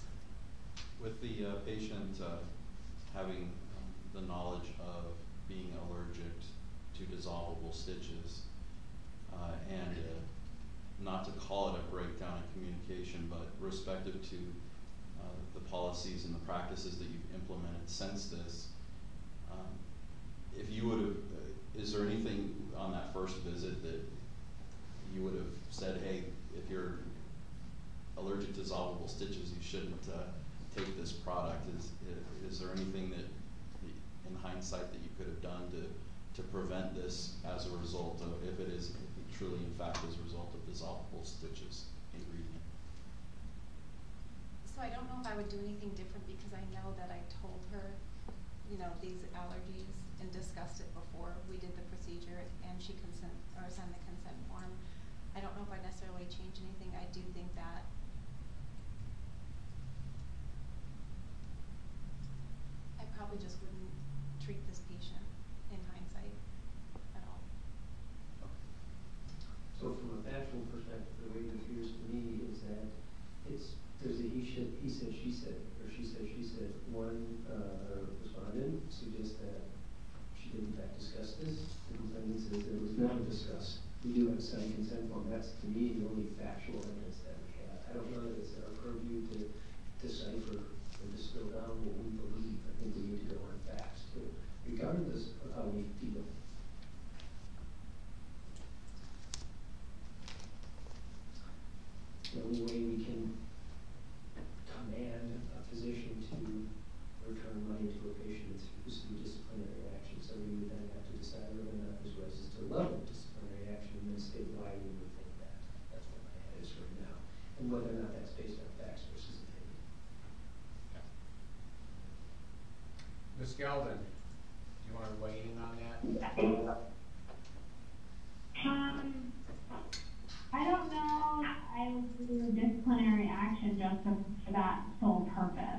education, but respective to uh, the policies and the practices that you've implemented since this, um, if you would have, uh, is there anything on that first visit that you would have said, hey, if you're allergic to dissolvable stitches, you shouldn't uh, take this product? Is, is there anything that, in hindsight, that you could have done to, to prevent this as a result of, if it is truly in fact as a result of dissolvable stitches ingredient?
So I don't know if I would do anything different because I know that I told her, you know, these allergies and discussed it before we did the procedure and she consent, or signed the consent form. I don't know if I necessarily change anything. I do think that I probably just wouldn't treat this patient in hindsight at all.
So from a factual perspective, the way it appears to me is that it's, there's a he should, he said, she said, or she said, she said. One uh, respondent suggests that she did in fact discuss this. The complainant says that it was not discussed. We do have a signed consent form. That's, to me, the only factual evidence that we have. I don't know that it's our purview to decipher or distill down what we believe. I think we need to go on facts too, regardless of how we feel. The only way we can command a physician to return money to a patient is through disciplinary action. So we would then have to decide whether or not this rises to the level of disciplinary action and then state why we would think that. That's what my head is right now. And whether or not that's based on facts versus opinion.
Okay. Miz Geldin, do you want to weigh in on that?
Um, I don't know if I would do disciplinary action just for that sole purpose.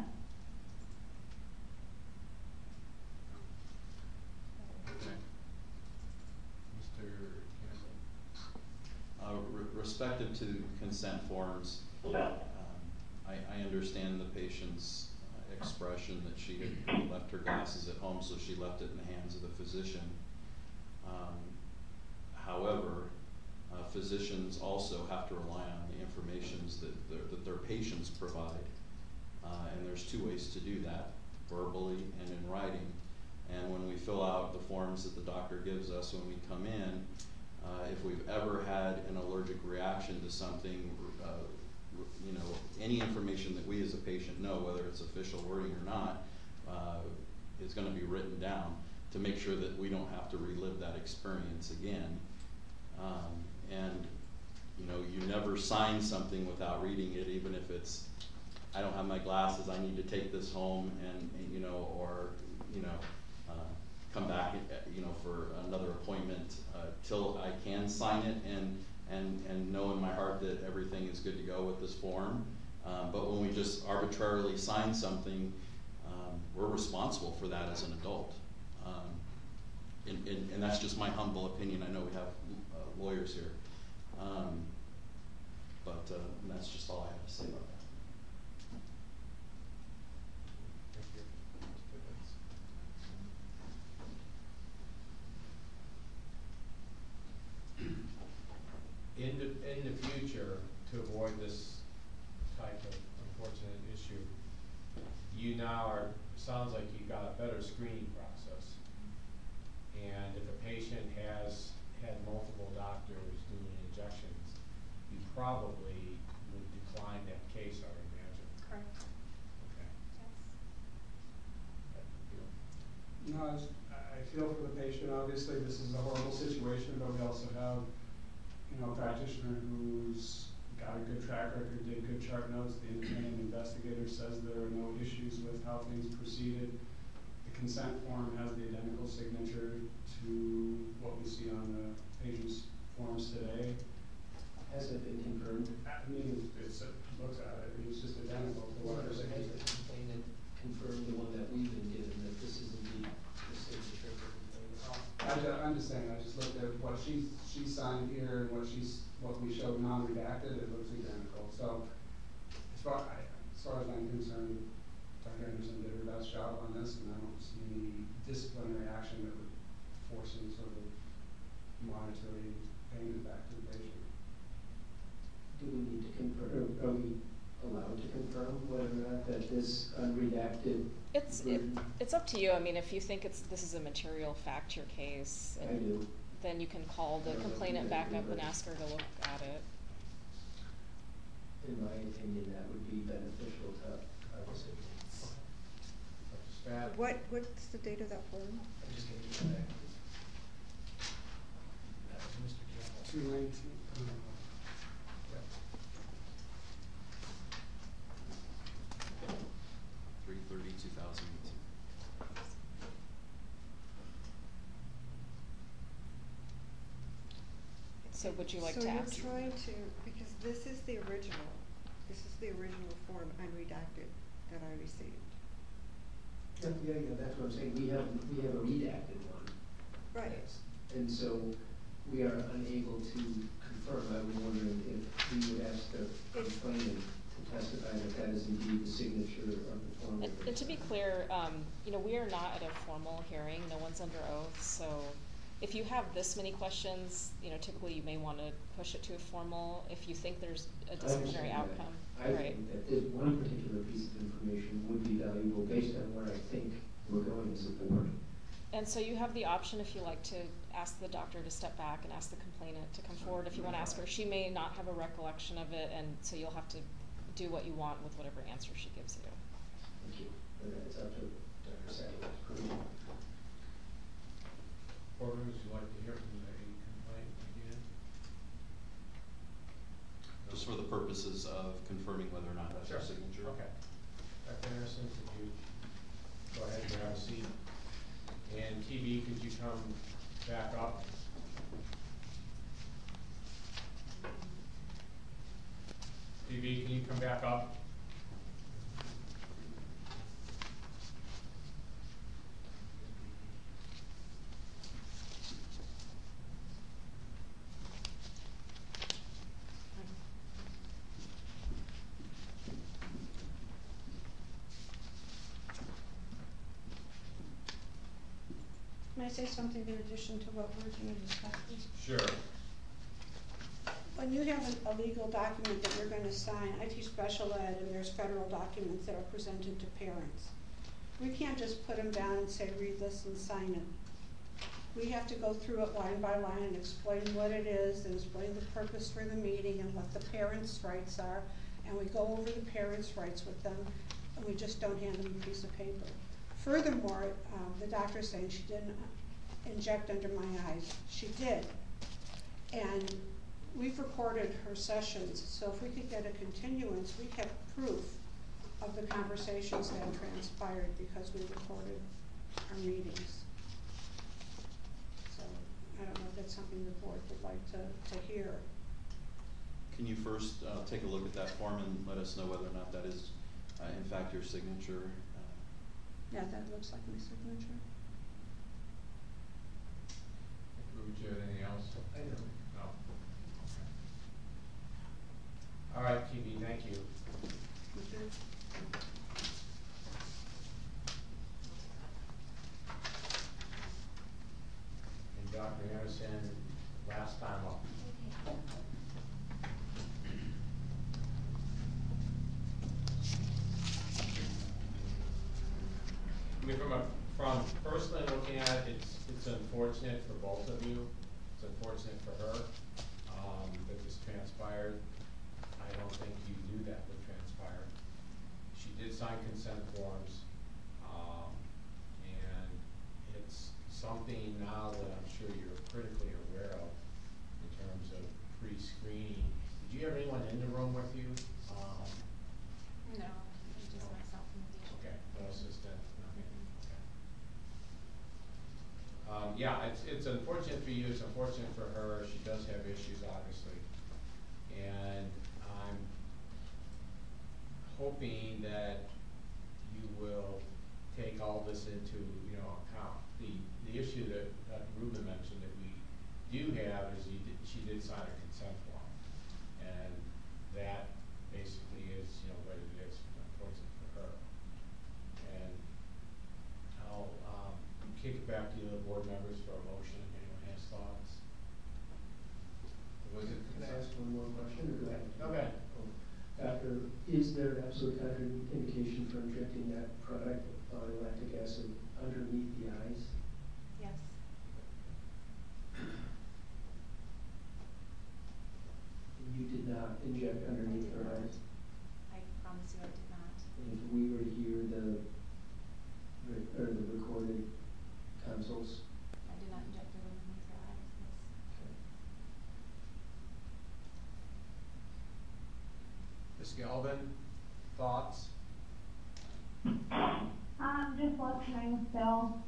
Okay. Mister Campbell?
Uh, re respective to consent forms, um, I, I understand the patient's uh, expression that she had left her glasses at home, so she left it in the hands of the physician. Um, however, uh, physicians also have to rely on the informations that their, that their patients provide. Uh, and there's two ways to do that, verbally and in writing. And when we fill out the forms that the doctor gives us when we come in, uh, if we've ever had an allergic reaction to something, uh, you know, any information that we as a patient know, whether it's official wording or not, uh, is going to be written down to make sure that we don't have to relive that experience again. Um, and, you know, you never sign something without reading it, even if it's, I don't have my glasses, I need to take this home and, and you know, or, you know, uh, come back, you know, for another appointment, uh, till I can sign it and, and, and know in my heart that everything is good to go with this form. Um, but when we just arbitrarily sign something, um, we're responsible for that as an adult. Um, and, and, and that's just my humble opinion. I know we have uh, lawyers here. Um, but uh, that's just all I have to say about that.
In the, in the future, to avoid this type of unfortunate issue, you now are, sounds like you got a better screening process. And if a patient has had multiple doctors doing injections, you probably would decline that case, I would imagine.
Correct.
Okay.
Yes.
No, I, just, I feel for the patient. Obviously, this is a horrible situation, but we also have, you know, a practitioner who's got a good track record, did good chart notes. The independent investigator says there are no issues with how things proceeded. The consent form has the identical signature to what we see on the patient's forms today.
Has it been confirmed?
I mean, it's, it looks at it, it's just identical to what
Or
our
has
signature.
the complainant confirmed the one that we've been given, that this is indeed the signature of the complainant?
I ju I'm just saying, I just looked at what she she signed here and what she's what we showed non-redacted. It looks identical. So, as far I, as far as I'm concerned, Doctor Anderson did her best job on this, and I don't see any disciplinary action that would force any sort of monetary payment back to the patient.
Do we need to confirm, are we that, that this unredacted
It's, it,
version?
it's up to you. I mean, if you think it's, this is a material fact, your case,
I
and
do.
then you can call the
I don't know if
complainant
you
back
guys
up
do,
and
but-
ask her to look at it.
In my opinion, that would be beneficial to our decision.
Stat.
What, what's the date of that form?
I'm just gonna give it back. That was Mister Campbell.
Two nineteen.
Three thirty, two thousand eighteen.
So would you like
So
to
you're
ask?
trying to, because this is the original, this is the original form unredacted that I received.
Yeah, yeah, yeah, that's what I'm saying, we have, we have a redacted one.
Right.
That's- And so we are unable to confirm, I was wondering if we would ask the complainant to testify that that is indeed the signature of the form.
And, and to be clear, um, you know, we are not at a formal hearing, no one's under oath, so if you have this many questions, you know, typically you may wanna push it to a formal, if you think there's a
I
disciplinary
understand that.
outcome,
I
right?
think that this one particular piece of information would be valuable based on where I think we're going as a board.
And so you have the option, if you like, to ask the doctor to step back and ask the complainant to come forward, if you wanna ask her. She may not have a recollection of it, and so you'll have to do what you want with whatever answer she gives you.
Thank you. And it's up to Doctor Sadler.
Board members, would you like to hear from the complaint again?
Just for the purposes of confirming whether or not that's your
Sure.
signature.
Okay. Doctor Anderson, could you go ahead and have a seat? And T V, could you come back up? T V, can you come back up?
May I say something in addition to what we're going to discuss?
Sure.
When you have a, a legal document that you're gonna sign, I teach special ed and there's federal documents that are presented to parents. We can't just put them down and say, read this and sign it. We have to go through it line by line and explain what it is and explain the purpose for the meeting and what the parents' rights are. And we go over the parents' rights with them, and we just don't hand them a piece of paper. Furthermore, um, the doctor's saying she didn't inject under my eyes. She did. And we've recorded her sessions, so if we could get a continuance, we have proof of the conversations that transpired because we recorded our meetings. So, I don't know if that's something the board would like to, to hear.
Can you first uh, take a look at that form and let us know whether or not that is uh, in fact your signature? Uh,
Yeah, that looks like my signature.
Would you have anything else?
I know.
No. All right, T V, thank you.
Okay.
And Doctor Anderson, last time up. I mean, from a, from personally looking at it, it's, it's unfortunate for both of you. It's unfortunate for her, um, that this transpired. I don't think you knew that would transpire. She did sign consent forms, um, and it's something now that I'm sure you're critically aware of in terms of pre-screening. Did you have anyone in the room with you? Um,
No, it's just myself and the teacher.
Okay, no assistant, nothing, okay. Um, yeah, it's, it's unfortunate for you, it's unfortunate for her, she does have issues, obviously. And I'm hoping that you will take all this into, you know, account. The, the issue that, that Ruben mentioned that we do have is you did, she did sign a consent form. And that basically is, you know, what it is, unfortunate for her. And I'll, um, kick it back to the board members for a motion, if anyone has thoughts. Was it?
Can I ask one more question, or do I?
Okay.
Oh, Doctor Doctor, is there an absolute contraindication for injecting that product, uh, lactic acid, underneath the eyes?
Yes.
You did not inject underneath her eyes?
I promise you I did not.
And if we were to hear the, re- or the recorded consults?
I did not inject it underneath her eyes, yes.
Miz Galvin, thoughts?
Um, just listening still.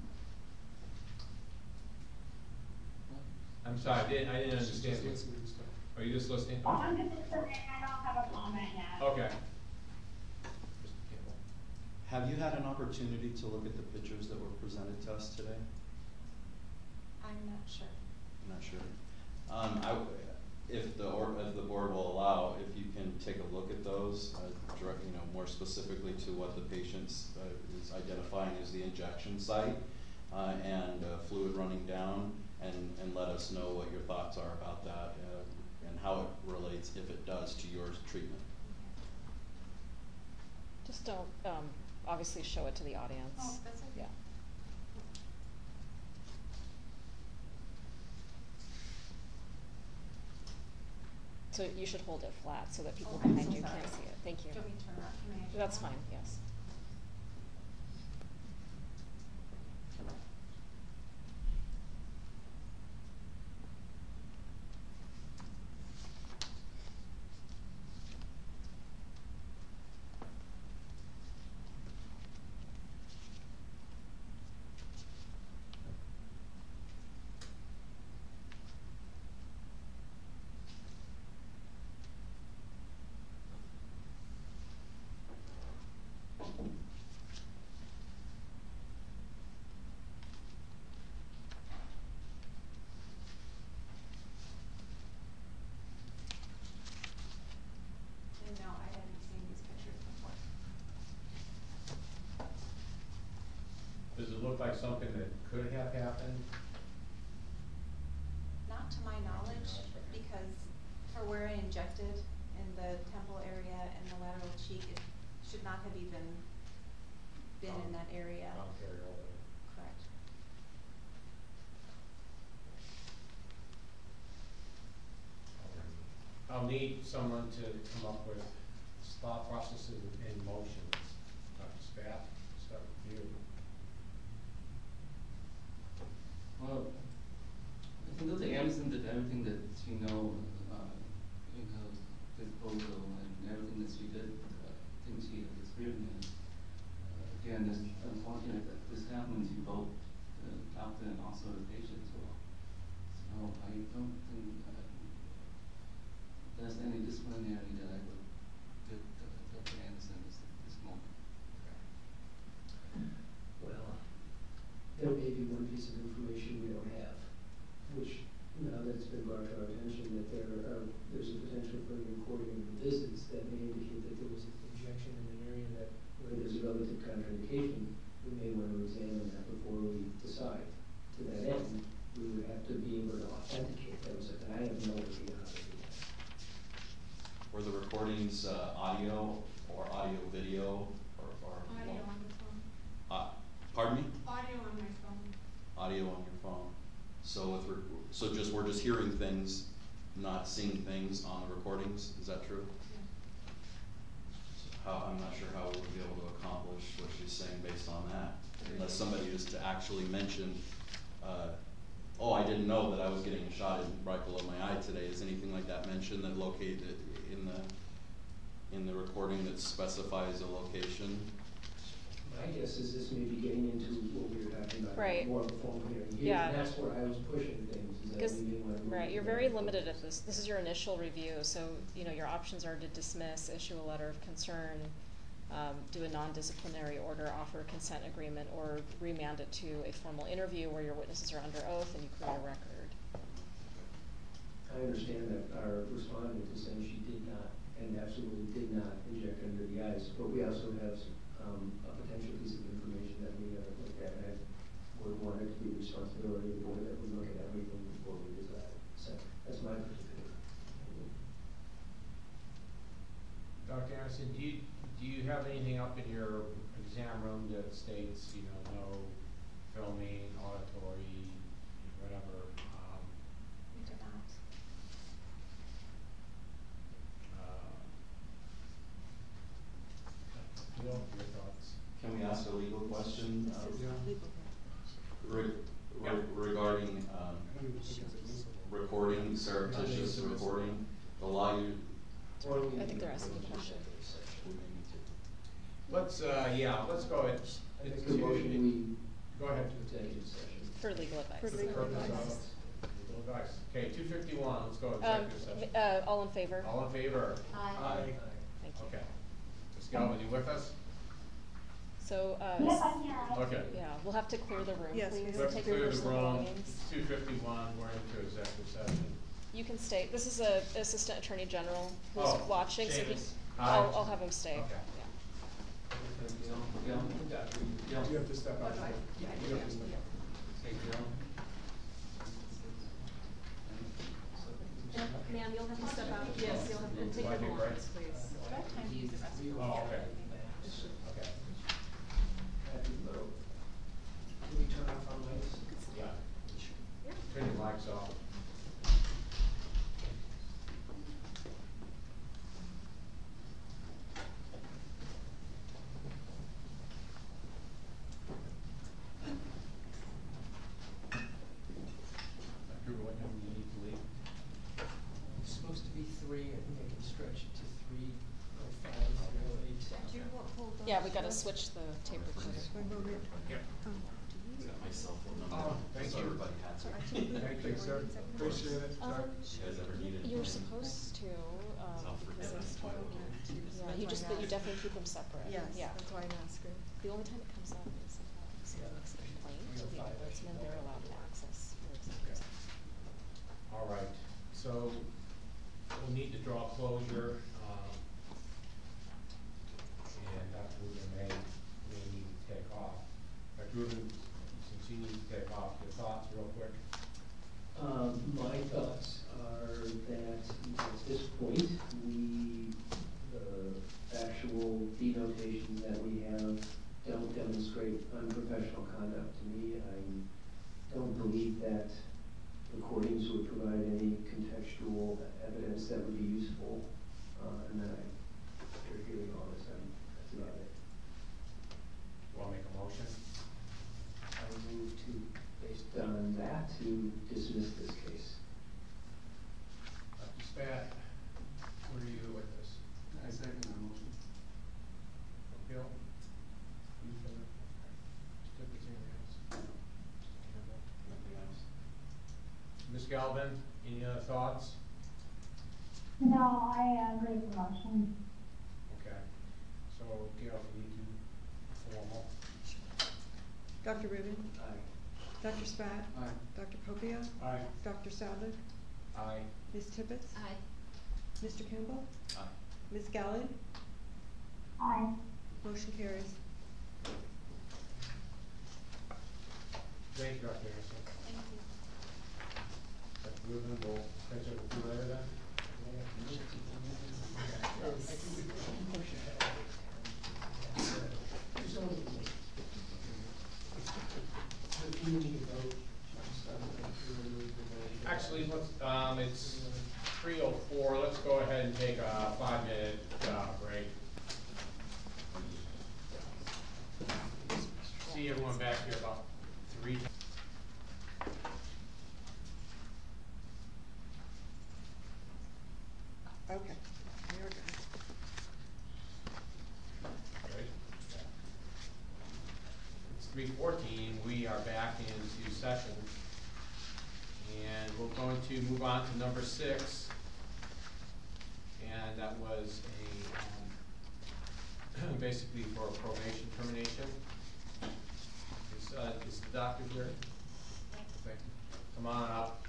I'm sorry, I didn't, I didn't
She's
understand.
just listening still.
Are you just listening?
I'm just listening, I don't have a comment yet.
Okay. Mister Campbell.
Have you had an opportunity to look at the pictures that were presented to us today?
I'm not sure.
I'm not sure. Um, I, w- if the, or, if the board will allow, if you can take a look at those, uh, direct, you know, more specifically to what the patient's, uh, is identifying as the injection site, uh, and, uh, fluid running down, and, and let us know what your thoughts are about that, uh, and how it relates, if it does, to your treatment.
Just don't, um, obviously show it to the audience.
Oh, that's okay.
Yeah. So you should hold it flat so that people
Oh, I'm
behind
so
you
sorry.
can't see it. Thank you.
Do you want me to turn around? Can I actually
That's
turn
fine,
around?
yes.
And no, I hadn't seen these pictures before.
Does it look like something that could have happened?
Not to my knowledge, because for where I injected in the temple area and the lateral cheek, it should not have even been in that area.
Mount Carrier.
Correct.
I'll need someone to come up with thought processes and motions. Doctor Spath, start with you.
Well, I think Doctor Anderson did everything that she know, uh, in her disposal and everything that she did, uh, I think she has experienced. Uh, again, it's unfortunate that this happened to both the doctor and also the patient as well. So I don't think uh, there's any disciplinary that I would give to Doctor Anderson at this moment.
Well, there may be one piece of information we don't have, which, now that it's been brought to our attention, that there are, there's a potential for a recording of the visits that may indicate that there was an injection in an area that, where there's a relative contraindication. We may want to examine that before we decide. To that end, we would have to be able to authenticate those, and I have no idea how to do that.
Were the recordings, uh, audio or audio video or, or?
Audio on the phone.
Uh, pardon me?
Audio on my phone.
Audio on your phone. So if we're, so just, we're just hearing things, not seeing things on the recordings, is that true?
Yeah.
How, I'm not sure how we would be able to accomplish what she's saying based on that, unless somebody is to actually mention, uh, oh, I didn't know that I was getting a shot in right below my eye today. Is anything like that mentioned that located in the, in the recording that specifies a location?
My guess is this may be getting into what we were talking about,
Right.
more of a phone hearing here,
Yeah.
and that's where I was pushing things, is that
Because,
we may want to.
right, you're very limited at this, this is your initial review, so, you know, your options are to dismiss, issue a letter of concern, um, do a non-disciplinary order, offer a consent agreement, or remand it to a formal interview where your witnesses are under oath and you create a record.
I understand that our respondent is saying she did not, and absolutely did not inject under the eyes, but we also have, um, a potential piece of information that we haven't looked at, and I would want it to be the responsibility of the board that we look at everything before we decide. So, that's my particular.
Doctor Madison, do you, do you have anything up in your exam room that states, you know, no filming, auditory, whatever, um,
We do not.
uh, Bill, your thoughts?
Can we ask a legal question? uh,
Yeah.
re- re- regarding, um,
I don't even think it's admissible.
recording, surreptitious
Not
recording, the law you,
Or we
I think
need
they're
to
asking
go
a
to
question.
executive session.
we may need to.
Let's, uh, yeah, let's go ahead.
I make a motion, we
Go ahead.
to executive session.
For legal advice.
For
For the
legal
purpose
advice.
of legal advice. Okay, two fifty-one, let's go
Um,
executive session.
uh, all in favor?
All in favor?
Aye.
Thank you.
Okay. Miz Galvin, you with us?
So, uh,
Yes, I'm here. I-
Okay.
yeah, we'll have to clear the room,
Yes, we
please,
have
Let's
take your
clear the
personal
room.
belongings.
It's two fifty-one, we're into executive session.
You can stay, this is a Assistant Attorney General who's
Oh,
watching, so he,
Seamus. Hi.
I'll, I'll have him stay,
Okay.
yeah.
Gil, Gil, Gil.
You have to step out. You have to step out.
Hey, Gil.
Ma'am, you'll have to step out, yes, you'll have to take
Why
your
do you
belongings,
break?
please.
Do I have time to use the restroom?
Oh, okay. Okay.
Happy little. Can we turn off our lights?
Yeah. Turn your lights off. Doctor, what time do you need to leave?
It's supposed to be three, I think I can stretch it to three oh five, three oh eight.
Yeah, we gotta switch the tape recorder.
One moment.
Yep.
Um,
Is that my cell phone number?
Oh, thank
So
you.
everybody has it.
Thank you, sir.
Appreciate it.
Um,
You guys ever need it?
you're supposed to, um,
I'll forget
because
it.
it's, yeah, you just, but you definitely keep them separate, yeah.
Yes, that's why I'm asking.
The only time it comes up is if uh, someone makes a complaint to the ombudsman, they're allowed to access your executive session.
All right, so we'll need to draw closure, um, and Doctor Rubin may, may need to take off. Doctor Rubin, since you need to take off, your thoughts real quick?
Um, my thoughts are that at this point, we, the actual denotations that we have don't demonstrate unprofessional conduct to me. I don't believe that recordings would provide any contextual evidence that would be useful. Uh, and then I, after hearing all this, I'm, that's about it.
Want to make a motion?
I would move to, based on that, to dismiss this case.
Doctor Spat, where are you with this?
I second that motion.
Bill? You for the, Stippers, anything else? Campbell? Nothing else? Miz Galvin, any other thoughts?
No, I agree with the motion.
Okay, so Gail, if you need to formal.
Doctor Rubin?
Aye.
Doctor Spat?
Aye.
Doctor Popia?
Aye.
Doctor Sadler?
Aye.
Miz Tibbetts?
Aye.
Mister Campbell?
Aye.
Miz Galley?
Aye.
Motion carries.
Thank you, Doctor Anderson.
Thank you.
Doctor Rubin, we'll catch up with you later then. Actually, let's, um, it's three oh four, let's go ahead and take a five minute, uh, break. See everyone back here about three.
Okay, we are good.
Right. It's three fourteen, we are back into session. And we're going to move on to number six. And that was a, um, basically for a probation termination. Is, uh, is the doctor here? Okay. Come on up.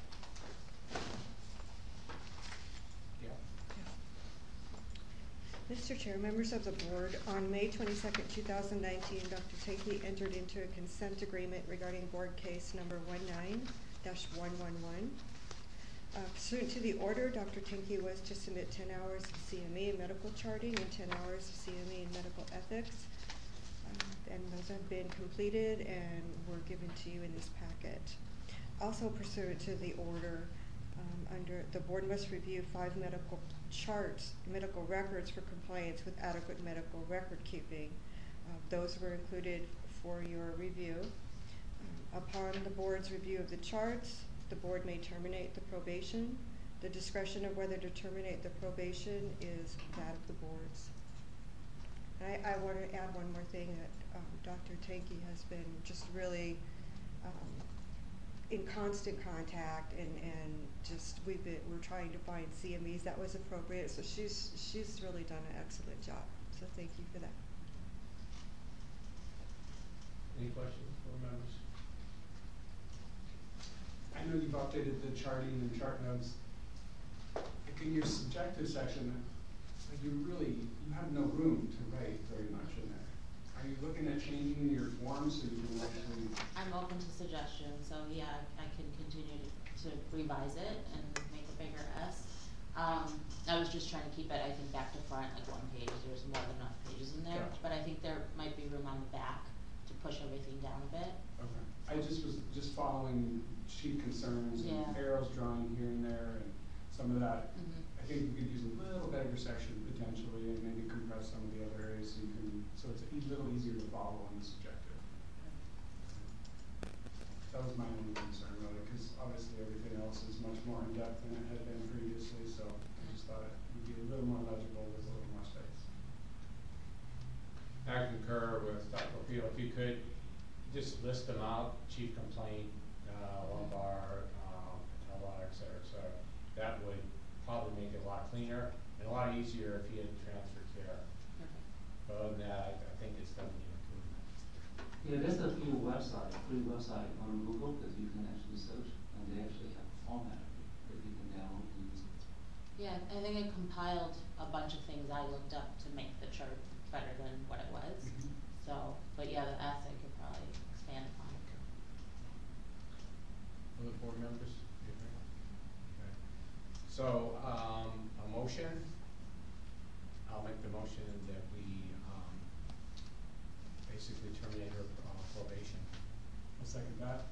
Yeah.
This Mister Chair, members of the board, on May twenty-second, two thousand nineteen, Doctor Takey entered into a consent agreement regarding board case number nineteen dash one one one. Uh, pursuant to the order, Doctor Takey was to submit ten hours of C M E in medical charting and ten hours of C M E in medical ethics. Uh, and those have been completed and were given to you in this packet. Also pursuant to the order, um, under the board must review five medical charts, medical records for compliance with adequate medical record keeping. Uh, those were included for your review. Um, upon the board's review of the charts, the board may terminate the probation. The discretion of whether to terminate the probation is that of the board's. I, I want to add one more thing, that um, Doctor Takey has been just really um, in constant contact, and, and just we've been we're trying to find C M Es that was appropriate. So she's she's really done an excellent job. So thank you for that.
Any questions, board members?
I know you've updated the charting and chart notes. Like in your subjective section, like you really, you have no room to write very much in there. Are you looking at changing your form so you can actually?
I'm open to suggestions, so yeah, I can continue to, to revise it and make a bigger S. Um, I was just trying to keep it, I think, back to front, like one page. There's more than enough pages in there,
Gotcha.
but I think there might be room on the back to push everything down a bit.
Okay. I just was just following chief concerns and
Yeah.
arrows drawing here and there and some of that.
Mm-hmm.
I think we could use a little bigger section potentially and maybe compress some of the other areas so you can, so it's a little easier to follow on the subjective. That was my only concern really, because obviously everything else is much more in depth than it had been previously, so I just thought it would be a little more legible with a little more space.
I concur with Doctor Peel. If you could just list them out, chief complaint, uh, lumbar, um, patella, et cetera, et cetera. That would probably make it a lot cleaner and a lot easier if you had transfer care.
Perfect.
But other than that, I, I think it's definitely an improvement.
Yeah, there's a few website, free website on Google that you can actually search, and they actually have a format that you can download and use.
Yeah, I think I compiled a bunch of things I looked up to make the chart better than what it was.
Mm-hmm.
So, but yeah, the S I could probably expand upon.
Other board members? Okay. So, um, a motion, I'll make the motion that we, um, basically terminate her uh, probation.
I'll second that.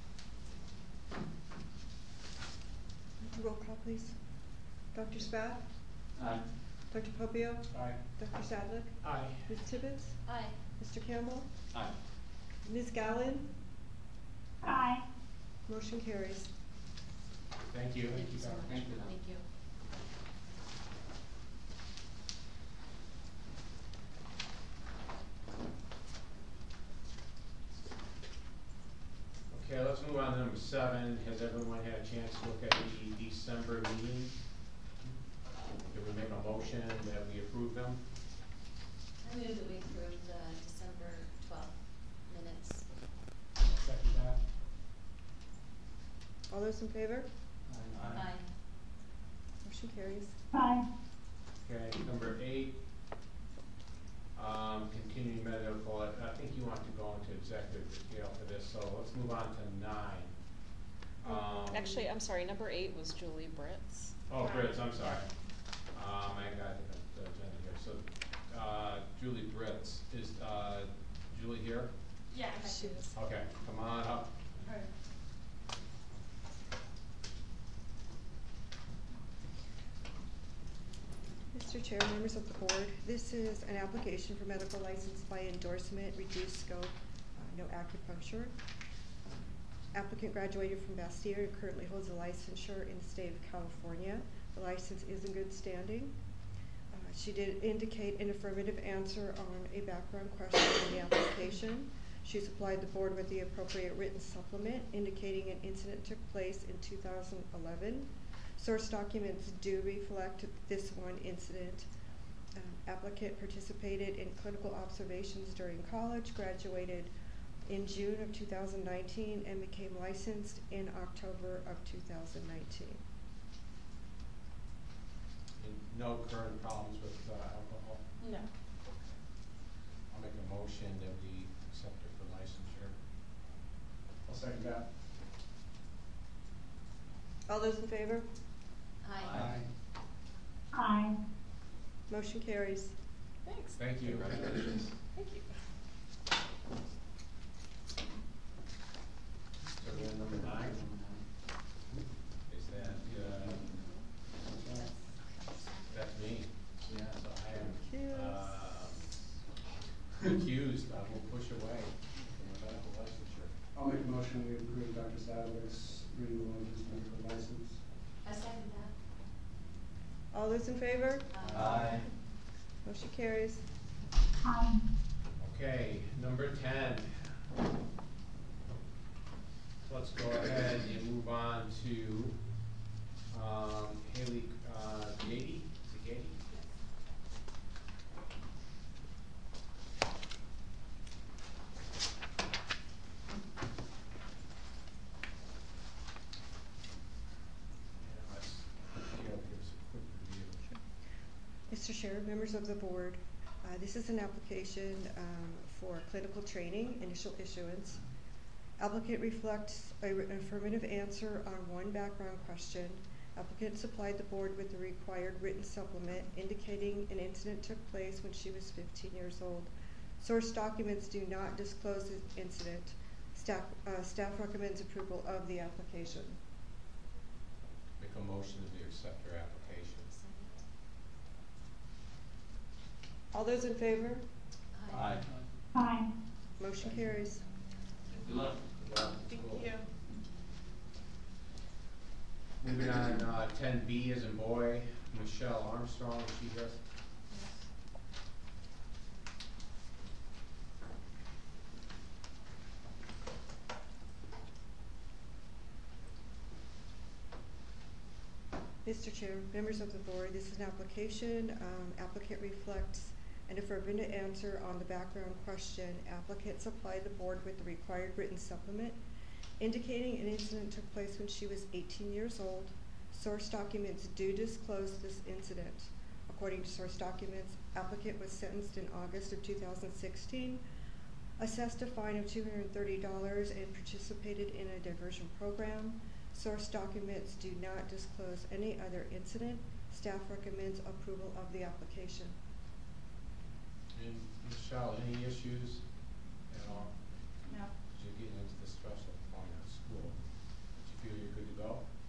Roll call, please. Doctor Spath?
Aye.
Doctor Popio?
Aye.
Doctor Sadlick?
Aye.
Miz Tibbetts?
Aye.
Mister Campbell?
Aye.
Miz Gallen?
Aye.
Motion carries.
Thank you.
Thank you so much.
Thank you.
Thank you.
Okay, let's move on to number seven. Has everyone had a chance to look at the December meeting? Did we make a motion that we approve them?
I move that we approve the December twelfth minutes.
Second that.
All those in favor?
Aye.
Aye.
Motion carries.
Aye.
Okay, number eight, um, continuing medical, I, I think you want to go into executive detail for this, so let's move on to nine. Um,
Actually, I'm sorry, number eight was Julie Britz.
Oh, Britz, I'm sorry. Um, I got the the agenda here, so, uh, Julie Britz, is, uh, Julie here?
Yeah.
She is.
Okay, come on up.
Mister Chair, members of the board, this is an application for medical license by endorsement, reduced scope, uh, no acupuncture. Applicant graduated from Bastyr and currently holds a licensure in the state of California. The license is in good standing. Uh, she did indicate an affirmative answer on a background question in the application. She supplied the board with the appropriate written supplement indicating an incident took place in two thousand eleven. Source documents do reflect this one incident. Um, applicant participated in clinical observations during college, graduated in June of two thousand nineteen, and became licensed in October of two thousand nineteen.
And no current problems with uh, alcohol?
No.
I'll make a motion that we accept her for licensure.
I'll second that.
All those in favor?
Aye.
Aye.
Motion carries.
Thanks.
Thank you.
Congratulations.
Thank you.
So we're on number nine. Is that, uh, that's me? Yeah. So I am, uh, accused, I will push away from the medical licensure.
I'll make a motion, we approve Doctor Sadowitz renewal of his medical license.
I second that.
All those in favor?
Aye.
Motion carries.
Aye.
Okay, number ten. Let's go ahead and move on to, um, Haley, uh, Gady, is it Gady? Yeah, let's, Gail, give us a quick review.
Mister Chair, members of the board, uh, this is an application um, for clinical training, initial issuance. Applicant reflects a written affirmative answer on one background question. Applicant supplied the board with the required written supplement indicating an incident took place when she was fifteen years old. Source documents do not disclose the incident. Staff, uh, staff recommends approval of the application.
Make a motion that we accept her application.
All those in favor?
Aye.
Aye.
Motion carries.
Good luck.
Thank you. Moving on, uh, ten B as in boy, Michelle Armstrong, is she here?
Mister Chair, members of the board, this is an application. Um, applicant reflects an affirmative answer on the background question. Applicant supplied the board with the required written supplement indicating an incident took place when she was eighteen years old. Source documents do disclose this incident. According to source documents, applicant was sentenced in August of two thousand sixteen, assessed a fine of two hundred thirty dollars, and participated in a diversion program. Source documents do not disclose any other incident. Staff recommends approval of the application.
And Michelle, any issues at all?
No.
As you're getting into the stress of going to school, do you feel you're good to go?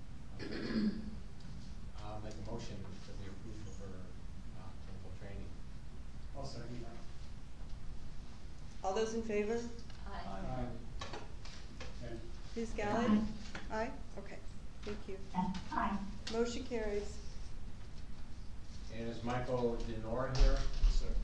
I'll make a motion that we approve of her, uh, clinical training.
I'll second that.
All those in favor?
Aye.
Aye. Okay.
Miz Gallad? Aye? Okay, thank you.
Aye.
Motion carries.
And is Michael Denora here?
Yes, sir.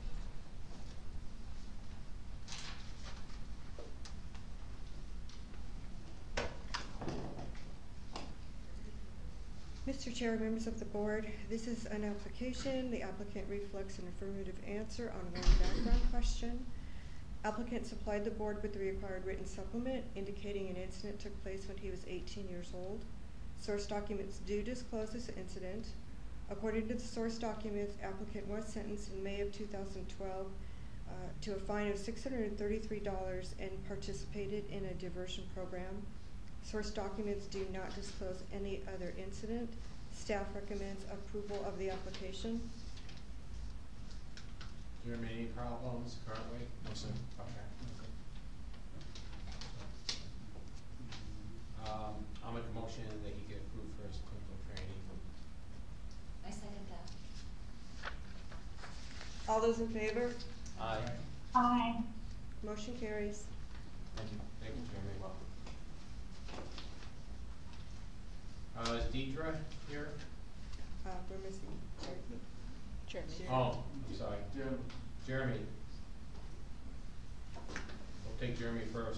Mister Chair, members of the board, this is an application. The applicant reflects an affirmative answer on one background question. Applicant supplied the board with the required written supplement indicating an incident took place when he was eighteen years old. Source documents do disclose this incident. According to the source documents, applicant was sentenced in May of two thousand twelve uh, to a fine of six hundred thirty-three dollars and participated in a diversion program. Source documents do not disclose any other incident. Staff recommends approval of the application.
Do you have any problems currently? No, sir. Okay. Um, I'll make a motion that he get approved for his clinical training.
I second that.
All those in favor?
Aye.
Aye.
Motion carries.
Thank you.
Thank you, Jeremy. Uh, is Deidre here?
Uh, we're missing Jeremy.
Jeremy.
Oh, I'm sorry.
Jeremy.
Jeremy. We'll take Jeremy first.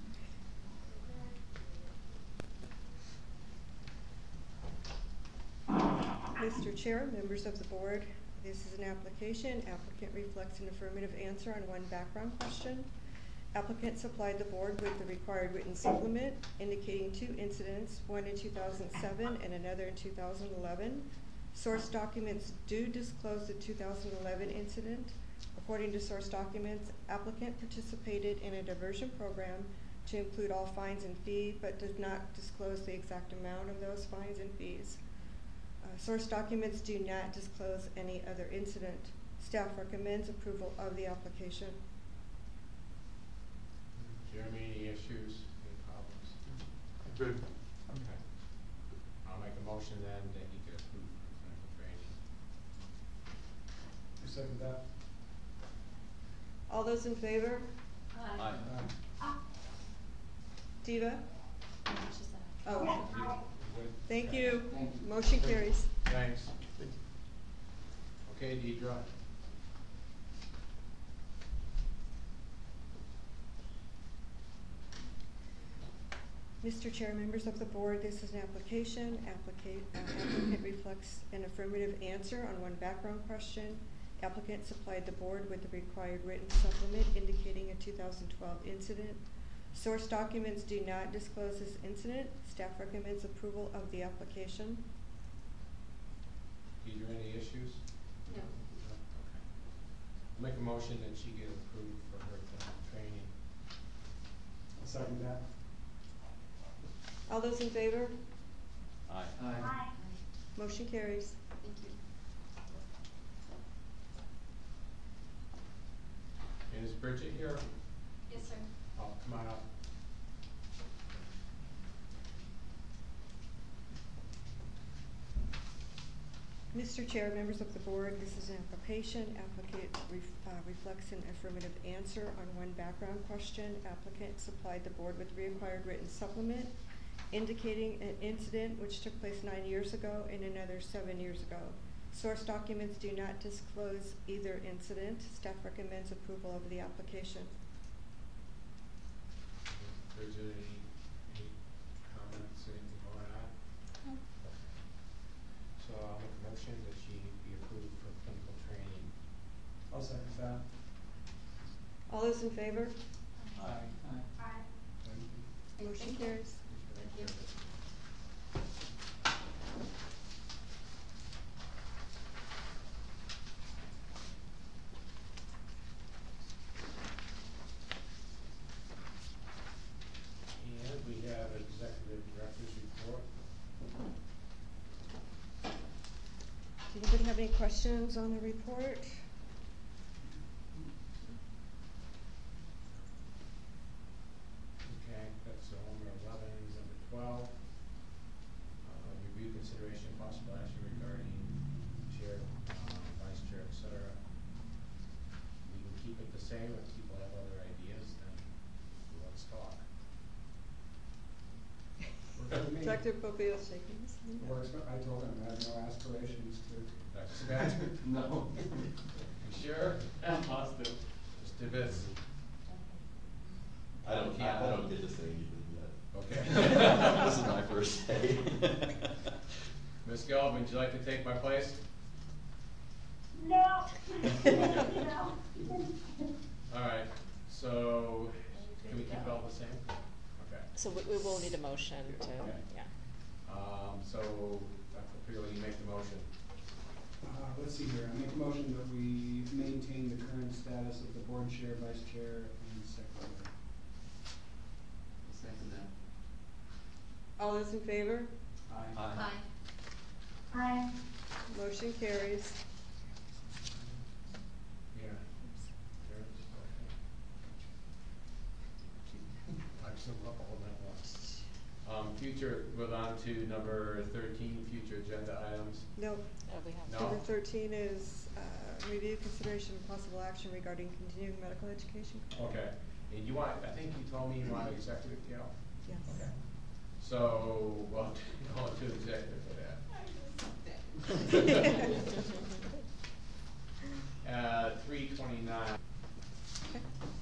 Mister Chair, members of the board, this is an application. Applicant reflects an affirmative answer on one background question. Applicant supplied the board with the required written supplement indicating two incidents, one in two thousand seven and another in two thousand eleven. Source documents do disclose the two thousand eleven incident. According to source documents, applicant participated in a diversion program to include all fines and fee, but did not disclose the exact amount of those fines and fees. Uh, source documents do not disclose any other incident. Staff recommends approval of the application.
Jeremy, any issues, any problems?
Good.
Okay. I'll make a motion then that he get approved for clinical training.
I second that.
All those in favor?
Aye.
Aye.
Diva?
She's aye.
Oh,
You- you good?
thank
Okay.
you.
Thank you.
Motion carries.
Thanks. Okay, Deidre.
Mister Chair, members of the board, this is an application. Applicant, uh, applicant reflects an affirmative answer on one background question. Applicant supplied the board with the required written supplement indicating a two thousand twelve incident. Source documents do not disclose this incident. Staff recommends approval of the application.
Deidre, any issues?
No.
Okay. I'll make a motion that she get approved for her clinical training.
I'll second that.
All those in favor?
Aye.
Aye.
Motion carries.
Thank you.
And is Bridget here?
Yes, sir.
Oh, come on up.
Mister Chair, members of the board, this is an application. Applicant ref, uh, reflects an affirmative answer on one background question. Applicant supplied the board with required written supplement indicating an incident which took place nine years ago and another seven years ago. Source documents do not disclose either incident. Staff recommends approval of the application.
Bridget, any, any comments, anything going on?
No.
Okay. So I'll make a motion that she be approved for clinical training.
I'll second that.
All those in favor?
Aye.
Aye.
Thank you.
Motion carries.
Thank you.
And we have executive director's report.
Does anybody have any questions on the report?
Okay, that's uh, number eleven, number twelve. Uh, review consideration possible action regarding chair, uh, vice chair, et cetera. We can keep it the same. If people have other ideas, then let's talk.
For me,
Director Popeil shaking his head.
works, but I told him I have no aspirations to.
Doctor Sebastian?
No.
You sure?
I'm positive.
Mister Bitts?
I don't, I, I don't get to say anything yet.
Okay.
This is my first day.
Miz Gelb, would you like to take my place?
No.
No. All right, so can we keep it all the same? Okay.
So we, we will need a motion to,
Okay.
yeah.
Um, so, Doctor Prioli, you make the motion.
Uh, let's see here, I make a motion that we maintain the current status of the board chair, vice chair, and secretary.
Second that.
All those in favor?
Aye.
Aye.
Aye.
Motion carries.
Yeah. There, okay. I'm so up all night long. Um, future, move on to number thirteen, future agenda items.
Nope.
Oh, we have.
No.
Number thirteen is, uh, review consideration and possible action regarding continuing medical education.
Okay, and you want, I think you told me you want executive, Gail?
Yes.
Okay. So, well, go to executive for that. Uh, three twenty-nine.
Okay.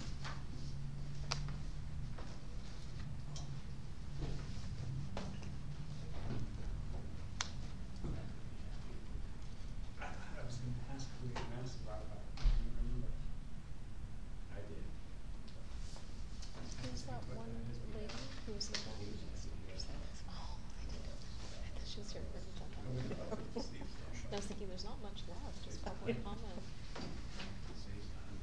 I, I was gonna ask who you asked about, but I can't remember.
I did.
Who's that one lady who was in that? Oh, I didn't. I thought she was here for the I was thinking there's not much left, just public comment.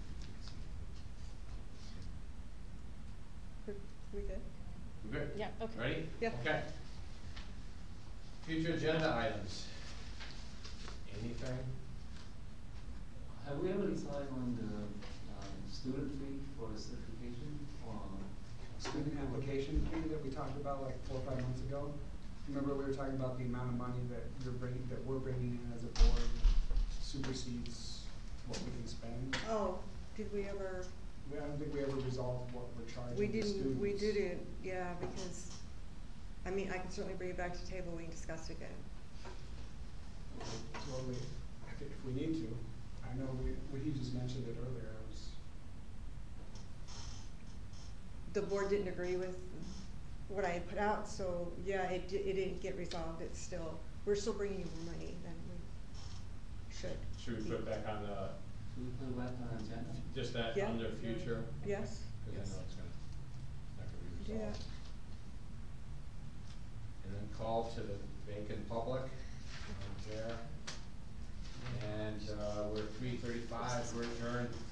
We're good?
Yeah, okay.
Ready?
Yeah.
Okay. Future agenda items. Anything?
Have we ever decided on the, um, student fee for certification or?
Student application fee that we talked about like four or five months ago. Remember we were talking about the amount of money that you're bringing, that we're bringing in as a board supersedes what we can spend?
Oh, did we ever,
We, I don't think we ever resolved what we're charging
we
the students.
didn't, we didn't, yeah, because, I mean, I can certainly bring it back to the table, we can discuss it again.
Well, we, I think if we need to, I know we, we, he just mentioned it earlier, I was,
The board didn't agree with what I had put out, so, yeah, it, di- it didn't get resolved, it's still, we're still bringing in more money than we should.
Should we put it back on the,
Should we put it back on agenda?
just that
Yeah.
under future?
Yes.
Cause I
Yes.
know it's gonna, not gonna be
Do
resolved.
that.
And then call to the vacant public, no chair. And, uh, we're three thirty-five, we're adjourned.